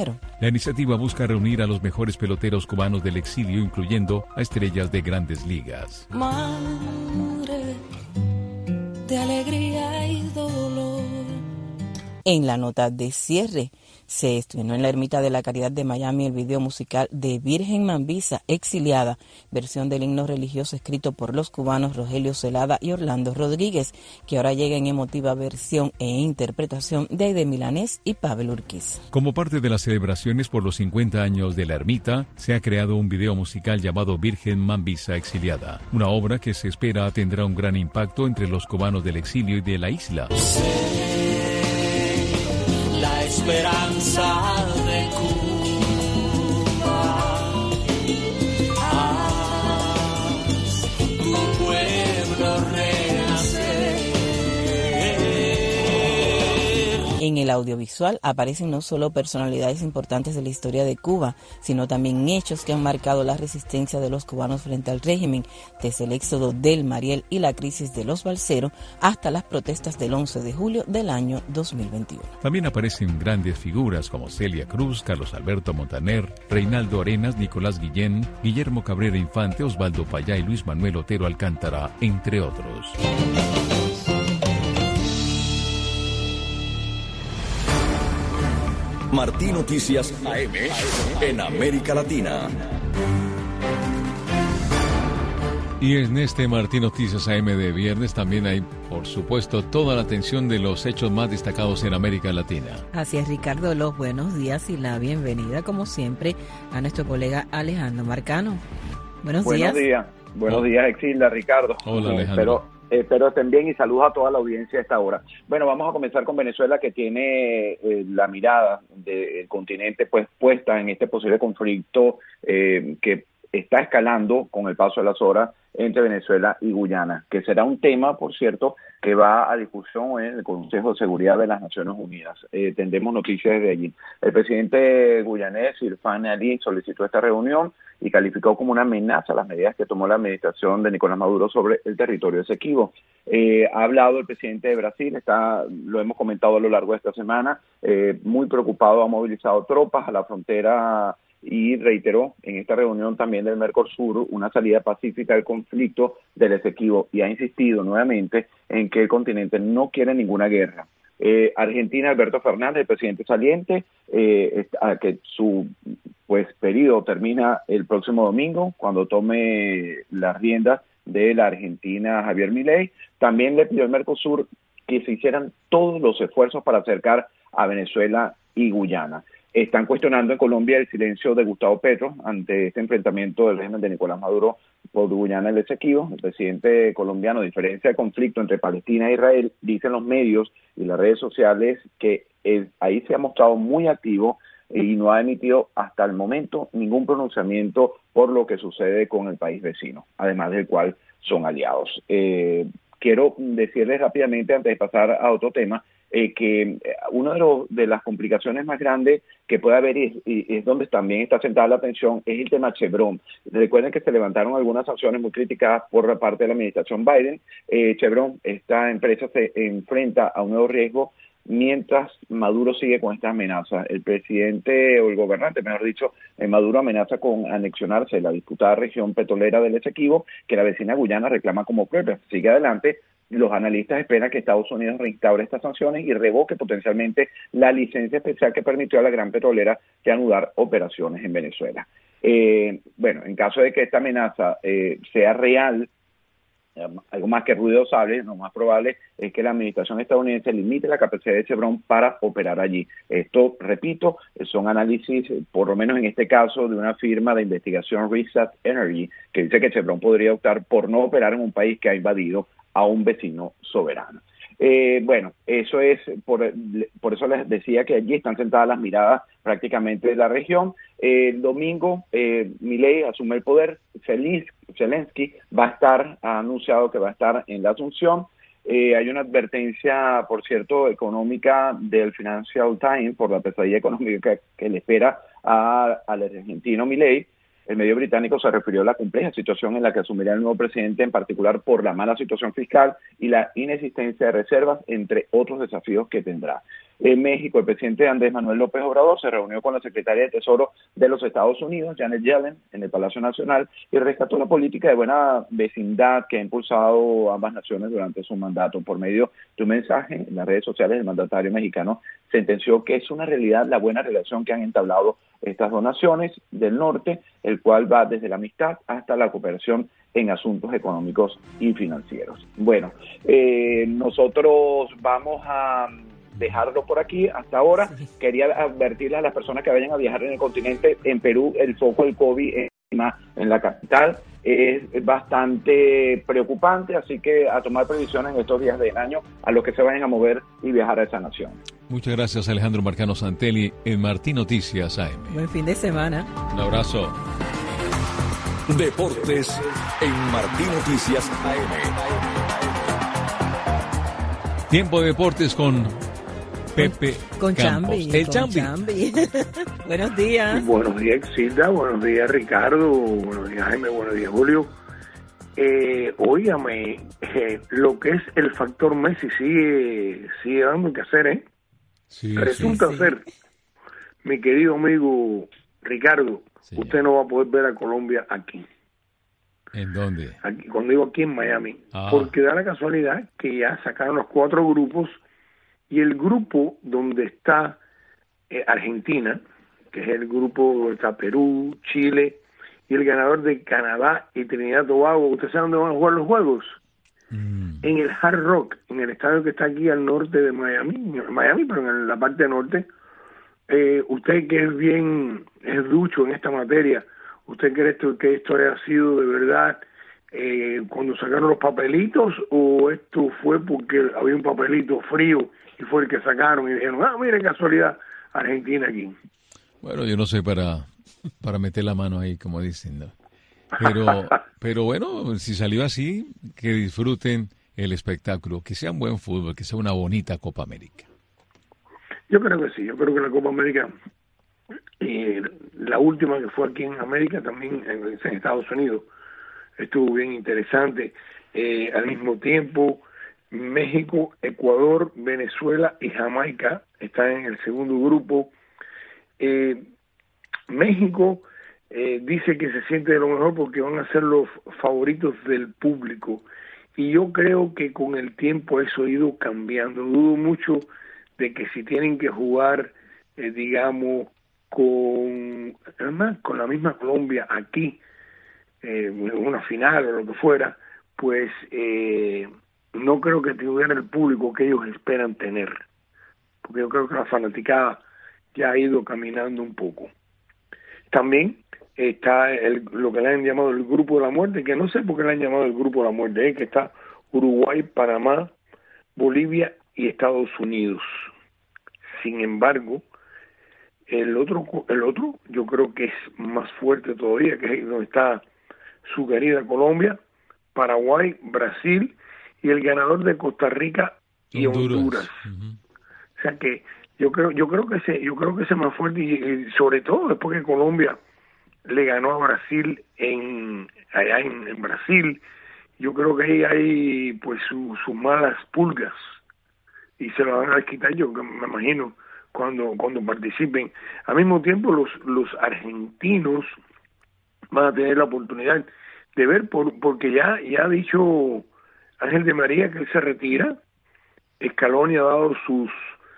La iniciativa busca reunir a los mejores peloteros cubanos del exilio, incluyendo a estrellas de grandes ligas. Madre de alegría y dolor. En la nota de cierre, se estrenó en la Ermita de la Caridad de Miami el video musical de Virgen Mambisa Exiliada, versión del himno religioso escrito por los cubanos Rogelio Celada y Orlando Rodríguez, que ahora llega en emotiva versión e interpretación de Aide Milanés y Pavel Urquiz. Como parte de las celebraciones por los cincuenta años de la ermita, se ha creado un video musical llamado Virgen Mambisa Exiliada, una obra que se espera tendrá un gran impacto entre los cubanos del exilio y de la isla. La esperanza de Cuba, haz tu pueblo renacer. En el audiovisual aparecen no solo personalidades importantes de la historia de Cuba, sino también hechos que han marcado la resistencia de los cubanos frente al régimen, desde el éxodo del Mariel y la crisis de los balseros hasta las protestas del once de julio del año dos mil veintiuno. También aparecen grandes figuras como Celia Cruz, Carlos Alberto Montaner, Reinaldo Arenas, Nicolás Guillén, Guillermo Cabrera Infante, Osvaldo Payá y Luis Manuel Otero Alcántara, entre otros. Martí Noticias A M en América Latina. Y en este Martí Noticias A M de viernes también hay, por supuesto, toda la atención de los hechos más destacados en América Latina. Así es, Ricardo, los buenos días y la bienvenida, como siempre, a nuestro colega Alejandro Marcano. Buenos, buenos días. días. días. Buenos días, Exilda, Ricardo. Hola, Alejandro. Espero, espero estén bien y saludos a toda la audiencia a esta hora. Bueno, vamos a comenzar con Venezuela, que tiene eh, la mirada del continente pues puesta en este posible conflicto eh, que está escalando con el paso de las horas entre Venezuela y Guyana, que será un tema, por cierto, que va a discusión en el Consejo de Seguridad de las Naciones Unidas. Eh, tendremos noticias desde allí. El presidente guyanés, Irfan Ali, solicitó esta reunión y calificó como una amenaza las medidas que tomó la administración de Nicolás Maduro sobre el territorio Esequibo. Eh, ha hablado el presidente de Brasil, está, lo hemos comentado a lo largo de esta semana, eh, muy preocupado, ha movilizado tropas a la frontera y reiteró en esta reunión también del Mercosur una salida pacífica del conflicto del Esequibo y ha insistido nuevamente en que el continente no quiere ninguna guerra. Eh, Argentina, Alberto Fernández, el presidente saliente, eh, a que su pues periodo termina el próximo domingo cuando tome las riendas de la Argentina Javier Milei, también le pidió al Mercosur que se hicieran todos los esfuerzos para acercar a Venezuela y Guyana. Están cuestionando en Colombia el silencio de Gustavo Petro ante este enfrentamiento del régimen de Nicolás Maduro por Guyana y el Esequibo. El presidente colombiano, a diferencia del conflicto entre Palestina e Israel, dicen los medios y las redes sociales que él, ahí se ha mostrado muy activo y no ha emitido hasta el momento ningún pronunciamiento por lo que sucede con el país vecino, además del cual son aliados. Eh, quiero decirles rápidamente, antes de pasar a otro tema, Eh, que una de, los, de las complicaciones más grandes que puede haber y, y es donde también está centrada la atención es el tema Chevron. Recuerden que se levantaron algunas sanciones muy criticadas por la parte de la administración Biden. Eh, Chevron, esta empresa se enfrenta a un nuevo riesgo mientras Maduro sigue con esta amenaza. El presidente o el gobernante, mejor dicho, eh, Maduro amenaza con anexionarse la disputada región petrolera del Esequibo, que la vecina Guyana reclama como propia. Sigue adelante. Los analistas esperan que Estados Unidos reinstaure estas sanciones y revoque potencialmente la licencia especial que permitió a la gran petrolera reanudar operaciones en Venezuela. Eh, bueno, en caso de que esta amenaza eh, sea real, eh, algo más que ruidosable, lo más probable es que la administración estadounidense limite la capacidad de Chevron para operar allí. Esto, repito, son análisis, por lo menos en este caso, de una firma de investigación Reset Energy, que dice que Chevron podría optar por no operar en un país que ha invadido a un vecino soberano. Eh, bueno, eso es, por, por eso les decía que allí están sentadas las miradas prácticamente de la región. Eh, el domingo, eh, Milei asume el poder, Feliz, Zelensky va a estar, ha anunciado que va a estar en la Asunción. Eh, hay una advertencia, por cierto, económica del Financial Times por la pesadilla económica que, que le espera a, al argentino Milei. El medio británico se refirió a la compleja situación en la que asumirá el nuevo presidente, en particular por la mala situación fiscal y la inexistencia de reservas, entre otros desafíos que tendrá. En México, el presidente Andrés Manuel López Obrador se reunió con la secretaria de Tesoro de los Estados Unidos, Janet Yellen, en el Palacio Nacional y rescató la política de buena vecindad que ha impulsado ambas naciones durante su mandato. Por medio de un mensaje en las redes sociales, el mandatario mexicano sentenció que es una realidad la buena relación que han entablado estas dos naciones del norte, el cual va desde la amistad hasta la cooperación en asuntos económicos y financieros. Bueno, eh, nosotros vamos a dejarlo por aquí hasta ahora. Quería advertirle a las personas que vayan a viajar en el continente. En Perú el foco del COVID en la capital es bastante preocupante, así que a tomar previsiones en estos días del año a los que se vayan a mover y viajar a esa nación. Muchas gracias, Alejandro Marcano Santelli, en Martín Noticias A M. Buen fin de semana. Un abrazo. Deportes en Martín Noticias A M. Tiempo de deportes con Pepe con Campos. Chambi, El con Chambi. Chambi. Buenos días. Buenos días, Exilda. Buenos días, Ricardo. Buenos días, Jaime. Buenos días, Julio. Eh, óigame, eh, lo que es el factor Messi sigue, sigue dando que hacer, ¿eh? Sí, Resulta sí, sí. ser, mi querido amigo Ricardo, sí. Usted no va a poder ver a Colombia aquí. ¿En dónde? Aquí, cuando digo aquí en Miami. Ah. Porque da la casualidad que ya sacaron los cuatro grupos y el grupo donde está eh, Argentina, que es el grupo donde está Perú, Chile y el ganador de Canadá y Trinidad y Tobago. ¿Usted sabe dónde van a jugar los juegos? Mm. En el Hard Rock, en el estadio que está aquí al norte de Miami, Miami, pero en la parte norte. Eh, usted que es bien, es ducho en esta materia, ¿usted cree esto, que esto haya sido de verdad eh, cuando sacaron los papelitos o esto fue porque había un papelito frío y fue el que sacaron y dijeron, ah, mire casualidad, Argentina aquí? Bueno, yo no sé para, para meter la mano ahí, como dicen, ¿no? Pero, pero bueno, si salió así, que disfruten el espectáculo, que sea un buen fútbol, que sea una bonita Copa América. Yo creo que sí, yo creo que la Copa América, eh, la última que fue aquí en América, también en, en Estados Unidos, estuvo bien interesante. Eh, al mismo tiempo, México, Ecuador, Venezuela y Jamaica están en el segundo grupo. Eh, México eh, dice que se siente de lo mejor porque van a ser los favoritos del público. Y yo creo que con el tiempo eso ha ido cambiando. Dudo mucho de que si tienen que jugar, eh, digamos, con, además, con la misma Colombia aquí, eh, una final o lo que fuera, pues eh, no creo que tuviera el público que ellos esperan tener, porque yo creo que la fanaticada ya ha ido caminando un poco. También está el, lo que le han llamado el Grupo de la Muerte, que no sé por qué le han llamado el Grupo de la Muerte, ¿eh? Que está Uruguay, Panamá, Bolivia y Estados Unidos. Sin embargo, el otro, el otro yo creo que es más fuerte todavía, que es donde está su querida Colombia, Paraguay, Brasil y el ganador de Costa Rica y Honduras. Honduras. Uh-huh. O sea que yo creo, yo creo que ese, yo creo que ese es más fuerte y, y sobre todo después que Colombia le ganó a Brasil en allá en, en Brasil, yo creo que ahí hay pues su, sus malas pulgas y se lo van a desquitar, yo me imagino, cuando cuando participen. Al mismo tiempo los los argentinos van a tener la oportunidad de ver, por porque ya ya ha dicho Ángel de María que él se retira. Scaloni ha dado sus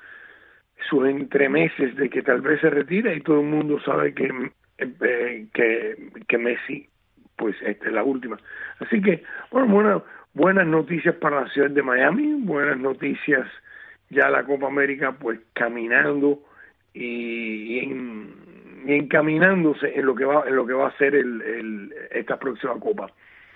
sus entremeses de que tal vez se retira y todo el mundo sabe que eh, que, que Messi pues esta es la última. Así que bueno, buena, buenas noticias para la ciudad de Miami, buenas noticias ya la Copa América pues caminando y, y, en, y encaminándose en lo que va en lo que va a ser el, el esta próxima Copa.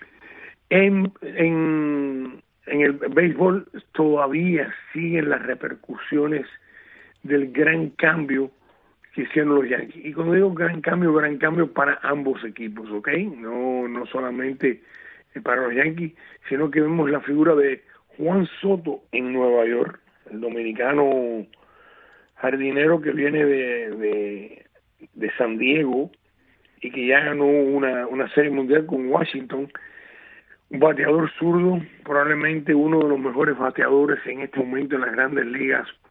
En, en en el béisbol todavía siguen las repercusiones del gran cambio que hicieron los Yankees. Y cuando digo gran cambio, gran cambio para ambos equipos, ¿ok? No, no solamente para los Yankees, sino que vemos la figura de Juan Soto en Nueva York, el dominicano jardinero que viene de, de, de San Diego y que ya ganó una, una serie mundial con Washington. Un bateador zurdo, probablemente uno de los mejores bateadores en este momento en las grandes ligas,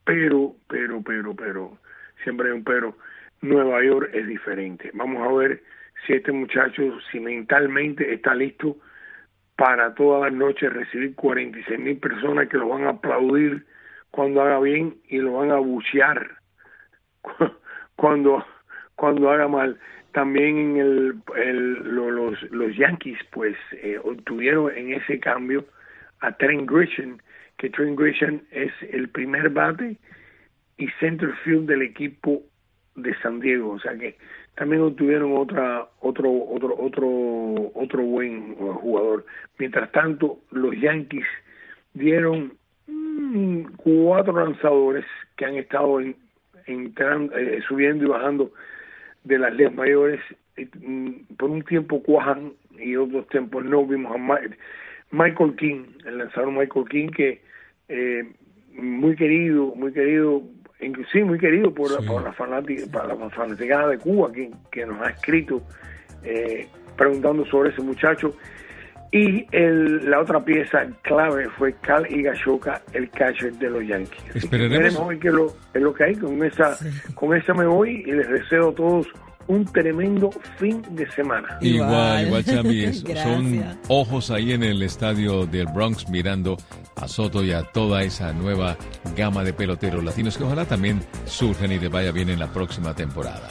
pero, pero, pero, pero, siempre hay un pero, Nueva York es diferente. Vamos a ver si este muchacho, si mentalmente está listo para todas las noches recibir cuarenta y seis mil personas que lo van a aplaudir cuando haga bien y lo van a abuchear cuando, cuando haga mal. También en el, el lo, los, los Yankees pues eh, obtuvieron en ese cambio a Trent Grisham, que Trent Grisham es el primer bate y center field del equipo de San Diego, o sea que también obtuvieron otra otro otro otro otro buen jugador. Mientras tanto, los Yankees dieron mmm, cuatro lanzadores que han estado en, entrando, eh, subiendo y bajando de las ligas mayores. Por un tiempo cuajan y otros tiempos no. Vimos a Ma- Michael King, el lanzador Michael King, que eh, muy querido, muy querido, inclusive muy querido por, sí. por la fanática, para la fanaticada de Cuba, que, que nos ha escrito eh, preguntando sobre ese muchacho. Y el, la otra pieza clave fue Cal Higashioka, el catcher de los Yankees. Esperaremos. Veremos hoy qué lo, es lo que hay. Con esa, sí. con esa me voy y les deseo a todos un tremendo fin de semana. Igual, igual, Chambi. Son ojos ahí en el estadio del Bronx mirando a Soto y a toda esa nueva gama de peloteros latinos que ojalá también surjan y les vaya bien en la próxima temporada.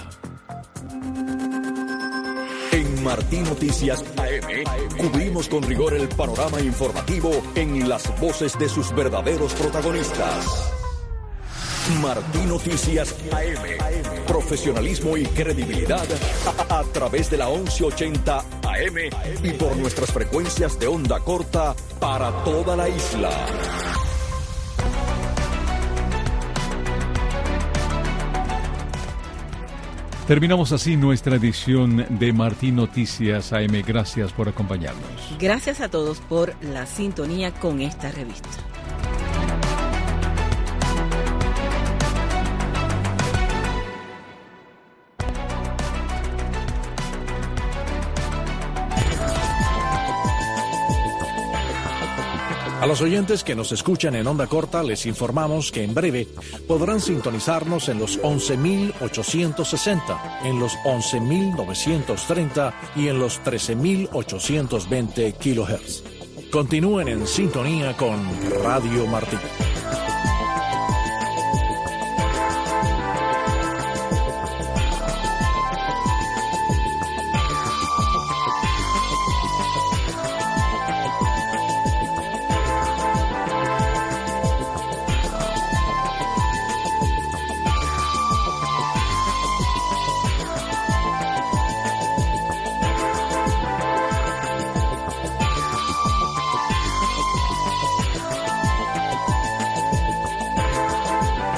En Martín Noticias A M cubrimos con rigor el panorama informativo en las voces de sus verdaderos protagonistas. Martín Noticias A M, profesionalismo y credibilidad a, a través de la once ochenta A M y por nuestras frecuencias de onda corta para toda la isla. Terminamos así nuestra edición de Martín Noticias A M. Gracias por acompañarnos. Gracias a todos por la sintonía con esta revista. A los oyentes que nos escuchan en onda corta les informamos que en breve podrán sintonizarnos en los once mil ochocientos sesenta, en los once mil novecientos treinta y en los trece mil ochocientos veinte kilohertz. Continúen en sintonía con Radio Martín.